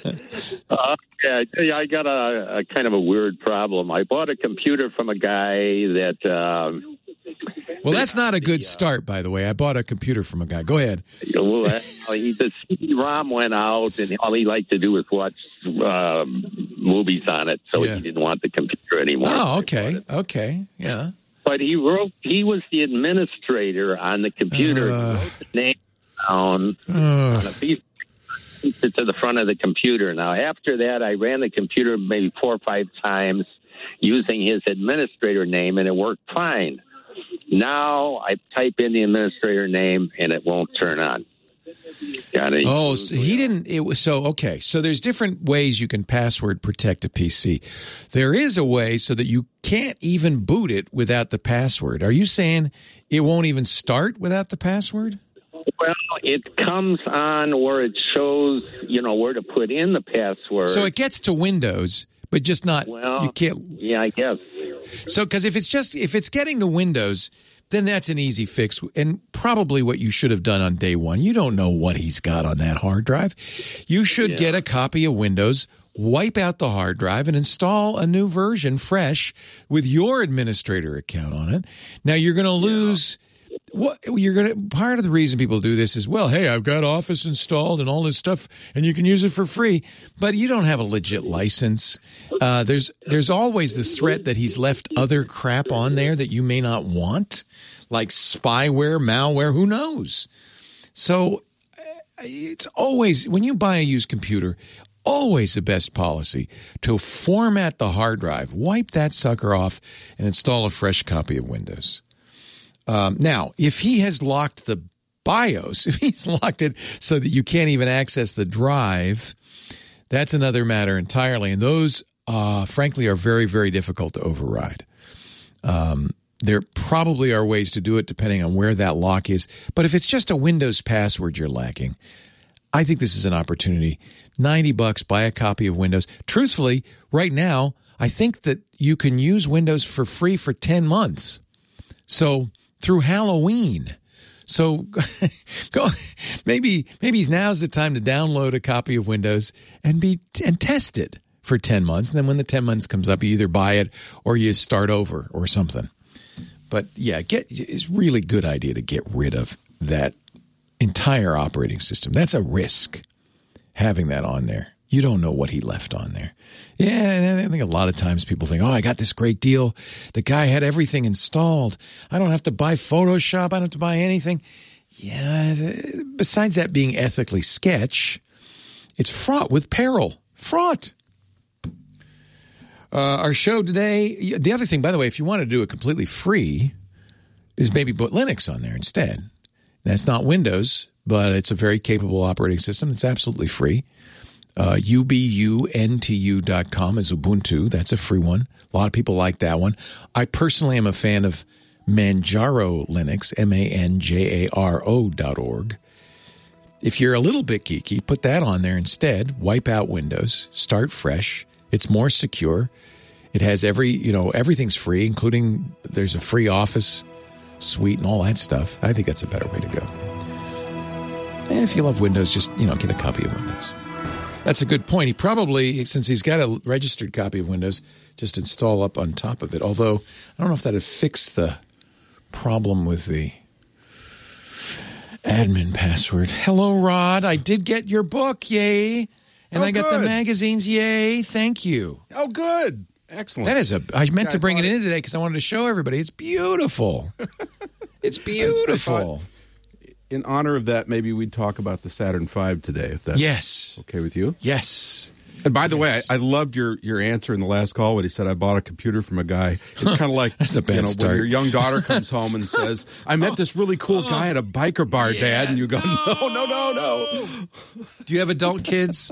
Speaker 15: Uh, yeah, I tell you, I got a, a kind of a weird problem. I bought a computer from a guy that. Um,
Speaker 3: Well, that's not a good start, by the way. I bought a computer from a guy. Go ahead.
Speaker 15: Well, that, he, the C D ROM went out, and all he liked to do was watch uh, movies on it, so
Speaker 3: Yeah.
Speaker 15: he didn't want the computer anymore.
Speaker 3: Oh, okay. Okay. Yeah.
Speaker 15: But he wrote, he was the administrator on the computer.
Speaker 3: Uh,
Speaker 15: he wrote the name down
Speaker 3: uh,
Speaker 15: on a piece it to the front of the computer. Now, after that, I ran the computer maybe four or five times using his administrator name, and it worked fine. Now I type in the administrator name, and it won't turn on. Got it?
Speaker 3: Oh, so he didn't. It was so okay. So there's different ways you can password protect a P C. There is a way so that you can't even boot it without the password. Are you saying it won't even start without the password?
Speaker 15: Well, it comes on where it shows, you know, where to put in the password.
Speaker 3: So it gets to Windows, but just not.
Speaker 15: Well,
Speaker 3: you can't.
Speaker 15: Yeah, I guess.
Speaker 3: So, because if it's just if it's getting to Windows, then that's an easy fix, and probably what you should have done on day one. You don't know what he's got on that hard drive. You should
Speaker 15: Yeah.
Speaker 3: get a copy of Windows, wipe out the hard drive, and install a new version fresh with your administrator account on it. Now you're going to lose. What you're going to part of the reason people do this is, well, hey, I've got Office installed and all this stuff, and you can use it for free, but you don't have a legit license. Uh, there's there's always the threat that he's left other crap on there that you may not want, like spyware, malware, who knows? So it's always when you buy a used computer, always the best policy to format the hard drive, wipe that sucker off, and install a fresh copy of Windows. Um, now, if he has locked the BIOS, if he's locked it so that you can't even access the drive, that's another matter entirely. And those, uh, frankly, are very, very difficult to override. Um, there probably are ways to do it depending on where that lock is. But if it's just a Windows password you're lacking, I think this is an opportunity. ninety bucks, buy a copy of Windows. Truthfully, right now, I think that you can use Windows for free for ten months. So through Halloween. So go maybe maybe now's the time to download a copy of Windows and be and test it for ten months. And then when the ten months comes up, you either buy it or you start over or something. But yeah, get it's a really good idea to get rid of that entire operating system. That's a risk, having that on there. You don't know what he left on there. Yeah, I think a lot of times people think, oh, I got this great deal. The guy had everything installed. I don't have to buy Photoshop. I don't have to buy anything. Yeah, besides that being ethically sketch, it's fraught with peril. Fraught. Uh, our show today, the other thing, by the way, if you want to do it completely free, is maybe put Linux on there instead. That's not Windows, but it's a very capable operating system. It's absolutely free. Uh, U B U N T U dot com is Ubuntu. That's a free one. A lot of people like that one. I personally am a fan of Manjaro Linux, M A N J A R O dot org. If you're a little bit geeky, put that on there instead. Wipe out Windows. Start fresh. It's more secure. It has every, you know, everything's free, including there's a free Office suite and all that stuff. I think that's a better way to go. And if you love Windows, just, you know, get a copy of Windows. That's a good point. He probably, since he's got a registered copy of Windows, just install up on top of it. Although, I don't know if that would fix the problem with the admin password. Hello, Rod. I did get your book. Yay. And
Speaker 14: oh,
Speaker 3: I got
Speaker 14: good.
Speaker 3: the magazines. Yay. Thank you.
Speaker 14: Oh, good. Excellent.
Speaker 3: That is a, I meant yeah, to bring it in today because I wanted to show everybody. It's beautiful. It's beautiful.
Speaker 14: In honor of that, maybe we'd talk about the Saturn five today, if that's
Speaker 3: yes.
Speaker 14: okay with you.
Speaker 3: Yes.
Speaker 14: And by the
Speaker 3: yes.
Speaker 14: way, I, I loved your, your answer in the last call when he said, I bought a computer from a guy. It's kind of like
Speaker 3: That's a bad
Speaker 14: you know,
Speaker 3: start.
Speaker 14: when your young daughter comes home and says, I met this really cool guy at a biker bar, yeah, Dad. And you go, no, no, no, no.
Speaker 3: Do you have adult kids?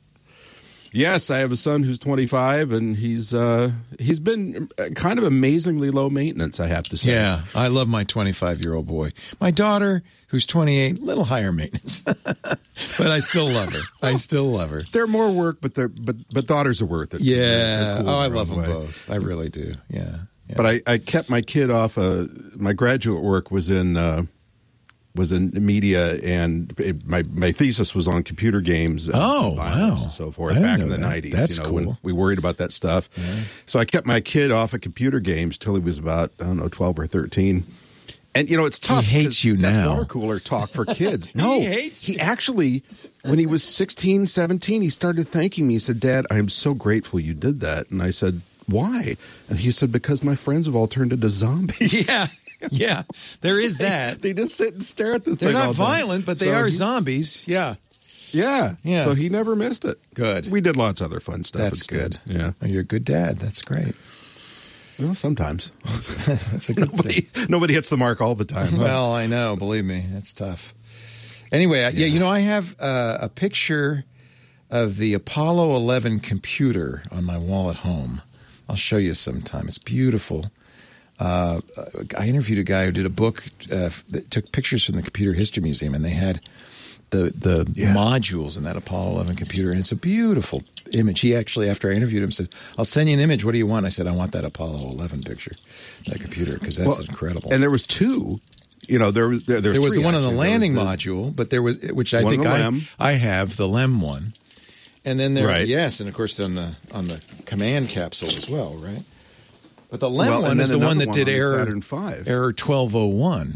Speaker 14: Yes, I have a son who's twenty-five, and he's uh, he's been kind of amazingly low maintenance, I have to say.
Speaker 3: Yeah, I love my twenty-five-year-old boy. My daughter, who's twenty-eight, a little higher maintenance, but I still love her. I still love her.
Speaker 14: They're more work, but they're but but daughters are worth it.
Speaker 3: Yeah.
Speaker 14: They're, they're cool
Speaker 3: oh, I love them
Speaker 14: way.
Speaker 3: both. I really do. Yeah. yeah.
Speaker 14: But I, I kept my kid off. Uh, my graduate work was in. Uh, was in media, and it, my my thesis was on computer games. And
Speaker 3: oh, wow.
Speaker 14: And so forth back in the
Speaker 3: that.
Speaker 14: nineties.
Speaker 3: That's
Speaker 14: you know,
Speaker 3: cool.
Speaker 14: When we worried about that stuff. Yeah. So I kept my kid off of computer games till he was about, I don't know, twelve or thirteen. And, you know, it's tough.
Speaker 3: He hates you
Speaker 14: that's
Speaker 3: now.
Speaker 14: water cooler talk for kids. No,
Speaker 3: he hates
Speaker 14: He actually, when he was sixteen, seventeen, he started thanking me. He said, Dad, I am so grateful you did that. And I said, why? And he said, because my friends have all turned into zombies.
Speaker 3: Yeah. Yeah, there is that.
Speaker 14: They just sit and stare at this
Speaker 3: They're
Speaker 14: thing
Speaker 3: not
Speaker 14: all day.
Speaker 3: violent, but they
Speaker 14: So
Speaker 3: are
Speaker 14: he's-
Speaker 3: zombies. Yeah.
Speaker 14: Yeah.
Speaker 3: Yeah.
Speaker 14: So he never missed it.
Speaker 3: Good.
Speaker 14: We did lots of other fun stuff.
Speaker 3: That's
Speaker 14: instead.
Speaker 3: good.
Speaker 14: Yeah.
Speaker 3: Oh, you're a good dad. That's great.
Speaker 14: Well, sometimes.
Speaker 3: That's a good
Speaker 14: nobody,
Speaker 3: thing.
Speaker 14: nobody hits the mark all the time. Huh?
Speaker 3: Well, I know. Believe me, that's tough. Anyway, yeah, yeah you know, I have uh, a picture of the Apollo eleven computer on my wall at home. I'll show you sometime. It's beautiful. Uh, I interviewed a guy who did a book uh, that took pictures from the Computer History Museum, and they had the the yeah. modules in that Apollo eleven computer, and it's a beautiful image. He actually, after I interviewed him, said, "I'll send you an image. What do you want?" I said, "I want that Apollo eleven picture, that computer, because that's well, incredible."
Speaker 14: And there was two. You know, there was there, there,
Speaker 3: there was
Speaker 14: three,
Speaker 3: the one
Speaker 14: actually.
Speaker 3: on the landing
Speaker 14: the,
Speaker 3: module, but there was which I
Speaker 14: one
Speaker 3: think
Speaker 14: the
Speaker 3: I
Speaker 14: LEM.
Speaker 3: I have the LEM one, and then there
Speaker 14: right.
Speaker 3: yes, and of course on the on the command capsule as well, right? But the LEM
Speaker 14: well,
Speaker 3: one is the one that
Speaker 14: one
Speaker 3: did
Speaker 14: on
Speaker 3: error
Speaker 14: Saturn five.
Speaker 3: error twelve oh one.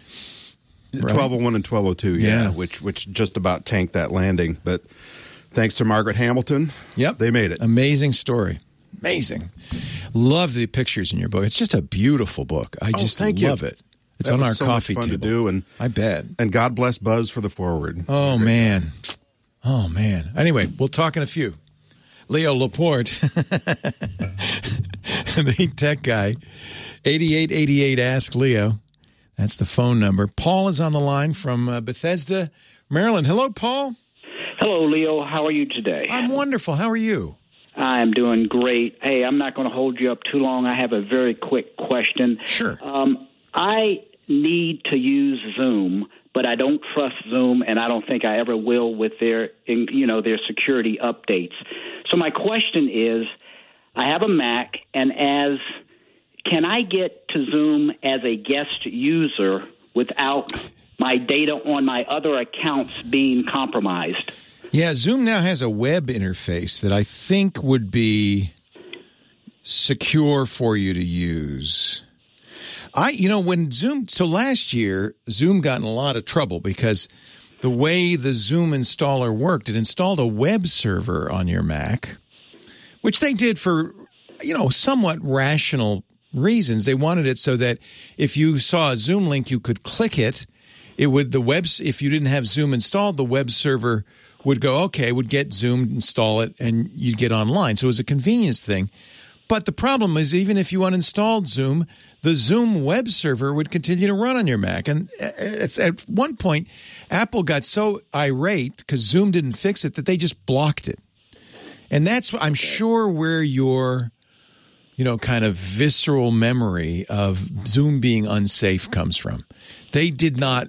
Speaker 3: Right?
Speaker 14: twelve oh one and twelve oh two, yeah,
Speaker 3: Yeah.
Speaker 14: which which just about tanked that landing. But thanks to Margaret Hamilton,
Speaker 3: yep,
Speaker 14: they made it.
Speaker 3: Amazing story. Amazing. Love the pictures in your book. It's just a beautiful book. I
Speaker 14: Oh,
Speaker 3: just
Speaker 14: thank
Speaker 3: love
Speaker 14: you.
Speaker 3: it. It's
Speaker 14: That
Speaker 3: on
Speaker 14: was
Speaker 3: our
Speaker 14: so
Speaker 3: coffee
Speaker 14: much fun
Speaker 3: table.
Speaker 14: to do, and
Speaker 3: I bet.
Speaker 14: And God bless Buzz for the forward.
Speaker 3: Oh, man. Oh, man. Anyway, we'll talk in a few. Leo Laporte, the tech guy, eighty-eight eighty-eight Ask Leo. That's the phone number. Paul is on the line from uh, Bethesda, Maryland. Hello, Paul.
Speaker 16: Hello, Leo. How are you today?
Speaker 3: I'm wonderful. How are you?
Speaker 16: I'm doing great. Hey, I'm not going to hold you up too long. I have a very quick question.
Speaker 3: Sure.
Speaker 16: Um, I need to use Zoom, but I don't trust Zoom, and I don't think I ever will with their, you know, their security updates. So my question is, I have a Mac, and as can I get to Zoom as a guest user without my data on my other accounts being compromised?
Speaker 3: Yeah, Zoom now has a web interface that I think would be secure for you to use. I, you know, when Zoom, so last year, Zoom got in a lot of trouble because the way the Zoom installer worked, it installed a web server on your Mac, which they did for, you know, somewhat rational reasons. They wanted it so that if you saw a Zoom link, you could click it. It would, the web, if you didn't have Zoom installed, the web server would go, okay, would get Zoom, install it, and you'd get online. So it was a convenience thing. But the problem is, even if you uninstalled Zoom, the Zoom web server would continue to run on your Mac. And it's, at one point, Apple got so irate because Zoom didn't fix it that they just blocked it. And that's, I'm sure, where your, you know, kind of visceral memory of Zoom being unsafe comes from. They did not,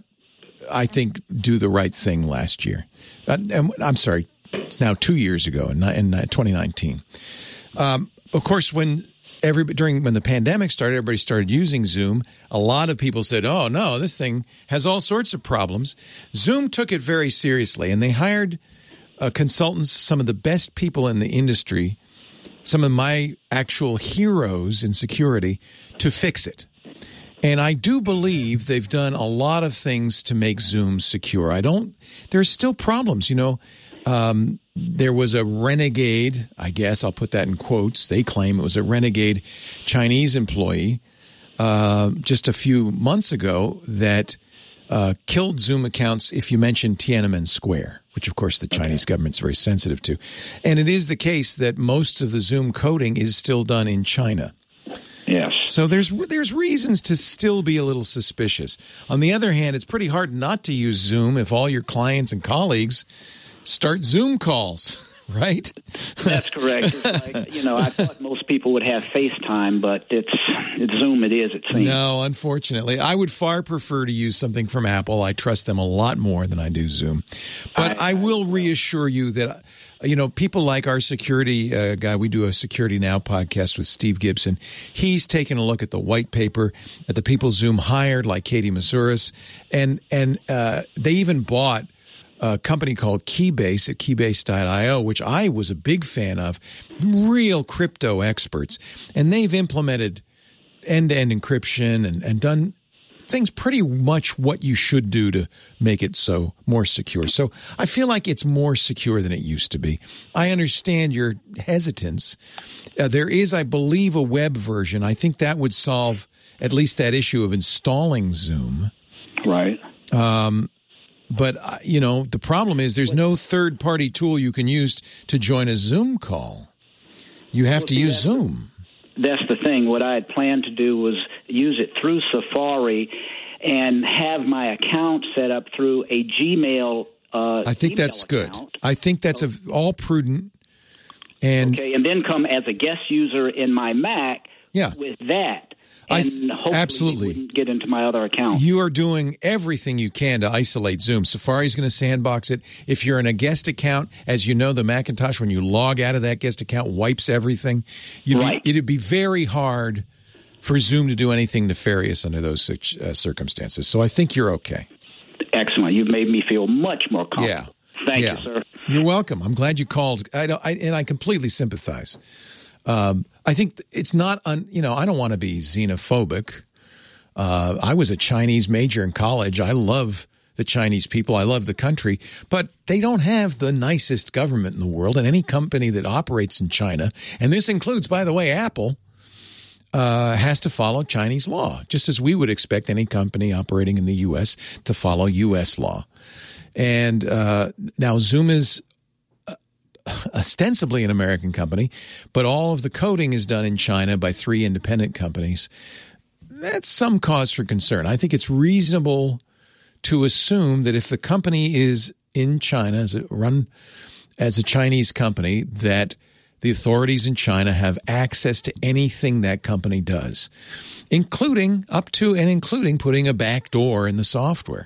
Speaker 3: I think, do the right thing last year. Uh, I'm sorry, it's now two years ago in, in twenty nineteen. Um, of course, when every during when the pandemic started, everybody started using Zoom. A lot of people said, "Oh no, this thing has all sorts of problems." Zoom took it very seriously, and they hired uh, consultants, some of the best people in the industry, some of my actual heroes in security, to fix it. And I do believe they've done a lot of things to make Zoom secure. I don't. There's still problems, you know. Um, there was a renegade, I guess I'll put that in quotes. They claim it was a renegade Chinese employee uh, just a few months ago that uh, killed Zoom accounts if you mentioned Tiananmen Square, which, of course, the Chinese government's very sensitive to. And it is the case that most of the Zoom coding is still done in China.
Speaker 16: Yes.
Speaker 3: So there's there's reasons to still be a little suspicious. On the other hand, it's pretty hard not to use Zoom if all your clients and colleagues start Zoom calls, right?
Speaker 16: That's correct. It's like, you know, I thought most people would have FaceTime, but it's it's Zoom. It is, it seems.
Speaker 3: No, unfortunately. I would far prefer to use something from Apple. I trust them a lot more than I do Zoom. But I, I will reassure you that, you know, people like our security uh, guy, we do a Security Now podcast with Steve Gibson. He's taken a look at the white paper, at the people Zoom hired, like Katie Masuris, and, and uh, they even bought a company called Keybase at keybase dot io, which I was a big fan of, real crypto experts. And they've implemented end-to-end encryption and, and done things pretty much what you should do to make it so more secure. So I feel like it's more secure than it used to be. I understand your hesitance. Uh, there is, I believe, a web version. I think that would solve at least that issue of installing Zoom.
Speaker 16: Right.
Speaker 3: Um, But, uh, you know, the problem is there's no third-party tool you can use to join a Zoom call. You have
Speaker 16: well,
Speaker 3: to
Speaker 16: see,
Speaker 3: use
Speaker 16: that's
Speaker 3: Zoom.
Speaker 16: The, that's the thing. What I had planned to do was use it through Safari and have my account set up through a Gmail uh
Speaker 3: I think that's
Speaker 16: account.
Speaker 3: good. I think that's a, all prudent. And
Speaker 16: okay, and then come as a guest user in my Mac
Speaker 3: yeah.
Speaker 16: with that. And
Speaker 3: th-
Speaker 16: hopefully
Speaker 3: absolutely.
Speaker 16: it wouldn't get into my other account.
Speaker 3: You are doing everything you can to isolate Zoom. Safari's going to sandbox it. If you're in a guest account, as you know, the Macintosh, when you log out of that guest account, wipes everything. You'd
Speaker 16: right.
Speaker 3: be, it'd be very hard for Zoom to do anything nefarious under those uh, circumstances. So I think you're okay.
Speaker 16: Excellent. You've made me feel much more comfortable.
Speaker 3: Yeah.
Speaker 16: Thank
Speaker 3: yeah.
Speaker 16: you, sir.
Speaker 3: You're welcome. I'm glad you called. I, don't, I and I completely sympathize. Um, I think it's not, un, you know, I don't want to be xenophobic. Uh, I was a Chinese major in college. I love the Chinese people. I love the country, but they don't have the nicest government in the world. And any company that operates in China, and this includes, by the way, Apple, uh, has to follow Chinese law, just as we would expect any company operating in the U S to follow U S law. And uh, now Zoom is ostensibly an American company, but all of the coding is done in China by three independent companies. That's some cause for concern. I think it's reasonable to assume that if the company is in China, as a, run as a Chinese company, that the authorities in China have access to anything that company does, including up to and including putting a back door in the software.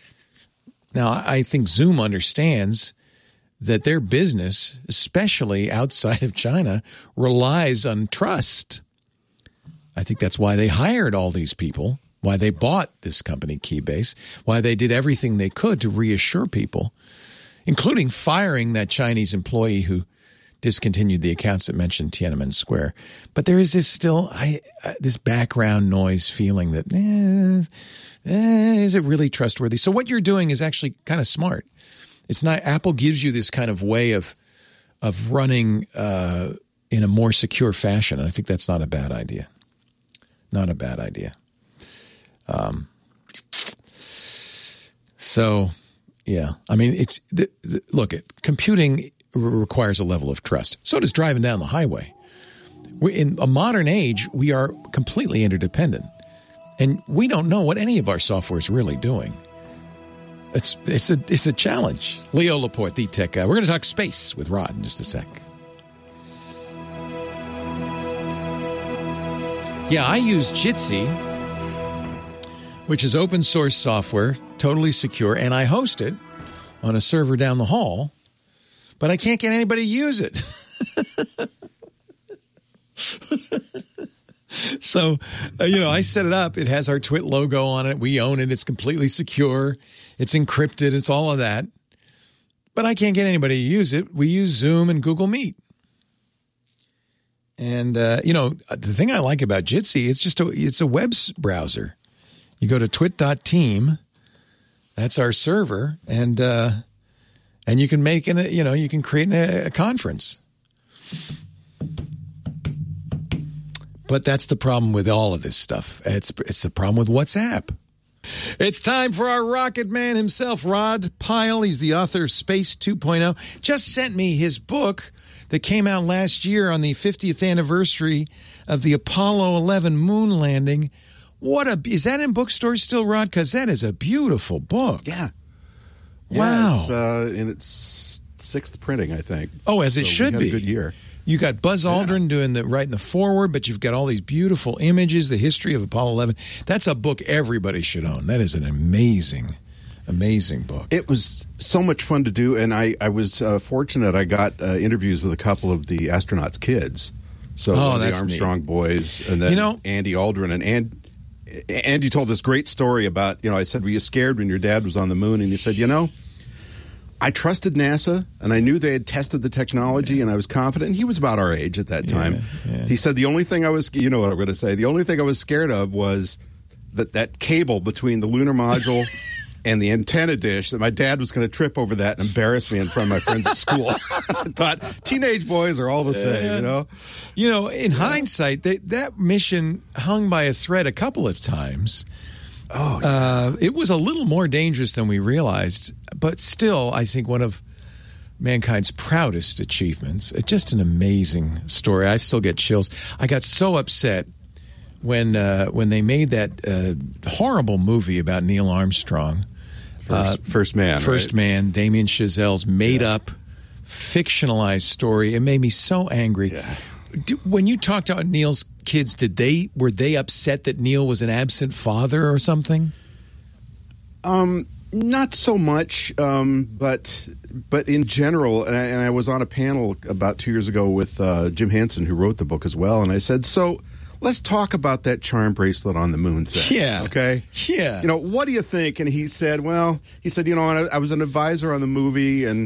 Speaker 3: Now, I think Zoom understands that their business, especially outside of China, relies on trust. I think that's why they hired all these people, why they bought this company, Keybase, why they did everything they could to reassure people, including firing that Chinese employee who discontinued the accounts that mentioned Tiananmen Square. But there is this still I, uh, this background noise feeling that, eh, eh, is it really trustworthy? So what you're doing is actually kind of smart. It's not, Apple gives you this kind of way of of running uh, in a more secure fashion, and I think that's not a bad idea. Not a bad idea. Um, so, yeah, I mean, it's the, the, look, it computing requires a level of trust. So does driving down the highway. We, in a modern age, we are completely interdependent, and we don't know what any of our software is really doing. It's it's a it's a challenge. Leo Laporte, the tech guy. We're going to talk space with Rod in just a sec. Yeah, I use Jitsi, which is open source software, totally secure, and I host it on a server down the hall, but I can't get anybody to use it. So, uh, you know, I set it up. It has our Twit logo on it. We own it. It's completely secure. It's encrypted. It's all of that. But I can't get anybody to use it. We use Zoom and Google Meet. And, uh, you know, the thing I like about Jitsi, it's just a, it's a web browser. You go to twit dot team. That's our server. And, uh, and you can make, an, you know, you can create a, a conference. But that's the problem with all of this stuff. It's, it's the problem with WhatsApp. It's time for our rocket man himself, Rod Pyle. He's the author of Space two point oh. Just sent me his book that came out last year on the fiftieth anniversary of the Apollo eleven moon landing. What a, is that in bookstores still, Rod? Because that is a beautiful book.
Speaker 14: Yeah.
Speaker 3: Wow.
Speaker 14: Yeah, it's uh, in its sixth printing, I think.
Speaker 3: Oh, as it
Speaker 14: so
Speaker 3: should
Speaker 14: we had
Speaker 3: be.
Speaker 14: A good year.
Speaker 3: You got Buzz Aldrin yeah. doing the writing the foreword, but you've got all these beautiful images, the history of Apollo eleven. That's a book everybody should own. That is an amazing, amazing book.
Speaker 14: It was so much fun to do, and I, I was uh, fortunate. I got uh, interviews with a couple of the astronauts' kids. So
Speaker 3: oh,
Speaker 14: one of
Speaker 3: that's
Speaker 14: the Armstrong
Speaker 3: neat.
Speaker 14: boys, and then
Speaker 3: you know,
Speaker 14: Andy Aldrin. And, and Andy told this great story about, you know, I said, were you scared when your dad was on the moon? And he said, you know, I trusted NASA, and I knew they had tested the technology, and I was confident. And he was about our age at that time.
Speaker 3: Yeah, yeah.
Speaker 14: He said the only thing I was, you know what I'm going to say, the only thing I was scared of was that that cable between the lunar module and the antenna dish, that my dad was going to trip over that and embarrass me in front of my friends at school. I thought, teenage boys are all the same,
Speaker 3: yeah.
Speaker 14: you know?
Speaker 3: You know, in yeah. hindsight, they, that mission hung by a thread a couple of times.
Speaker 14: Oh, yeah.
Speaker 3: uh, it was a little more dangerous than we realized, but still, I think one of mankind's proudest achievements. It's just an amazing story. I still get chills. I got so upset when uh, when they made that uh, horrible movie about Neil Armstrong.
Speaker 14: First,
Speaker 3: uh,
Speaker 14: first Man.
Speaker 3: First
Speaker 14: right?
Speaker 3: Man, Damien Chazelle's made yeah. up, fictionalized story. It made me so angry.
Speaker 14: Yeah.
Speaker 3: Do, when you talked to Neil's kids, did they were they upset that Neil was an absent father or something?
Speaker 14: Um, not so much, um, but but in general, and I, and I was on a panel about two years ago with uh, Jim Henson, who wrote the book as well, and I said, so let's talk about that charm bracelet on the moon thing.
Speaker 3: Yeah.
Speaker 14: Okay?
Speaker 3: Yeah.
Speaker 14: You know, what do you think? And he said, well, he said, you know, I, I was an advisor on the movie, and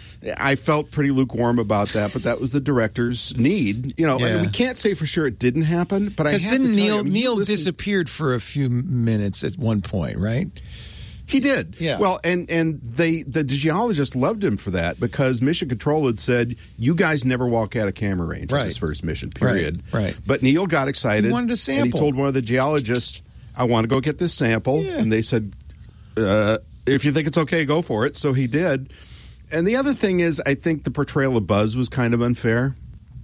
Speaker 14: I felt pretty lukewarm about that, but that was the director's need. You know,
Speaker 3: yeah.
Speaker 14: and we can't say for sure it didn't happen, but I have
Speaker 3: didn't
Speaker 14: to tell
Speaker 3: Neil
Speaker 14: you, I mean,
Speaker 3: Neil
Speaker 14: listen,
Speaker 3: disappeared for a few minutes at one point, right?
Speaker 14: He did.
Speaker 3: Yeah.
Speaker 14: Well, and and they the geologist loved him for that because Mission Control had said, you guys never walk out of camera range
Speaker 3: right.
Speaker 14: on this first mission, period.
Speaker 3: Right, right.
Speaker 14: But Neil got excited.
Speaker 3: He wanted a sample.
Speaker 14: And he told one of the geologists, I want to go get this sample.
Speaker 3: Yeah.
Speaker 14: And they said, uh, if you think it's okay, go for it. So he did. And the other thing is, I think the portrayal of Buzz was kind of unfair.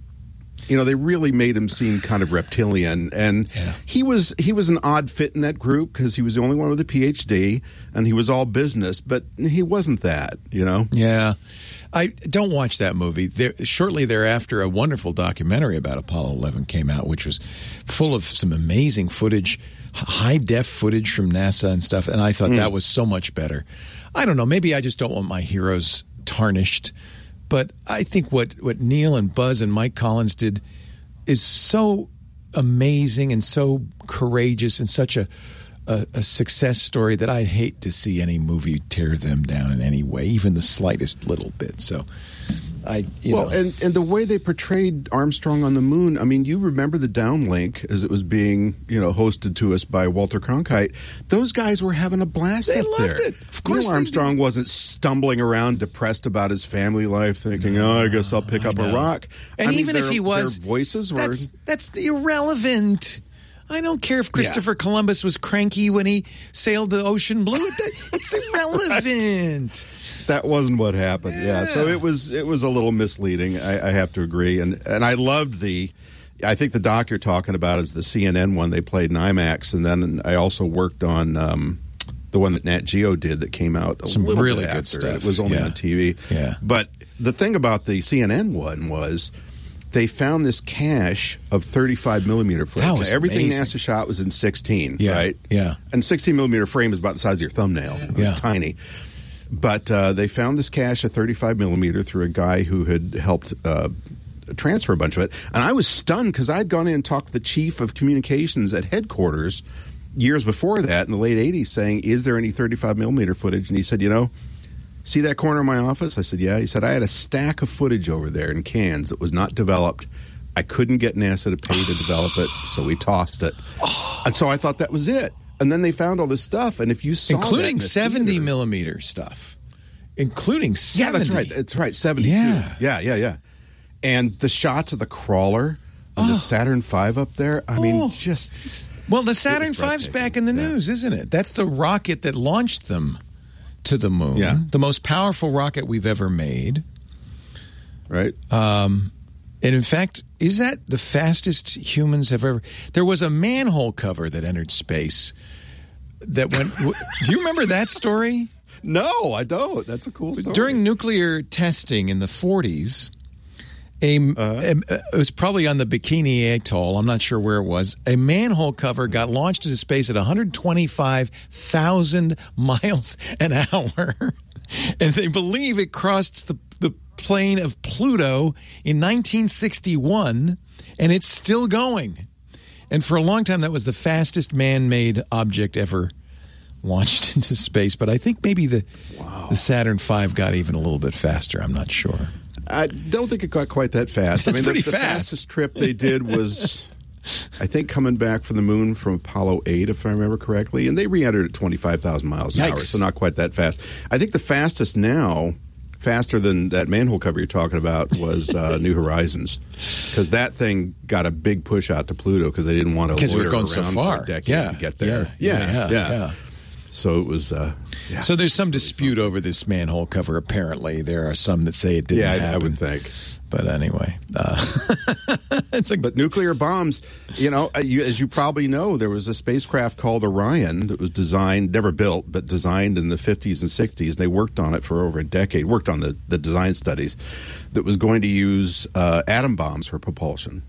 Speaker 14: You know, they really made him seem kind of reptilian, and
Speaker 3: yeah.
Speaker 14: he was he was an odd fit in that group because he was the only one with a P H D, and he was all business, but he wasn't that, you know?
Speaker 3: Yeah. I don't watch that movie. There, shortly thereafter, a wonderful documentary about Apollo eleven came out, which was full of some amazing footage, high-def footage from NASA and stuff, and I thought mm. that was so much better. I don't know. Maybe I just don't want my heroes tarnished. But I think what, what Neil and Buzz and Mike Collins did is so amazing and so courageous and such a, a, a success story that I'd hate to see any movie tear them down in any way, even the slightest little bit. So I, you
Speaker 14: well,
Speaker 3: know.
Speaker 14: and, and the way they portrayed Armstrong on the moon, I mean, you remember the downlink as it was being, you know, hosted to us by Walter Cronkite. Those guys were having a blast
Speaker 3: they
Speaker 14: up
Speaker 3: loved
Speaker 14: there.
Speaker 3: It. Of course,
Speaker 14: Neil Armstrong wasn't stumbling around depressed about his family life, thinking,
Speaker 3: no,
Speaker 14: "Oh, I guess I'll pick
Speaker 3: I
Speaker 14: up
Speaker 3: know.
Speaker 14: a rock."
Speaker 3: And
Speaker 14: I mean,
Speaker 3: even if
Speaker 14: their,
Speaker 3: he was,
Speaker 14: their voices were
Speaker 3: that's, that's irrelevant. I don't care if Christopher
Speaker 14: yeah.
Speaker 3: Columbus was cranky when he sailed the ocean blue. It's irrelevant.
Speaker 14: That wasn't what happened. Yeah. yeah. So it was it was a little misleading. I, I have to agree. And and I loved the. I think the doc you're talking about is the C N N one they played in IMAX, and then I also worked on um, the one that Nat Geo did that came out a
Speaker 3: Some
Speaker 14: little
Speaker 3: really
Speaker 14: bit
Speaker 3: good
Speaker 14: after.
Speaker 3: stuff.
Speaker 14: It was only
Speaker 3: yeah.
Speaker 14: on T V.
Speaker 3: Yeah.
Speaker 14: But the thing about the C N N one was they found this cache of thirty-five millimeter footage.
Speaker 3: That was
Speaker 14: Everything
Speaker 3: amazing.
Speaker 14: NASA shot was in sixteen,
Speaker 3: Yeah,
Speaker 14: right?
Speaker 3: yeah.
Speaker 14: And sixteen millimeter frame is about the size of your thumbnail. It was
Speaker 3: Yeah.
Speaker 14: tiny. But uh, they found this cache of thirty-five millimeter through a guy who had helped uh, transfer a bunch of it. And I was stunned because I'd gone in and talked to the chief of communications at headquarters years before that in the late eighties saying, is there any thirty-five millimeter footage? And he said, you know, see that corner of my office? I said, yeah. He said, I had a stack of footage over there in cans that was not developed. I couldn't get NASA to pay to develop it, so we tossed it. And so I thought that was it. And then they found all this stuff, and if you saw
Speaker 3: including
Speaker 14: that in the
Speaker 3: seventy
Speaker 14: theater,
Speaker 3: millimeter stuff, including seventy.
Speaker 14: yeah, that's right. That's right. Seventy-two.
Speaker 3: Yeah.
Speaker 14: yeah, yeah, yeah. And the shots of the crawler and
Speaker 3: Oh.
Speaker 14: the Saturn five up there. I mean,
Speaker 3: Oh.
Speaker 14: just
Speaker 3: Well, the Saturn V's
Speaker 14: breathtaking.
Speaker 3: back in the news, isn't it? That's the rocket that launched them to the moon.
Speaker 14: Yeah.
Speaker 3: The most powerful rocket we've ever made.
Speaker 14: Right.
Speaker 3: Um, and in fact, is that the fastest humans have ever? There was a manhole cover that entered space that went. Do you remember that story?
Speaker 14: No, I don't. That's a cool story.
Speaker 3: During nuclear testing in the forties, a,
Speaker 14: Uh-huh.
Speaker 3: a- it was probably on the Bikini Atoll. I'm not sure where it was. A manhole cover got launched into space at one hundred twenty-five thousand miles an hour, and they believe it crossed the the plane of Pluto in nineteen sixty-one, and it's still going. And for a long time, that was the fastest man-made object ever launched into space. But I think maybe the the Saturn V got even a little bit faster. I'm not sure.
Speaker 14: I don't think it got quite that fast.
Speaker 3: That's
Speaker 14: I mean,
Speaker 3: pretty
Speaker 14: the, the
Speaker 3: fast.
Speaker 14: fastest trip they did was, I think, coming back from the moon from Apollo eight, if I remember correctly, and they re-entered at twenty-five thousand miles an hour,
Speaker 3: Yikes.
Speaker 14: so not quite that fast. I think the fastest now, faster than that manhole cover you're talking about, was uh, New Horizons, because that thing got a big push out to Pluto because they didn't want to
Speaker 3: Because we
Speaker 14: loiter
Speaker 3: were going
Speaker 14: around
Speaker 3: so
Speaker 14: for
Speaker 3: far.
Speaker 14: a decade
Speaker 3: Yeah,
Speaker 14: to get there.
Speaker 3: yeah,
Speaker 14: Yeah,
Speaker 3: yeah,
Speaker 14: yeah.
Speaker 3: yeah.
Speaker 14: So it was. Uh, yeah.
Speaker 3: So there's some dispute over this manhole cover. Apparently, there are some that say it didn't
Speaker 14: Yeah, I- I
Speaker 3: happen.
Speaker 14: would think.
Speaker 3: But anyway, uh,
Speaker 14: it's like, but nuclear bombs, you know, uh, you, as you probably know, there was a spacecraft called Orion that was designed, never built, but designed in the fifties and sixties. They worked on it for over a decade, worked on the, the design studies that was going to use uh, atom bombs for propulsion.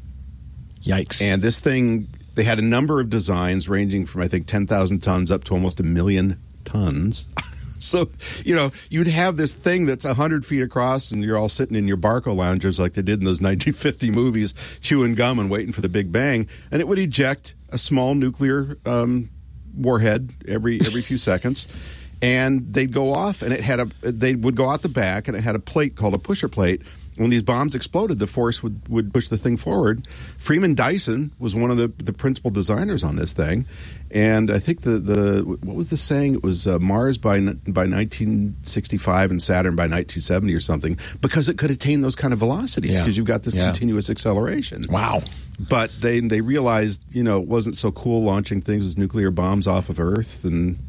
Speaker 3: Yikes.
Speaker 14: And this thing, they had a number of designs ranging from, I think, ten thousand tons up to almost a million tons. So, you know, you'd have this thing that's one hundred feet across and you're all sitting in your Barco loungers like they did in those nineteen fifty movies, chewing gum and waiting for the Big Bang. And it would eject a small nuclear um, warhead every every few seconds. And they'd go off and it had a, they would go out the back and it had a plate called a pusher plate. When these bombs exploded, the force would, would push the thing forward. Freeman Dyson was one of the, the principal designers on this thing. And I think the, the what was the saying? It was uh, Mars by by nineteen sixty-five and Saturn by nineteen seventy or something, because it could attain those kind of velocities because
Speaker 3: Yeah.
Speaker 14: you've got this
Speaker 3: Yeah.
Speaker 14: continuous acceleration.
Speaker 3: Wow.
Speaker 14: But they they realized, you know, it wasn't so cool launching things as nuclear bombs off of Earth. And,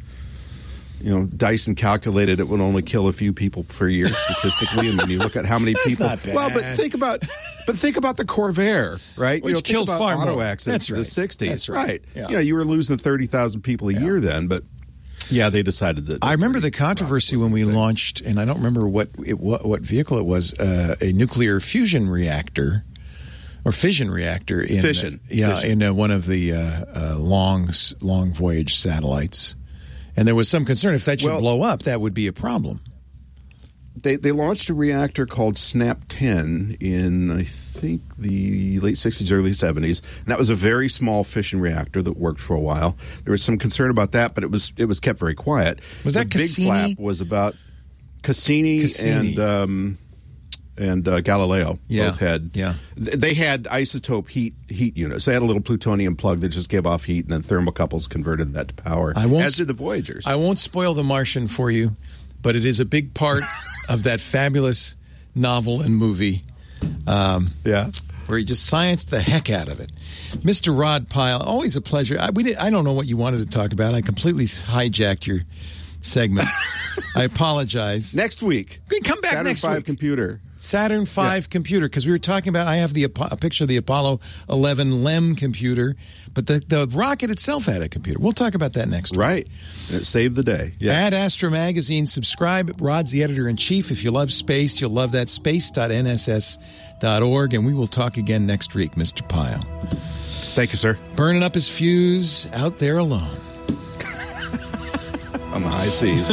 Speaker 14: you know, Dyson calculated it would only kill a few people per year statistically. And when you look at how many
Speaker 3: That's
Speaker 14: people,
Speaker 3: not bad.
Speaker 14: well, but think about, but think about the Corvair, right?
Speaker 3: Which
Speaker 14: you know, think
Speaker 3: killed
Speaker 14: about
Speaker 3: far
Speaker 14: auto
Speaker 3: more.
Speaker 14: accidents
Speaker 3: That's
Speaker 14: in
Speaker 3: right.
Speaker 14: the sixties,
Speaker 3: That's right. Yeah.
Speaker 14: Yeah, you were losing thirty thousand people a year then, but yeah, they decided that.
Speaker 3: I remember the controversy when we launched, and I don't remember what it, what, what vehicle it was, uh, a nuclear fusion reactor or fission reactor in
Speaker 14: Fission.
Speaker 3: Uh, yeah,
Speaker 14: Fission.
Speaker 3: in uh, one of the uh, uh, long long voyage satellites. And there was some concern if that should
Speaker 14: Well-
Speaker 3: blow up, that would be a problem.
Speaker 14: They they launched a reactor called SNAP ten in, I think, the late sixties, early seventies. And that was a very small fission reactor that worked for a while. There was some concern about that, but it was it was kept very quiet.
Speaker 3: Was that
Speaker 14: the big
Speaker 3: Cassini?
Speaker 14: flap was about Cassini,
Speaker 3: Cassini.
Speaker 14: and um, and uh, Galileo
Speaker 3: Yeah,
Speaker 14: both had.
Speaker 3: yeah.
Speaker 14: th- They had isotope heat heat units. They had a little plutonium plug that just gave off heat, and then thermocouples converted that to power.
Speaker 3: I won't
Speaker 14: as
Speaker 3: s-
Speaker 14: did the Voyagers.
Speaker 3: I won't spoil The Martian for you, but it is a big part of that fabulous novel and movie. Um,
Speaker 14: yeah.
Speaker 3: Where he just scienced the heck out of it. Mister Rod Pyle, always a pleasure. I, we did, I don't know what you wanted to talk about. I completely hijacked your segment. I apologize.
Speaker 14: Next week.
Speaker 3: Come back
Speaker 14: Saturn
Speaker 3: next
Speaker 14: five
Speaker 3: week.
Speaker 14: computer.
Speaker 3: Saturn five yeah. computer, because we were talking about, I have the a picture of the Apollo eleven LEM computer, but the, the rocket itself had a computer. We'll talk about that next week.
Speaker 14: Right. And it saved the day. Yes.
Speaker 3: Add Astro Magazine. Subscribe. Rod's the editor-in-chief. If you love space, you'll love that. space dot n s s dot org. And we will talk again next week, Mister Pyle.
Speaker 14: Thank you, sir. Burning up his fuse out there alone. On the high seas.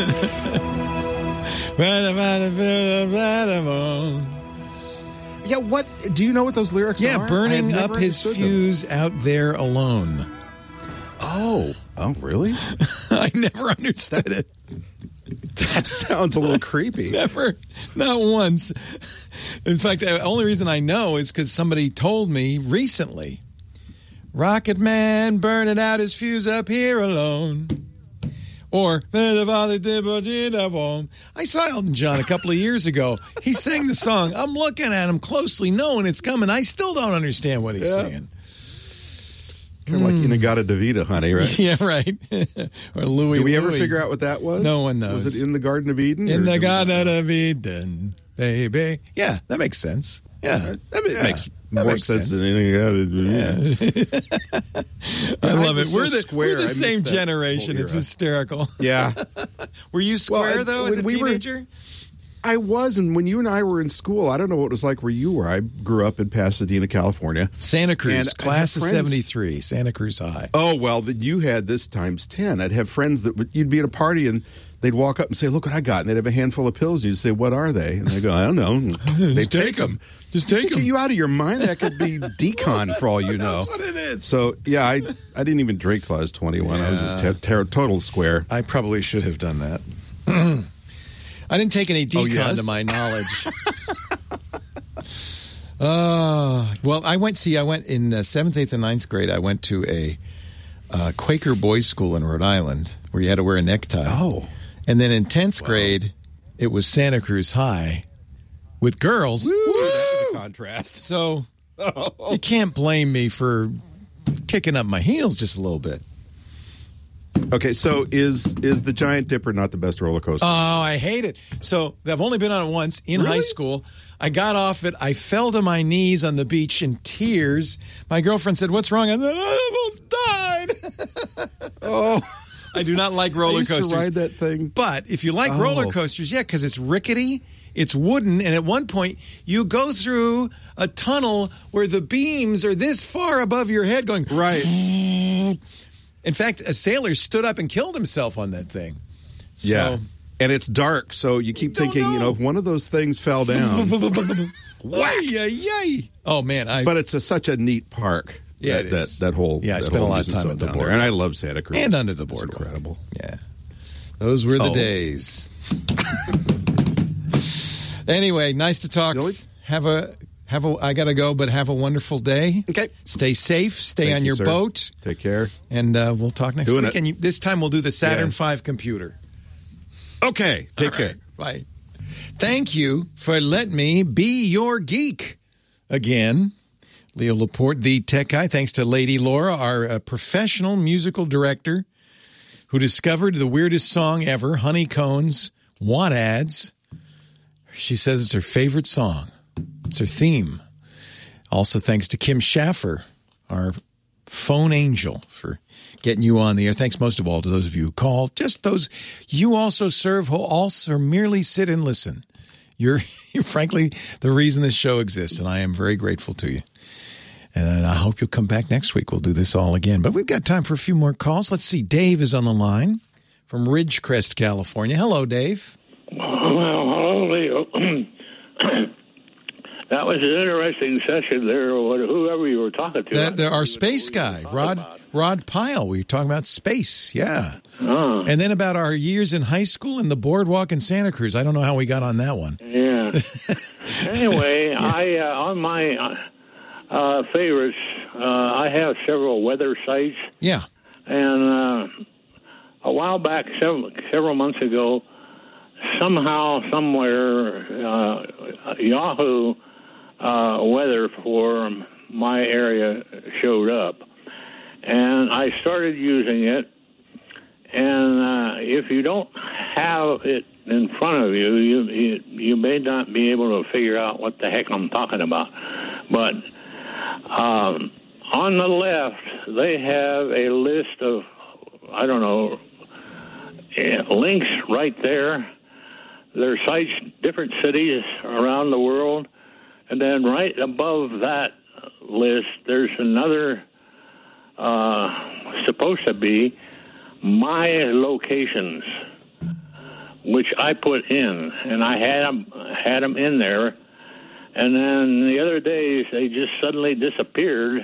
Speaker 14: Yeah, what do you know what those lyrics
Speaker 3: yeah,
Speaker 14: are?
Speaker 3: Yeah, burning up his fuse them. out there alone.
Speaker 14: Oh, oh, really?
Speaker 3: I never understood it.
Speaker 14: That sounds a little creepy.
Speaker 3: Never, not once. In fact, the only reason I know is because somebody told me recently. Rocket Man burning out his fuse up here alone. Or, I saw Elton John a couple of years ago. He sang the song. I'm looking at him closely, knowing it's coming. I still don't understand what he's yeah. saying.
Speaker 14: Kind of mm. like In-A-Gadda-Da-Vida, honey, right?
Speaker 3: Yeah, right. Or Louis
Speaker 14: Did we
Speaker 3: Louis.
Speaker 14: ever figure out what that was?
Speaker 3: No one knows.
Speaker 14: Was it In the Garden of Eden?
Speaker 3: In-A-Gadda-Da-Vida, baby. Yeah, that makes sense. Yeah,
Speaker 14: that
Speaker 3: yeah.
Speaker 14: makes
Speaker 3: That
Speaker 14: more
Speaker 3: makes
Speaker 14: sense,
Speaker 3: sense.
Speaker 14: than anything.
Speaker 3: Yeah. I love it. We're the, we're the same generation. It's hysterical.
Speaker 14: Yeah.
Speaker 3: Were you square,
Speaker 14: well,
Speaker 3: though, as a
Speaker 14: we
Speaker 3: teenager?
Speaker 14: Were, I was, and when you and I were in school, I don't know what it was like where you were. I grew up in Pasadena, California.
Speaker 3: Santa Cruz,
Speaker 14: and
Speaker 3: class of seventy-three, Santa Cruz High.
Speaker 14: Oh, well, that you had this times ten. I'd have friends that would, you'd be at a party, and they'd walk up and say, look what I got. And they'd have a handful of pills. And you'd say, what are they? And they go, I don't know. They
Speaker 3: Just
Speaker 14: take,
Speaker 3: take
Speaker 14: them.
Speaker 3: Just take them.
Speaker 14: Are you out of your mind? That could be decon for all you know.
Speaker 3: That's what it is.
Speaker 14: So, yeah, I I didn't even drink till I was twenty-one. Yeah. I was a te- ter- total square.
Speaker 3: I probably should have done that. I didn't take any decon oh, yes? to my knowledge. uh, well, I went, see, I went in uh, seventh, eighth, and ninth grade. I went to a uh, Quaker boys' school in Rhode Island where you had to wear a necktie.
Speaker 14: Oh.
Speaker 3: And then in tenth wow. grade, it was Santa Cruz High with girls.
Speaker 14: Woo, Woo! That was a contrast.
Speaker 3: So oh. you can't blame me for kicking up my heels just a little bit.
Speaker 14: Okay, so is is the Giant Dipper not the best roller coaster?
Speaker 3: Oh, I hate it. So I've only been on it once in
Speaker 14: really?
Speaker 3: high school. I got off it. I fell to my knees on the beach in tears. My girlfriend said, "What's wrong?" I said, "I almost died." Oh. I do not like roller
Speaker 14: I used
Speaker 3: coasters.
Speaker 14: To ride that thing.
Speaker 3: But if you like oh. roller coasters, yeah, because it's rickety, it's wooden, and at one point you go through a tunnel where the beams are this far above your head going,
Speaker 14: right.
Speaker 3: In fact, a sailor stood up and killed himself on that thing. So,
Speaker 14: yeah. And it's dark, so you keep thinking, know. you know, if one of those things fell down.
Speaker 3: Yay, yay. Oh, man. I,
Speaker 14: but it's a, such a neat park.
Speaker 3: Yeah,
Speaker 14: that,
Speaker 3: it
Speaker 14: that,
Speaker 3: is.
Speaker 14: that whole
Speaker 3: Yeah, I
Speaker 14: that
Speaker 3: spent a
Speaker 14: whole
Speaker 3: lot of time at the boardwalk.
Speaker 14: And I love Santa Cruz.
Speaker 3: And under the boardwalk.
Speaker 14: Incredible.
Speaker 3: Yeah. Those were the
Speaker 14: oh.
Speaker 3: days. Anyway, nice to talk.
Speaker 14: Really?
Speaker 3: Have a... Have a, I got to go, but have a wonderful day.
Speaker 14: Okay.
Speaker 3: Stay safe. Stay
Speaker 14: Thank
Speaker 3: on
Speaker 14: you,
Speaker 3: your
Speaker 14: sir.
Speaker 3: boat.
Speaker 14: Take care.
Speaker 3: And uh, we'll talk next
Speaker 14: Doing
Speaker 3: week.
Speaker 14: It.
Speaker 3: And you, this time we'll do the Saturn
Speaker 14: yeah.
Speaker 3: five computer.
Speaker 14: Okay. Take
Speaker 3: All
Speaker 14: care.
Speaker 3: Right. Right. Thank you for letting me be your geek again. Leo Laporte, the tech guy. Thanks to Lady Laura, our uh, professional musical director, who discovered the weirdest song ever, Honeycombs Want Ads. She says it's her favorite song. It's her theme. Also, thanks to Kim Schaffer, our phone angel, for getting you on the air. Thanks most of all to those of you who call. Just those you also serve who also merely sit and listen. You're, you're frankly the reason this show exists, and I am very grateful to you. And I hope you'll come back next week. We'll do this all again. But we've got time for a few more calls. Let's see. Dave is on the line from Ridgecrest, California. Hello, Dave.
Speaker 17: Well, hello, Leo. That was an interesting session there, or whoever you were talking to.
Speaker 3: That, our space guy, Rod about. Rod Pyle. We were talking about space, yeah.
Speaker 17: Oh.
Speaker 3: And then about our years in high school and the boardwalk in Santa Cruz. I don't know how we got on that one.
Speaker 17: Yeah. Anyway, yeah. I uh, on my uh, favorites, uh, I have several weather sites.
Speaker 3: Yeah.
Speaker 17: And uh, a while back, several, several months ago, somehow, somewhere, uh, Yahoo uh, weather for my area showed up. And I started using it. And uh, if you don't have it in front of you, you you, you may not be able to figure out what the heck I'm talking about. But um, on the left, they have a list of, I don't know, links right there. There are sites, different cities around the world. And then right above that list, there's another, uh, supposed to be my locations, which I put in. And I had them, had them in there. And then the other days, they just suddenly disappeared.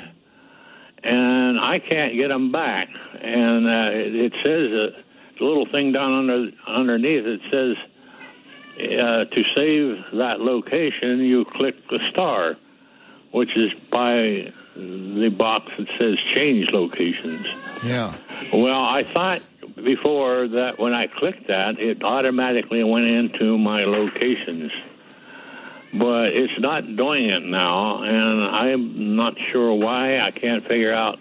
Speaker 17: And I can't get them back. And uh, it, it says, uh, the little thing down under underneath, it says, Uh, to save that location, you click the star, which is by the box that says change locations.
Speaker 3: Yeah.
Speaker 17: Well, I thought before that when I clicked that, it automatically went into my locations. But it's not doing it now, and I'm not sure why. I can't figure out.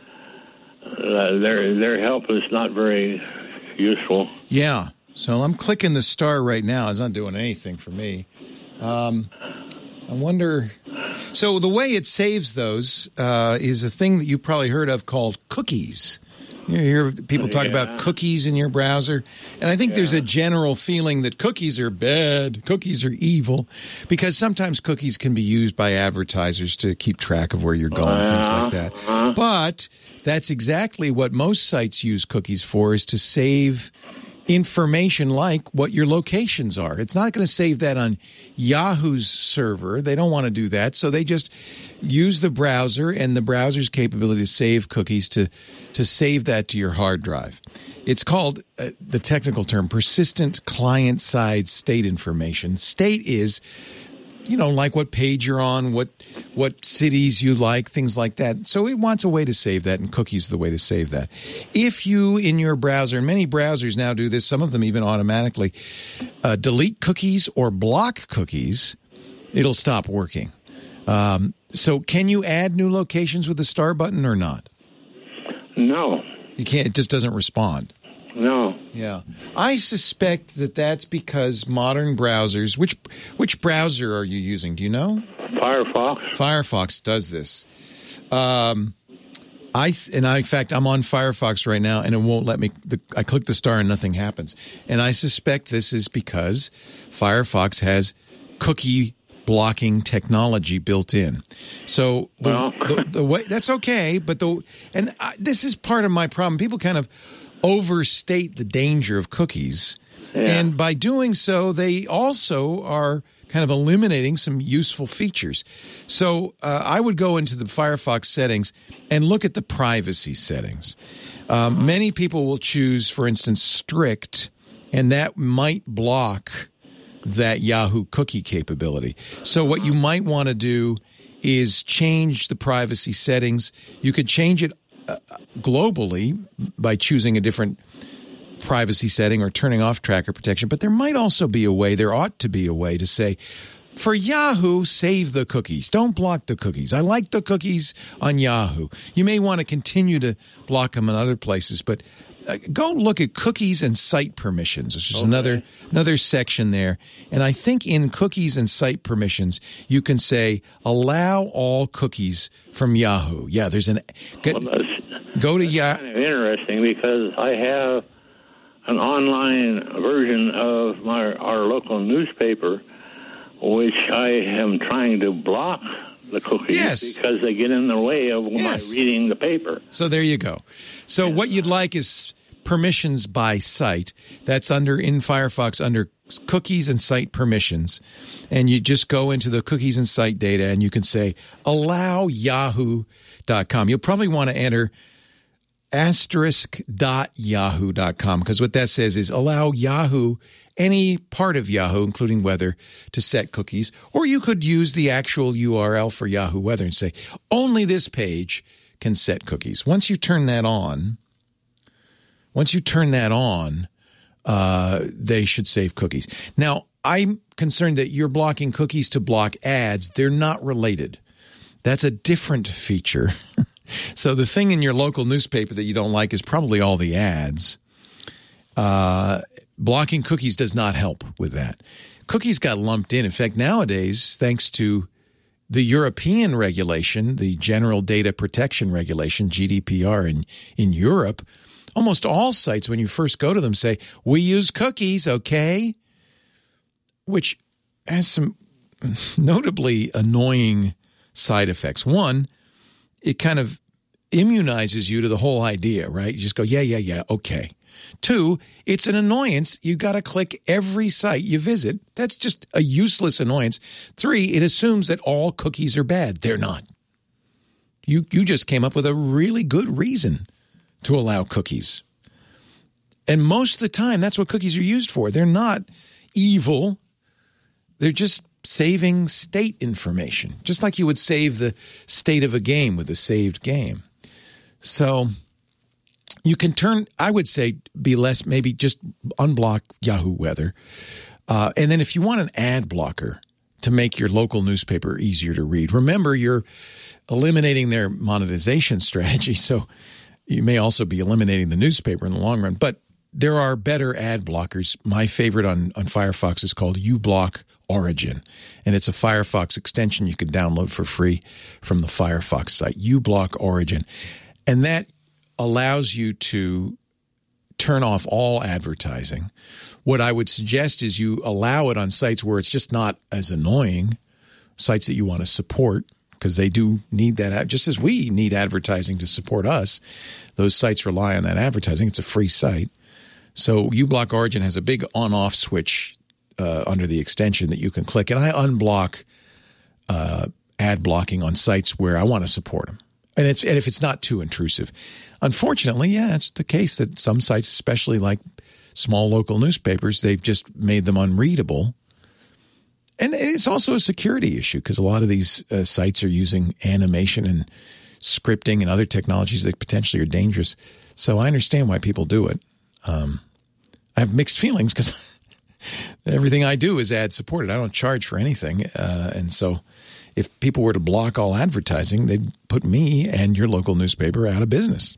Speaker 17: Uh, their, their help is not very useful.
Speaker 3: Yeah. So I'm clicking the star right now. It's not doing anything for me. Um, I wonder. So the way it saves those uh, is a thing that you probably heard of called cookies. You hear people talk
Speaker 17: Yeah.
Speaker 3: about cookies in your browser. And I think
Speaker 17: Yeah.
Speaker 3: there's a general feeling that cookies are bad, cookies are evil, because sometimes cookies can be used by advertisers to keep track of where you're going, things like that.
Speaker 17: Uh-huh.
Speaker 3: But that's exactly what most sites use cookies for, is to save information like what your locations are. It's not going to save that on Yahoo's server. They don't want to do that. So they just use the browser and the browser's capability to save cookies to, to save that to your hard drive. It's called, uh, the technical term, persistent client-side state information. State is, you know, like what page you're on, what what cities you like, things like that. So it wants a way to save that, and cookies are the way to save that. If you, in your browser, and many browsers now do this, some of them even automatically, uh, delete cookies or block cookies, it'll stop working. Um, so can you add new locations with the star button or not?
Speaker 17: No.
Speaker 3: You can't. It just doesn't respond.
Speaker 17: No.
Speaker 3: Yeah. I suspect that that's because modern browsers, which which browser are you using? Do you know?
Speaker 17: Firefox.
Speaker 3: Firefox does this. Um, I th- and I, in fact, I'm on Firefox right now, and it won't let me. The, I click the star and nothing happens. And I suspect this is because Firefox has cookie blocking technology built in. So the,
Speaker 17: Well.
Speaker 3: the, the way that's okay, but the and I, this is part of my problem. People kind of overstate the danger of cookies.
Speaker 17: Yeah.
Speaker 3: And by doing so, they also are kind of eliminating some useful features. So uh, I would go into the Firefox settings and look at the privacy settings. Um, many people will choose, for instance, strict, and that might block that Yahoo cookie capability. So what you might want to do is change the privacy settings. You could change it Uh, globally by choosing a different privacy setting or turning off tracker protection. But there might also be a way, there ought to be a way to say, for Yahoo, save the cookies. Don't block the cookies. I like the cookies on Yahoo. You may want to continue to block them in other places, but uh, go look at cookies and site permissions, which is
Speaker 17: Okay.
Speaker 3: another another section there. And I think in cookies and site permissions, you can say, allow all cookies from Yahoo. Yeah, there's an... Get,
Speaker 17: Well, that's,
Speaker 3: go to
Speaker 17: that's
Speaker 3: Yahoo.
Speaker 17: kind of interesting because I have an online version of my our local newspaper, which I am trying to block the cookies
Speaker 3: Yes.
Speaker 17: because they get in the way of
Speaker 3: Yes.
Speaker 17: my reading the paper.
Speaker 3: So there you go. So what you'd like is permissions by site. That's under in Firefox under cookies and site permissions. And you just go into the cookies and site data and you can say allow yahoo dot com. You'll probably want to enter asterisk dot yahoo dot com because what that says is allow Yahoo, any part of Yahoo, including weather, to set cookies. Or you could use the actual U R L for Yahoo Weather and say only this page can set cookies. Once you turn that on, once you turn that on, uh, they should save cookies. Now, I'm concerned that you're blocking cookies to block ads. They're not related. That's a different feature. So the thing in your local newspaper that you don't like is probably all the ads. Uh, blocking cookies does not help with that. Cookies got lumped in. In fact, nowadays, thanks to the European regulation, the General Data Protection Regulation, G D P R in, in Europe, almost all sites, when you first go to them, say, we use cookies, okay? Which has some notably annoying side effects. One, it kind of immunizes you to the whole idea, right? You just go, yeah, yeah, yeah, okay. Two, it's an annoyance. You got to click every site you visit. That's just a useless annoyance. Three, it assumes that all cookies are bad. They're not. You you just came up with a really good reason to allow cookies. And most of the time, that's what cookies are used for. They're not evil. They're just saving state information, just like you would save the state of a game with a saved game. So you can turn, I would say, be less, maybe just unblock Yahoo Weather. Uh, and then if you want an ad blocker to make your local newspaper easier to read, remember you're eliminating their monetization strategy. So you may also be eliminating the newspaper in the long run. But there are better ad blockers. My favorite on, on Firefox is called uBlock Origin, and it's a Firefox extension you can download for free from the Firefox site, uBlock Origin. And that allows you to turn off all advertising. What I would suggest is you allow it on sites where it's just not as annoying, sites that you want to support, because they do need that, just as we need advertising to support us. Those sites rely on that advertising. It's a free site. So uBlock Origin has a big on-off switch uh, under the extension that you can click, and I unblock uh, ad blocking on sites where I want to support them, and it's and if it's not too intrusive. Unfortunately, yeah, it's the case that some sites, especially like small local newspapers, they've just made them unreadable, and it's also a security issue because a lot of these uh, sites are using animation and scripting and other technologies that potentially are dangerous. So I understand why people do it. Um, I have mixed feelings because everything I do is ad supported. I don't charge for anything. Uh, and so if people were to block all advertising, they'd put me and your local newspaper out of business.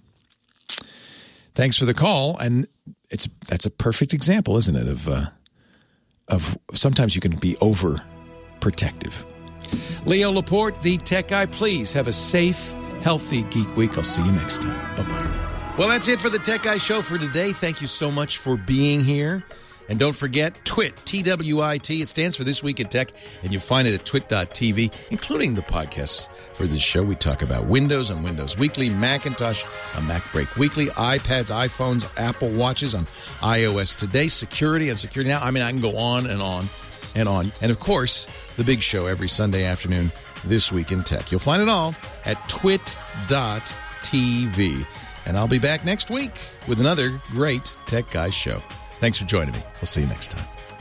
Speaker 3: Thanks for the call. And it's that's a perfect example, isn't it, of uh, of sometimes you can be overprotective. Leo Laporte, the tech guy. Please have a safe, healthy Geek Week. I'll see you next time. Bye-bye. Well, that's it for the Tech Guy Show for today. Thank you so much for being here. And don't forget, Twit, T W I T. It stands for This Week in Tech, and you'll find it at twit dot t v, including the podcasts for this show. We talk about Windows on Windows Weekly, Macintosh on Mac Break Weekly, iPads, iPhones, Apple Watches on iOS Today, security on Security Now. I mean, I can go on and on and on. And, of course, the big show every Sunday afternoon, This Week in Tech. You'll find it all at twit dot t v. And I'll be back next week with another great Tech Guys show. Thanks for joining me. We'll see you next time.